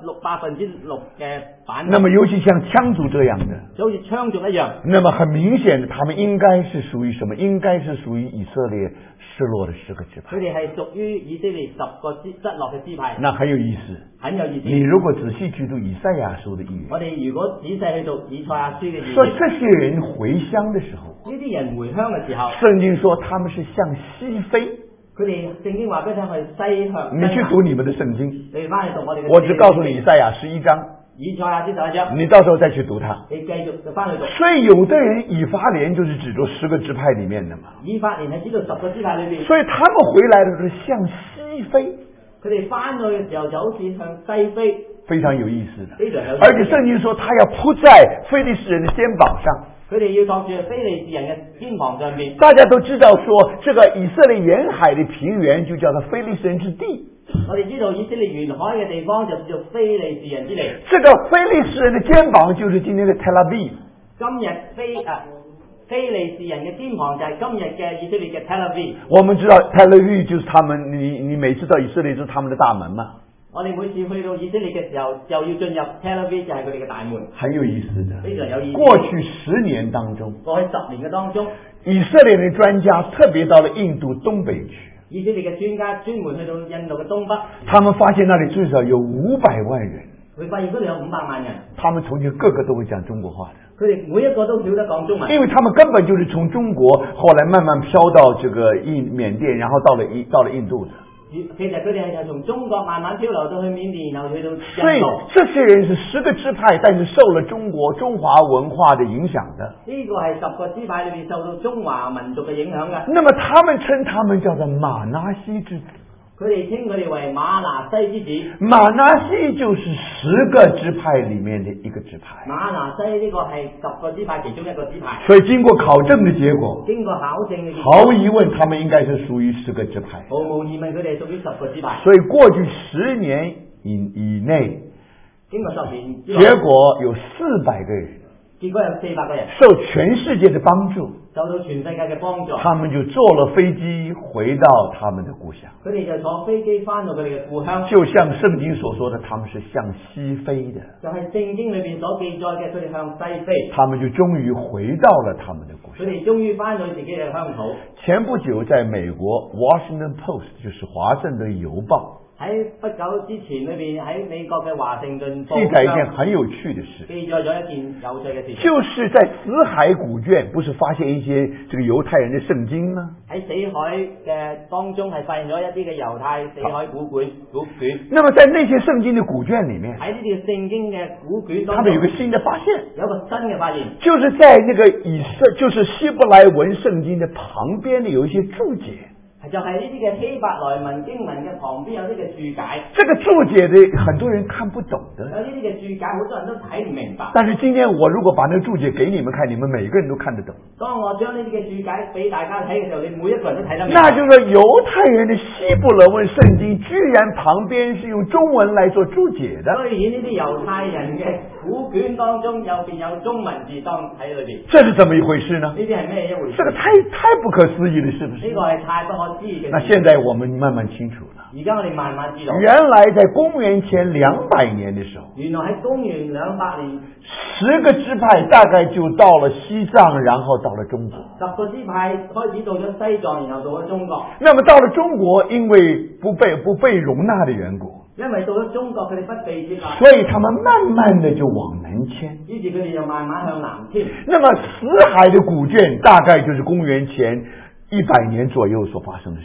6%嘅版圖。 那麼尤其像羌族這樣的， 就好似羌族一樣。 那麼很明顯的，他們應該是屬於什麼？應該是屬於以色列失落的10個支派。 佢哋係屬於以色列10個失落嘅支派。 那很有意思， 很有意思。 你如果仔細去讀以賽亞書的預言， 我哋如果仔細去讀以賽亞書嘅預言， 說這些人回鄉的時候， 呢啲人回鄉嘅時候， 聖經說他們是向西飛。 佢哋聖經話俾佢去西向。 你去讀你們的聖經， 你翻去讀我哋嘅。 我只告訴你以賽亞11章。 以賽亞書11章。 你到時候再去讀它。 你繼續就翻去讀。 所以有的人以法蓮就是指着10個支派裏面的嘛。 以法蓮係指到10個支派裏邊。 所以他們回來的時候向西飛。 佢哋翻去嘅時候就好似向西飛。 非常有意思的。 非常有意思。 而且聖經說他要撲在非利士人的肩膀上。 佢哋要托住非利士人嘅肩膀上面。 大家都知道說，這個以色列沿海的平原就叫做非利士人之地。 我哋知道以色列沿海嘅地方就叫做非利士人之地。 這個非利士人的肩膀就是今天的 Tel Aviv。 今日非利士人嘅肩膀就係今日嘅以色列嘅 Tel Aviv。 我們知道 Tel Aviv 就是他們，你每次到以色列就是他們的大門嘛。 我哋每次去到以色列嘅時候，就要進入 Tel Aviv 就係佢哋嘅大門。 很有意思的， 非常有意思。 過去10年當中， 過去10年嘅當中， 以色列的專家特別到了印度東北去。 以色列嘅專家專門去到印度嘅東北， 他們發現那裡最少有500萬人。 佢發現嗰度有500萬人。 他們從前個個都會講中國話的。 佢哋每一個都曉得講中文。 因為他們根本就是從中國後來慢慢飄到這個緬甸，然後到了印度的。 其實佢哋係從中國慢慢漂流到去緬甸，然後去到印度。 所以這些人是10個支派，但是受了中華文化的影響的。 呢個係10個支派裏面受到中華民族嘅影響嘅。 那麼他們稱他們叫做馬拿西之子。 佢哋稱佢哋為馬拿西之子。 馬拿西就是10個支派裏面的一個支派。 馬拿西呢個係10個支派其中一個支派。 所以經過考證的結果， 經過考證嘅結果， 毫無疑問，他們應該是屬於10個支派。 毫無疑問，佢哋係屬於10個支派。 所以過去10年以內， 經過10年之後， 結果有400個人。 結果有400個人受全世界的幫助， 受到全世界嘅幫助， 他們就坐了飛機回到他們的故鄉。 佢哋就坐飛機翻到佢哋嘅故鄉。 就像聖經所說的，他們是向西飛的。 就係聖經裏邊所記載嘅，佢哋向西飛。 他們就終於回到了他們的故鄉。 佢哋終於翻到自己嘅鄉土。 前不久，在美國 Washington Post 就是華盛頓郵報。 喺不久之前裏邊喺美國嘅華盛頓報記載一件很有趣的事， 記載咗一件有趣嘅事情， 就是在死海古卷，不是發現一些這個猶太人的聖經嗎？ 喺死海嘅當中係發現咗一啲嘅猶太死海古卷。 那麼在那些聖經的古卷裏面， 喺呢啲聖經嘅古卷當中， 他們有個新的發現， 有個新嘅發現， 就是在那個就是希伯來文聖經的旁邊呢，有一些注解。 就係呢啲嘅希伯來文經文嘅旁邊有啲嘅注解， 這個注解的很多人看不懂的。 有呢啲嘅注解好多人都睇唔明白。 但是今天我如果把那個注解給你們看，你們每個人都看得懂。 當我將呢啲嘅注解俾大家睇嘅時候，你每一個人都睇得明白。 那就是說猶太人的希伯來文聖經居然旁邊是用中文來做注解的。 雖然呢啲猶太人嘅古卷當中右邊有中文字當喺裏邊， 這是怎麼一回事呢？ 呢啲係咩一回事？ 這個太不可思議了，是不是？ 呢個係太不可思議嘅。 那現在我們慢慢清楚了。 而家我哋慢慢知道， 原來在公元前200年的時候， 原來喺公元200年 ，10個支派大概就到了西藏，然後到了中國。 10個支派開始到咗西藏，然後到咗中國。 那麼到了中國，因為不被容納的緣故， 因為到咗中國佢哋不被接納， 所以他們慢慢的就往南遷。 於是佢哋就慢慢向南遷。 那麼死海的古卷大概就是公元前100年左右所發生的事。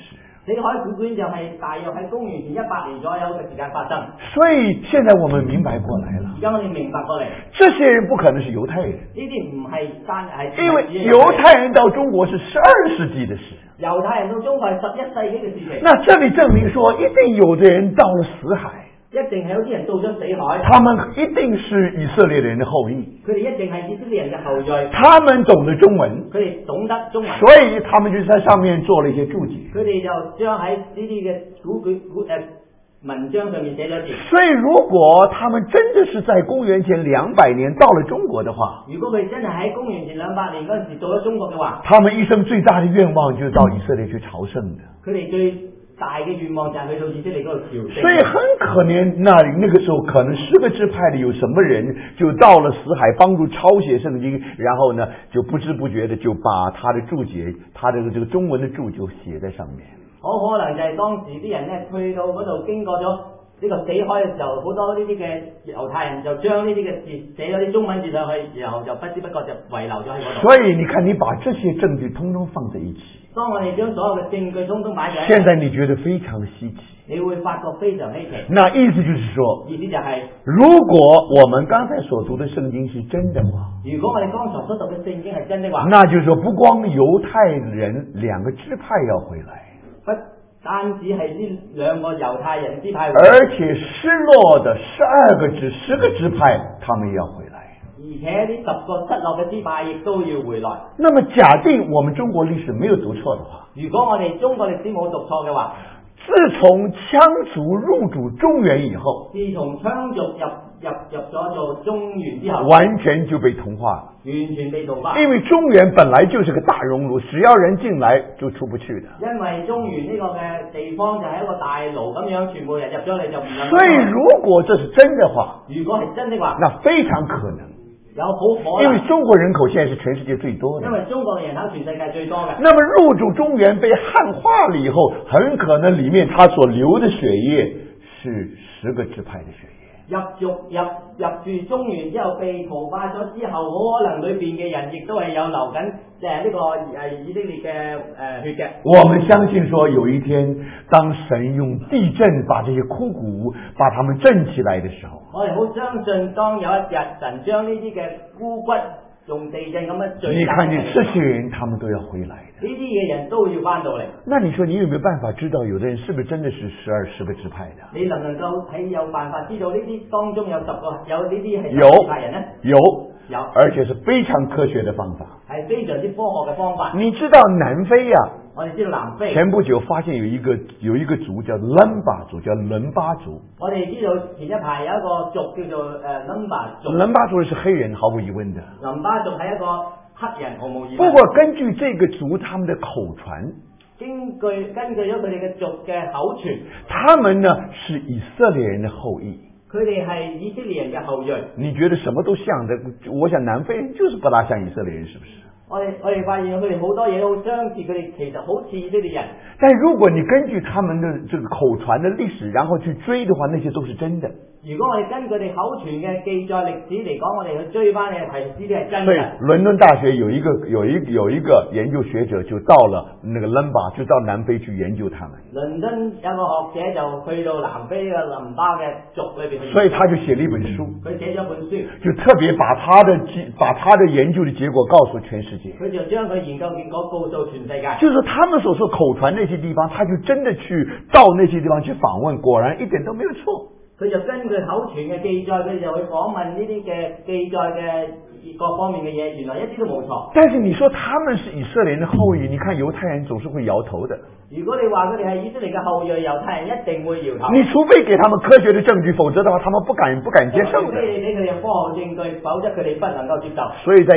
死海古卷就係大約喺公元前100年左右嘅時間發生。 所以現在我們明白過來了， 而家我哋明白過嚟， 這些人不可能是猶太人， 呢啲唔係單係因為猶太人到中國是12世紀的事。 猶太人到中國係11世紀嘅事情。 那這裡證明說，一定有的人到了死海， 一定係有啲人到咗死海， 他們一定是以色列人的後裔， 佢哋一定係以色列人嘅後裔， 他們懂得中文， 佢哋懂得中文， 所以他們就在上面做了一些注解。 佢哋就將喺呢啲嘅文章上面寫咗字。 所以如果他們真的是在公元前200年到了中國的話， 如果佢真係喺公元前200年嗰陣時到咗中國嘅話， 他們一生最大的願望就是到以色列去朝聖的。 佢哋最大嘅願望就係去到以色列嗰度朝聖。 所以很可憐，那個時候可能10個支派的有什麼人就到了死海幫助抄寫聖經，然後呢就不知不覺的就把他的注解，他的這個中文的注就寫在上面。 好可能就係當時啲人咧去到嗰度經過咗呢個死海嘅時候，好多呢啲嘅猶太人就將呢啲嘅字寫咗啲中文字上去，然後就不知不覺就遺留咗喺嗰度。 所以你看，你把這些證據通通放在一起， 當我哋將所有嘅證據通通擺喺， 現在你覺得非常稀奇， 你會發覺非常稀奇。 那意思就是說， 意思就係， 如果我們剛才所讀的聖經是真的話， 如果我哋剛才所讀嘅聖經係真的話， 那就是說不光猶太人2個支派要回來， 不單止係呢2個猶太人支派， 而且失落的10個支派，他們也要回來。 而且呢10個失落嘅支派亦都要回來。 那麼假定我們中國歷史沒有讀錯的話， 如果我哋中國歷史冇讀錯嘅話， 自從羌族入主中原以後， 自從羌族入咗做中原之後， 完全就被同化了。 完全被同化。 因為中原本來就是個大熔爐，只要人進來就出不去的。 因為中原呢個嘅地方就係一個大爐咁樣，全部人入咗嚟就唔能夠。 所以如果這是真的話， 如果係真的話， 那非常可能。 有好可能。 因為中國人口現在是全世界最多的。 因為中國人口全世界最多嘅。 那麼入主中原被漢化了以後，很可能裡面他所流的血液是10個支派的血液。 入住中原之後被同化咗之後，可能裏邊嘅人亦都係有流緊呢個以色列嘅血嘅。 我們相信說有一天，當神用地震把這些枯骨把他們震起來的時候， 我哋好相信當有一日神將呢啲嘅枯骨用地震咁樣聚集， 你看見這些人他們都要回來的， 呢啲嘅人都要翻到嚟。那你說你有沒有辦法知道有的人是不是真的是10個支派的？ 你能唔能夠喺有辦法知道呢啲當中有10個有呢啲係10個支派人呢？ 有，而且是非常科學的方法， 係非常之科學嘅方法。 你知道南非呀？ 我哋知道南非前不久發現有一個族叫倫巴族，叫倫巴族。 我哋知道前一排有一個族叫做倫巴族。 倫巴族是黑人，毫無疑問的。 倫巴族係一個黑人，毫無疑問。 不過根據這個族他們的口傳， 根據咗佢哋嘅族嘅口傳， 他們呢是以色列人的後裔。 佢哋係以色列人嘅後裔。 你覺得什麼都像的？我想南非人就是不大像以色列人，是不是？ 我哋發現佢哋好多嘢都好相似，佢哋其實好似以色列人。 但如果你根據他們的這個口傳的歷史，然後去追的話，那些都是真的。 如果我哋根據佢哋口傳嘅記載歷史嚟講，我哋去追翻嘅係呢啲係真嘅。 所以倫敦大學有一個研究學者就到了那個倫巴，就到南非去研究他們。 倫敦有個學者就去到南非嘅倫巴嘅族裏邊去。 所以他就寫了一本書。 佢寫咗本書， 就特別把他的研究的結果告訴全世界。 佢就將佢研究結果告訴全世界。 就是他們所說口傳那些地方，他就真的去到那些地方去訪問，果然一點都沒有錯。 佢就根據口傳嘅記載，佢就去訪問呢啲嘅記載嘅各方面嘅嘢，原來一啲都冇錯。 但是你說他們是以色列人的後裔，你看猶太人總是會搖頭的。 如果你話佢哋係以色列嘅後裔，猶太人一定會搖頭。 你除非給他們科學的證據，否則的話，他們不敢接受的。 除非你俾佢哋科學證據，否則佢哋不能夠接受。 所以在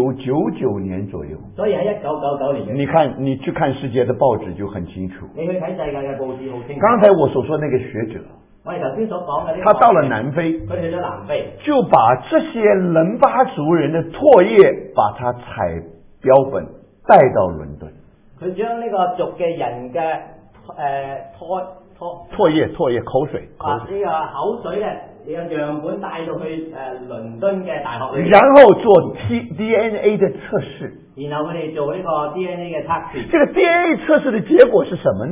1999年左右， 所以喺1999年， 你看你去看世界的報紙就很清楚。 你去睇世界嘅報紙好清楚。 剛才我所說那個學者， 我哋頭先所講嘅呢， 他到了南非， 佢去咗南非， 就把這些倫巴族人的唾液，把它採標本帶到倫敦。 佢將呢個族嘅人嘅唾液口水， 呢個口水嘅樣本帶到去倫敦嘅大學裏， 然後做 DNA 的測試。 然後佢哋做呢個 DNA 嘅測試。 這個 DNA 測試的結果是什麼呢？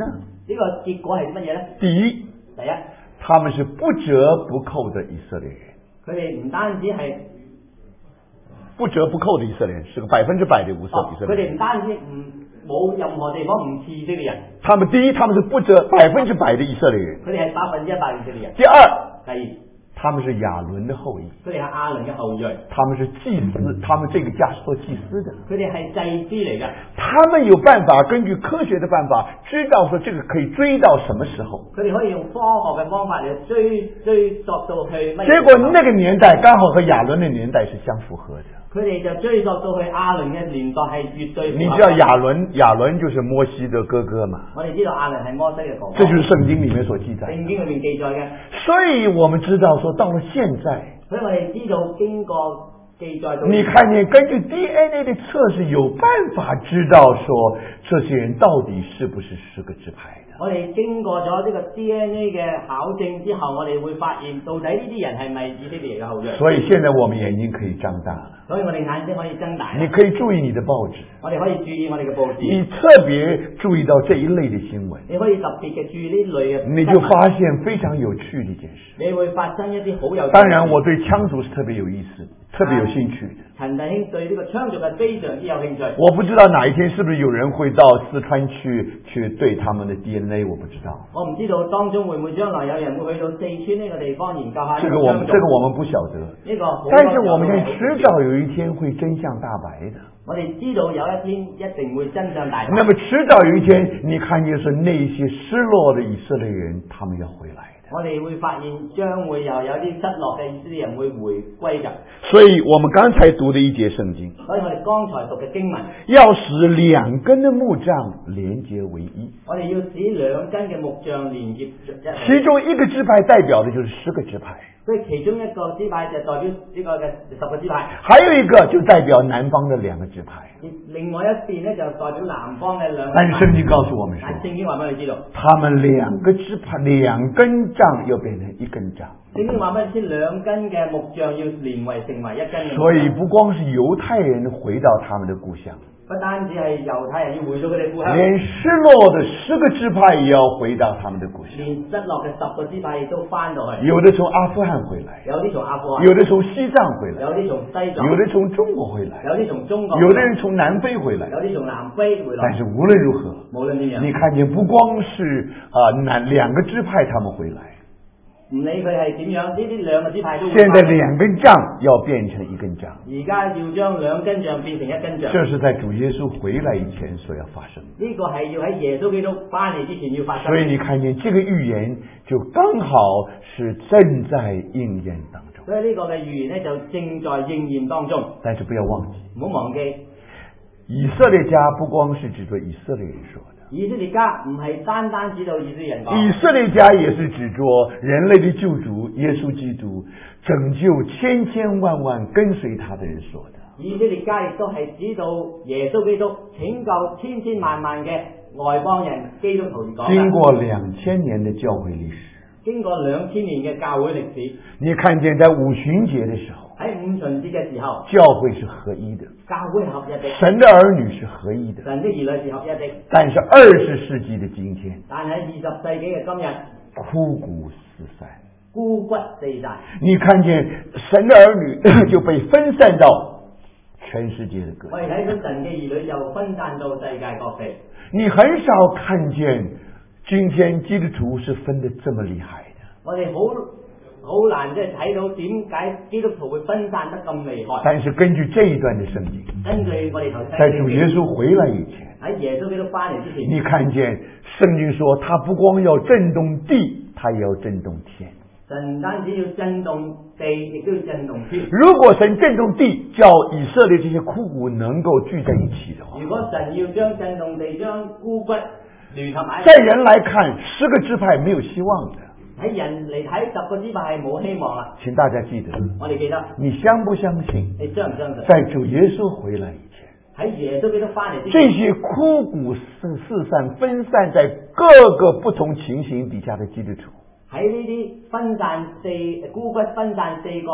呢個結果係乜嘢呢？ 第一， 第一， 他們是不折不扣的以色列人。 佢哋唔單止係不折不扣的以色列人，是個100%的以色列人。 佢哋唔單止冇任何地方唔似以色列人。 他們第一，他們是不折100%的以色列人。 佢哋係100%以色列人。 第二， 第二， 他們是亞倫的後裔。 佢哋係亞倫嘅後裔。 他們是祭司，他們這個家是做祭司的。 佢哋係祭司嚟嘅。 他們有辦法，根據科學的辦法，知道說這個可以追到什麼時候。 佢哋可以用科學嘅方法嚟追溯到去乜嘢？ 結果那個年代剛好和亞倫的年代是相符合的。 佢哋就追溯到去亞倫嘅年代係絕對符合。 你知道亞倫就是摩西的哥哥嘛？ 我哋知道亞倫係摩西嘅哥哥。 這就是聖經裏面所記載。 聖經裏面記載嘅。 所以我們知道說到了現在， 所以我哋知道經過記載到。 你看見根據 DNA 的測試，有辦法知道說這些人到底是不是10個支派的。 我哋經過咗呢個 DNA 嘅考證之後，我哋會發現到底呢啲人係咪以色列嘅後裔。 所以現在我們眼睛可以張大了。 所以我哋眼睛可以睜大。 你可以注意你的報紙。 我哋可以注意我哋嘅報紙。 你特別注意到這一類的新聞。 你可以特別嘅注意呢類嘅。 你就發現非常有趣的一件事。 你會發生一啲好有趣。 當然，我對羌族是特別有意思，特別有興趣的。 陳弟兄對呢個羌族係非常之有興趣。 我不知道哪一天是不是有人會到四川去對他們的 DNA， 我不知道。 我唔知道當中會唔會將來有人會去到四川呢個地方研究下。 這個我們不曉得。但是我們現在遲早有一天會真相大白的。 我哋知道有一天一定會真相大白。 那麼遲早有一天，你看見是那些失落的以色列人，他們要回來的。 我哋會發現將會又有啲失落嘅以色列人會回歸嘅。 所以我們剛才讀的一節聖經， 所以我哋剛才讀嘅經文， 要使2根的木杖連結為一。 我哋要使2根嘅木杖連結一。 其中一個支派代表的就是10個支派。 所以其中一個支派就代表呢個嘅10個支派。 還有一個就代表南方的2個支派。 另外一邊呢，就代表南方嘅2個。 但是聖經告訴我們說， 聖經話俾你知道， 他們2個支派2根杖要變成1根杖。 聖經話俾你知，2根嘅木杖要連為成為1根嘅。 所以不光是猶太人回到他們的故鄉， 不單止係猶太人要回到佢哋故鄉， 連失落的10個支派也要回到他們的故鄉。 連失落嘅10個支派亦都翻到去。 有的從阿富汗回來， 有啲從阿富汗， 有的從西藏回來， 有啲從西藏， 有的從中國回來， 有啲從中國， 有的人從南非回來， 有啲從南非回來。 但是無論如何， 無論點樣， 你看見不光是2個支派他們回來， 唔理佢係點樣，呢啲2個支派都會。 現在2根杖要變成1根杖。 而家要將2根杖變成1根杖。 這是在主耶穌回來以前所要發生的。 呢個係要喺耶穌基督翻嚟之前要發生。 所以你看見這個預言就剛好是正在應驗當中。 所以呢個嘅預言呢，就正在應驗當中。 但是不要忘記， 唔好忘記， 以色列家不光是指着以色列人說的。 以色列家唔係單單指到以色列人講， 以色列家也是指着人類的救主耶穌基督，拯救千千萬萬跟隨他的人說的。 以色列家亦都係指到耶穌基督拯救千千萬萬嘅外邦人基督徒講。 經過2000年的教會歷史， 經過2000年嘅教會歷史， 你看見在五旬節的時候， 喺五旬節嘅時候， 教會是合一的， 教會係合一的， 神的兒女是合一的， 神的兒女是合一的。 但是20世紀的今天， 但係20世紀嘅今日， 枯骨四散， 枯骨四散。 你看見神的兒女就被分散到全世界的各地。 我哋睇到神嘅兒女就分散到世界各地。 你很少看見今天基督徒是分得這麼厲害的。 我哋好難即係睇到點解基督徒會分散得咁厲害。 但是根據這一段的聖經， 根據我哋頭先在主耶穌回來以前， 喺耶穌基督翻嚟之前， 你看見聖經說，他不光要震動地，他也要震動天。 神唔單止要震動地，亦都要震動天。 如果神震動地，叫以色列這些枯骨能夠聚在一起的話， 如果神要將震動地將枯骨聯合埋， 在人來看，10個支派沒有希望的。 喺人嚟睇10個支派係冇希望啦。 請大家記得， 我哋記得， 你相不相信？ 你相唔相信？ 在主耶穌回來以前， 喺耶穌基督翻嚟之前， 這些枯骨四散分散在各個不同情形底下的基督徒， 喺呢啲枯骨分散4個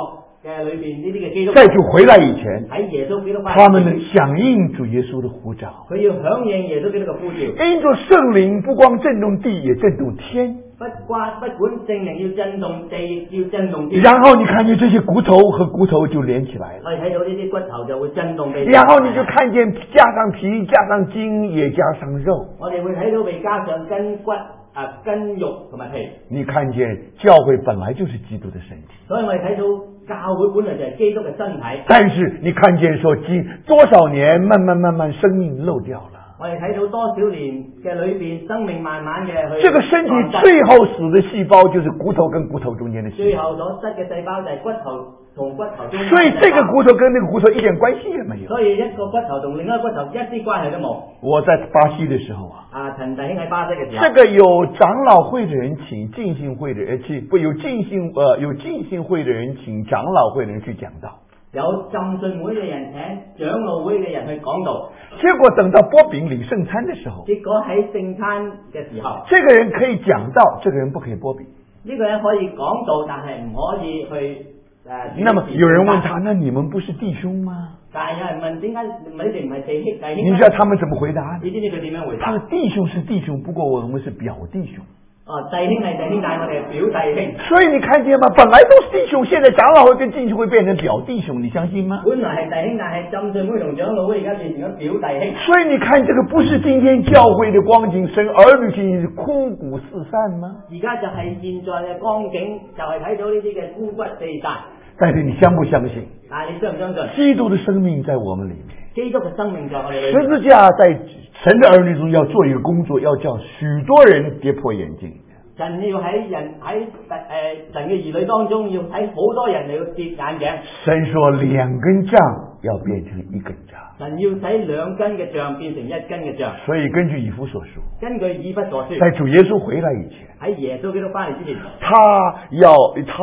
嘅裏邊呢啲嘅基督徒， 在主回來以前， 喺耶穌基督翻嚟， 他們能響應主耶穌的呼召， 佢要響應耶穌基督嘅呼召， 因着聖靈不光震動地，也震動天。 不管聖靈要震動地，要震動天。 然後你看見這些骨頭和骨頭就連起來了。 我哋睇到呢啲骨頭就會震動地。 然後你就看見加上皮，加上筋，也加上肉。 我哋會睇到被加上筋骨筋肉同埋皮。 你看見教會本來就是基督的身體。 所以我哋睇到教會本來就係基督嘅身體。 但是你看見說多少年慢慢生命漏掉了。 我哋睇到多少年嘅裏邊，生命慢慢嘅去。 這個身體最後死的細胞就是骨頭跟骨頭中間的細胞。 最後所失嘅細胞就係骨頭同骨頭中間。 所以這個骨頭跟那個骨頭一點關係也沒有。 所以一個骨頭同另一個骨頭一啲關係都冇。 我在巴西的時候陳弟兄喺巴西嘅時候， 這個有長老會的人請浸信會的人有浸信會的人請長老會的人去講道。 有浸信會嘅人請長老會嘅人去講道， 結果等到擘餅領聖餐的時候， 結果喺聖餐嘅時候， 這個人可以講道，這個人不可以擘餅。 呢個人可以講道，但係唔可以去那麼有人問他，那你們不是弟兄嗎？ 但係有人問，點解你哋唔係弟兄？ 你知道他們怎麼回答？ 你知唔知佢點樣回答？ 他說弟兄是弟兄，不過我們是表弟兄。 弟兄係弟兄，但係我哋係表弟兄。 所以你看見嗎？本來都是弟兄，現在長老會跟浸信會變成表弟兄，你相信嗎？ 本來係弟兄，但係浸信會同長老會而家變成咗表弟兄。 所以你看，這個不是今天教會的光景，神兒女情是枯骨四散嗎？ 而家就係現在嘅光景，就係睇到呢啲嘅枯骨四散。 但是你相不相信？ 但係你相唔相信？ 基督的生命在我們裏面。 基督嘅生命在我哋裏面。 十字架在神的兒女中要做一個工作，要叫許多人跌破眼鏡。 神要喺神嘅兒女當中，要睇好多人嚟到跌眼鏡。 神說兩根杖要變成一根杖。 神要使兩根嘅杖變成一根嘅杖。 所以根據以弗所說， 根據以弗所說， 在主耶穌回來以前， 喺耶穌基督翻嚟之前， 他要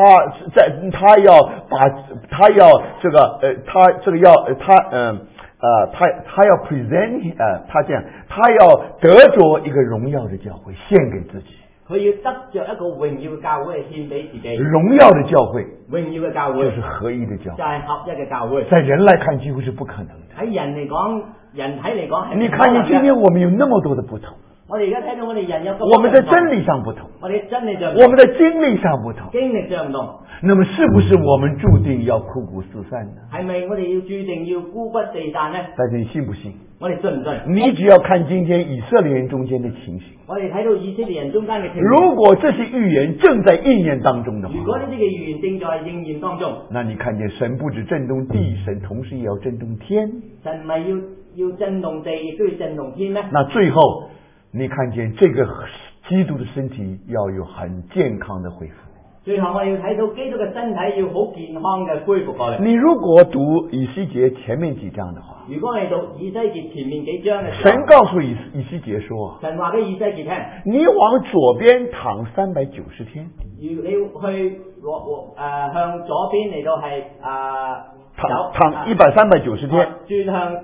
present 他這樣，他要得着一個榮耀的教會獻給自己。 佢要得着一個榮耀嘅教會嚟獻俾自己。 榮耀的教會， 榮耀嘅教會就是合一的教會， 就係合一嘅教會。 在人來看幾乎是不可能的。 喺人嚟講，人體嚟講係。 你看見今天我們有那麼多的不同。 我哋而家睇到我哋人有咁。 我們的真理上不同。 我哋真理上。 我們的經歷上不同。 經歷上唔同。 那麼是不是我們注定要枯骨四散呢？ 係咪我哋要注定要枯骨四散呢？ 但是你信不信？ 我哋信唔信？ 你只要看今天以色列人中間的情形。 我哋睇到以色列人中間嘅情形。 如果這些預言正在應驗當中的話， 如果呢啲嘅預言正在應驗當中， 那你看見神不止震動地，神同時也要震動天。 神唔係要震動地，亦都要震動天咩？ 那最後你看見這個基督的身體要有很健康的恢復。 最後我哋要睇到基督嘅身體要好健康嘅恢復過嚟。 你如果讀以西結前面幾章的話， 如果你讀以西結前面幾章嘅時候， 神告訴以西結說， 神話俾以西結聽， 你往左邊躺390天。 你要去向左邊嚟到係躺390天， 轉向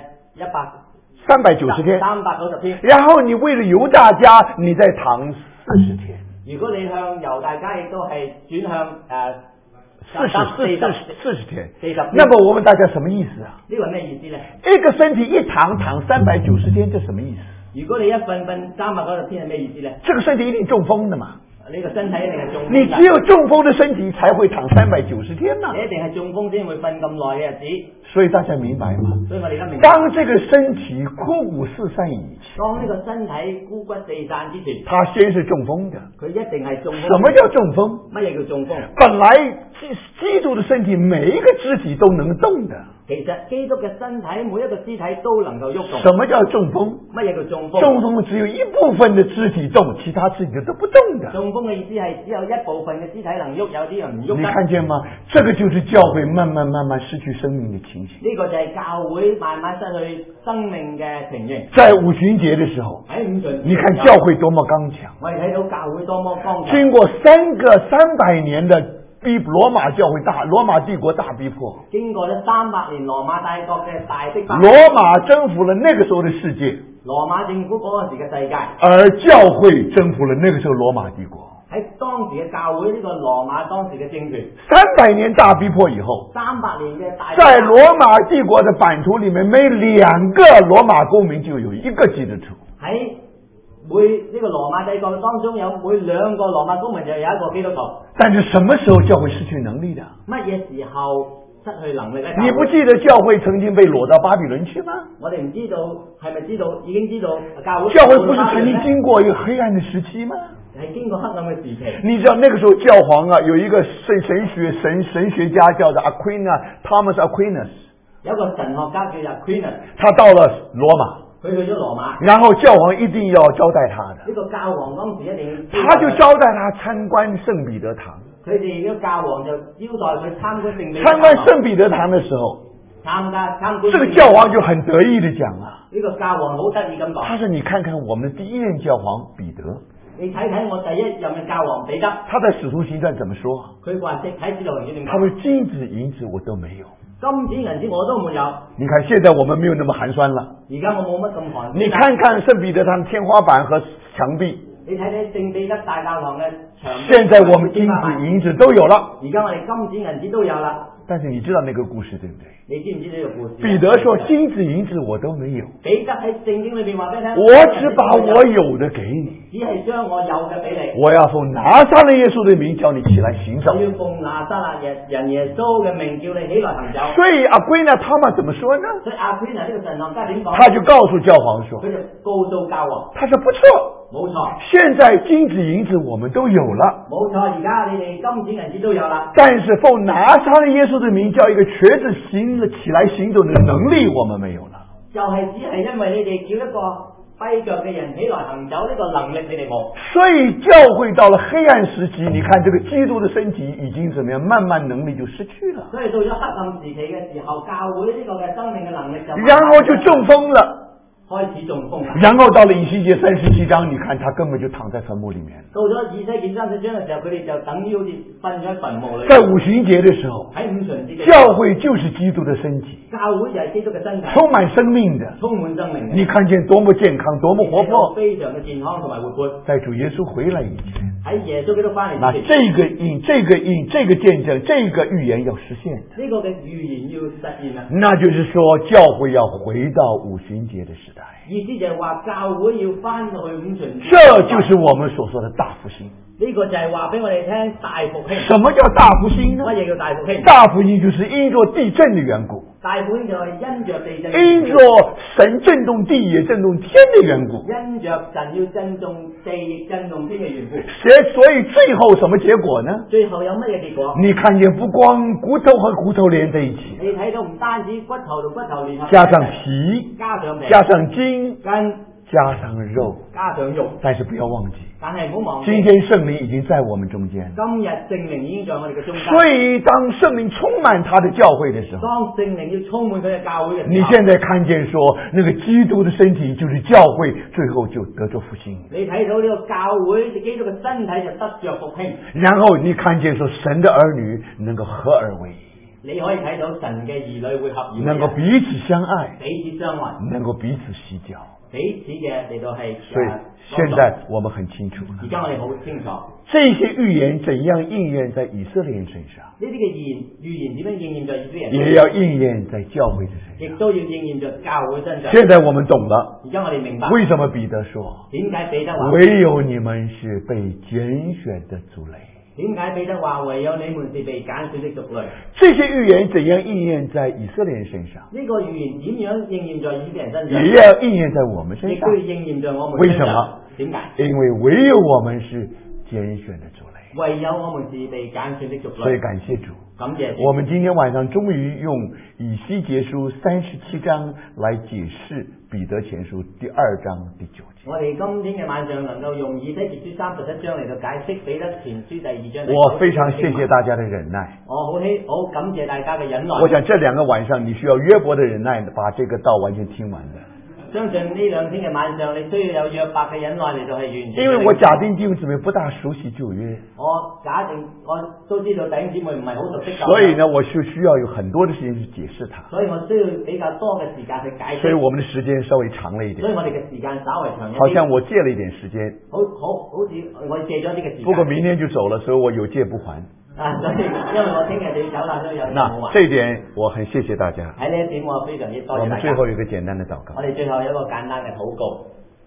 390天 ，390天。 然後你為了猶大家，你再躺40天。 如果你向猶大家亦都係轉向 40天 ，40天。 那麼我問大家什麼意思啊？ 呢個係咩意思呢？ 一個身體一躺390天，這什麼意思？ 如果你一瞓390天係咩意思呢？ 這個身體一定中風的嘛。 呢個身體一定係中風。 你只有中風的身體才會躺390天嘛。 你一定係中風先會瞓咁耐嘅日子。 所以大家明白嗎？ 所以我哋而家明白。 當這個身體枯骨四散以前， 當呢個身體枯骨四散之前， 他先是中風的。 佢一定係中風。 什麼叫中風？ 乜嘢叫中風？ 本來基督的身體每一個肢體都能動的。 其實基督嘅身體每一個肢體都能夠喐動。 什麼叫中風？ 乜嘢叫中風？ 中風只有一部分的肢體動，其他肢體都不動的。 中風嘅意思係只有一部分嘅肢體能喐，有啲人唔喐得。 你看見嗎？這個就是教會慢慢失去生命的情形。 呢個就係教會慢慢失去生命嘅情形。 在五旬節的時候， 喺五旬節， 你看教會多麼剛強。 我哋睇到教會多麼剛強。 經過300年的羅馬帝國大逼迫， 經過咗300年羅馬帝國嘅大逼迫， 羅馬征服了那個時候的世界， 羅馬政府嗰陣時嘅世界， 而教會征服了那個時候羅馬帝國。 喺當時嘅教會呢個羅馬當時嘅政權 300年大逼迫以後 ，300年嘅大在羅馬帝國的版圖裏面，每2個羅馬公民就有1個基督徒。 喺每呢個羅馬帝國當中有每2個羅馬公民就有1個基督徒。 但是什麼時候教會失去能力的？ 乜嘢時候失去能力呢？ 你不記得教會曾經被擄到巴比倫去嗎？ 我哋唔知道係咪知道已經知道教會不是曾經經過一個黑暗的時期嗎？ 係經過黑暗嘅時期。 你知道那個時候教皇啊，有一個神學家叫做 Thomas Aquinas， 有一個神學家叫做 Aquinas， 他到了羅馬， 佢去咗羅馬， 然後教皇一定要招待他的。 呢個教皇當時一定他就招待他參觀聖彼得堂。 佢哋呢個教皇就招待佢參觀聖彼得堂的時候， 參觀這個教皇就很得意的講啊， 呢個教皇好得意咁講， 他說你看看我們的第一任教皇彼得， 你睇睇我第一任嘅教皇彼得， 他在使徒行傳怎麼說？ 佢話睇使徒行傳點講？ 他說金子銀子我都沒有， 金子銀子我都沒有。你看現在我們沒有那麼寒酸了， 而家我冇乜咁寒酸。 你看看聖彼得堂天花板和牆壁， 你睇睇聖彼得大教堂嘅牆壁， 現在我們金子銀子都有了。 而家我哋金子銀子都有啦。 但是你知道那個故事對不對？ 你知唔知呢個故事？ 彼得說金子銀子我都沒有。 彼得喺聖經裏邊話俾你聽， 我只把我有的給你， 只係將我有嘅俾你。 我要奉拿撒勒耶穌的名叫你起來行走。 我要奉拿撒勒人耶穌嘅名叫你起來行走。 所以阿圭呢，他們怎麼說呢？ 所以阿圭呢，呢個神學家點講？ 他就告訴教皇說， 佢就告訴教皇， 他說不錯。 冇錯， 現在金子銀子我們都有了。 冇錯，而家你哋金子銀子都有啦。 但是奉拿撒勒耶穌的名叫一個瘸子起來行走的能力我們沒有了。 就係只係因為你哋叫一個跛腳嘅人起來行走呢個能力你哋冇。 所以教會到了黑暗時期，你看這個基督的身體已經怎麼樣，慢慢能力就失去了。 所以到咗黑暗時期嘅時候，教會呢個嘅生命嘅能力就然後就中風了。 開始中風啦， 然後到了以西結37章，你看他根本就躺在墳墓裏面。 到咗以西結30章嘅時候，佢哋就等於好似瞓咗喺墳墓裏。 在五旬節嘅時候， 喺五旬節， 教會就是基督的身體， 教會就係基督嘅身體， 充滿生命的， 充滿生命嘅。 你看見多麼健康，多麼活潑， 非常嘅健康同埋活潑。 在主耶穌回來以前， 喺耶穌基督翻嚟那這個印、這個見證、這個預言要實現的。 呢個嘅預言要實現啦。 那就是說，教會要回到五旬節的時代。 意思就係話教會要翻到去五旬節。 這就是我們所說的大復興。 呢個就係話俾我哋聽大復興。 什麼叫大復興呢？ 乜嘢叫大復興？ 大復興就是因着地震的緣故。 大復興就係因着地震。 因着神震動地也震動天的緣故。 因着神要震動地亦震動天嘅緣故。 所以最後什麼結果呢？ 最後有乜嘢結果？ 你看見不光骨頭和骨頭連在一起， 你睇到唔單止骨頭同骨頭連合， 加上皮，加上筋，加上肉，但是不要忘記， 但係唔好忘記， 今天聖靈已經在我們中間。 今日聖靈已經在我哋嘅中間。 所以當聖靈充滿他的教會的時候， 當聖靈要充滿佢嘅教會嘅時候， 你現在看見說那個基督的身體就是教會，最後就得着復興。 你睇到呢個教會基督嘅身體就得着復興。 然後你看見說神的兒女能夠合而為一。 你可以睇到神嘅兒女會合而為一， 能夠彼此相愛， 彼此相愛， 能夠彼此洗腳， 彼此嘅嚟到係。 所以現在我們很清楚， 而家我哋好清楚， 這些預言怎樣應驗在以色列人身上？ 呢啲嘅預言點樣應驗在以色列人身上？ 也要應驗在教會的身上， 亦都要應驗在教會身上。 現在我們懂了， 而家我哋明白為什麼彼得說， 點解彼得話唯有你們是被揀選的族類？ 點解彼得話唯有你們是被揀選的族類？ 這些預言怎樣應驗在以色列人身上？ 呢個預言點樣應驗在以色列人身上？ 也要應驗在我們身上。 亦都要應驗在我們身上。 為什麼？ 點解？ 因為唯有我們是揀選的族類。 唯有我們是被揀選的族類。 所以感謝主。 感謝主。 我們今天晚上終於用以西結書37章來解釋彼得前書第2章第9節。 我哋今天嘅晚上能夠用以西結書31章嚟到解釋彼得前書第2章。 我非常謝謝大家的忍耐。 我好感謝大家嘅忍耐。 我想這2個晚上你需要約伯的忍耐，把這個道完全聽完的。 相信呢兩天嘅晚上，你需要有約伯嘅忍耐嚟到係完全。 因為我假定弟兄姊妹不大熟悉舊約， 我假定我都知道弟兄姊妹唔係好熟悉舊約， 所以呢，我需要有很多的時間去解釋它。 所以我需要比較多嘅時間去解釋。 所以我們的時間稍微長了一點。 所以我哋嘅時間稍微長一啲。 好像我借了一點時間。 好似我借咗呢個時間。 不過明天就走了，所以我有借不還。 所以因為我聽日就要走啦，所以有嘢冇還。 這一點我很謝謝大家。 喺呢一點我非常之多謝大家。 我們最後有一個簡單的禱告。 我哋最後有一個簡單嘅禱告。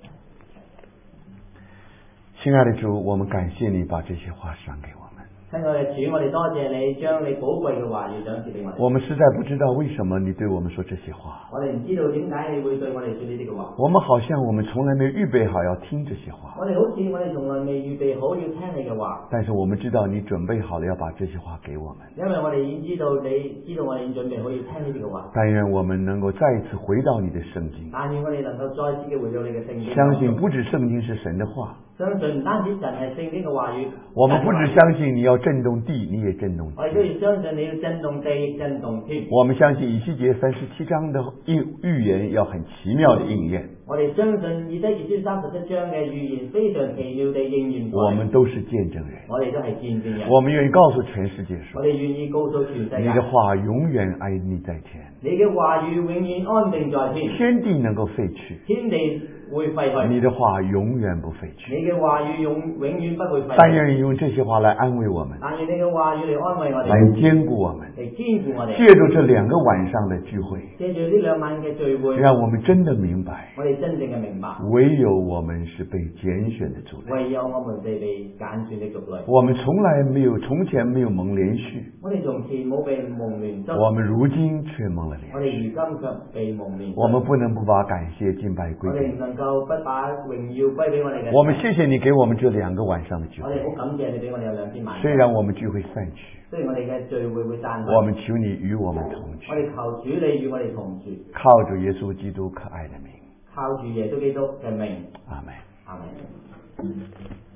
親愛的主，我們感謝你把這些話賞給我們。 親愛的主，我哋多謝你將你寶貴嘅話語賞賜俾我哋。 我們實在不知道為什麼你對我們說這些話。 我哋唔知道點解你會對我哋說呢啲嘅話。 我們好像我們從來沒預備好要聽這些話。 我哋好似我哋從來未預備好要聽你嘅話。 但是我們知道你準備好了要把這些話給我們。 因為我哋已經知道你知道我哋已經準備好要聽呢啲嘅話。 但願我們能夠再一次回到你的聖經。 但願我哋能夠再次嘅回到你嘅聖經。 相信不止聖經是神的話。 相信唔單止神係聖經嘅話語。 我們不只相信你要震動地，你也震動天。 我哋都要相信你要震動地，亦震動天。 我們相信以西結37章的預言要很奇妙的應驗。 我哋相信以西結書37章嘅預言非常奇妙地應驗。 我們都是見證人。 我哋都係見證人。 我們願意告訴全世界說， 我哋願意告訴全世界， 你的話永遠安立在天。 你嘅話語永遠安定在天。 天地能夠廢去， 天地會廢去， 你的話永遠不廢去。 你嘅話語永遠不會廢去。 但願用這些話來安慰我們， 但願你嘅話語嚟安慰我哋， 來堅固我們， 嚟堅固我哋。 借助這2個晚上的聚會， 借住呢2晚嘅聚會， 讓我們真的明白， 我哋真正嘅明白， 唯有我們是被揀選的族類， 唯有我們被揀選的族類。 我們從前沒有蒙連續， 我哋從前冇被蒙連續， 我們如今卻蒙了連續。 我哋如今卻被蒙連續。 我們不能不把感謝敬拜歸給你。 我哋唔能夠不把榮耀歸俾我哋嘅。 我們謝謝你給我們這2個晚上的聚會。 我哋好感謝你俾我哋有2天晚上。 雖然我們聚會散去， 雖然我哋嘅聚會會散去， 我們求你與我們同去。 我哋求主你與我哋同住。 靠着耶穌基督可愛的名。 靠住耶穌基督嘅名。 阿們。 阿們。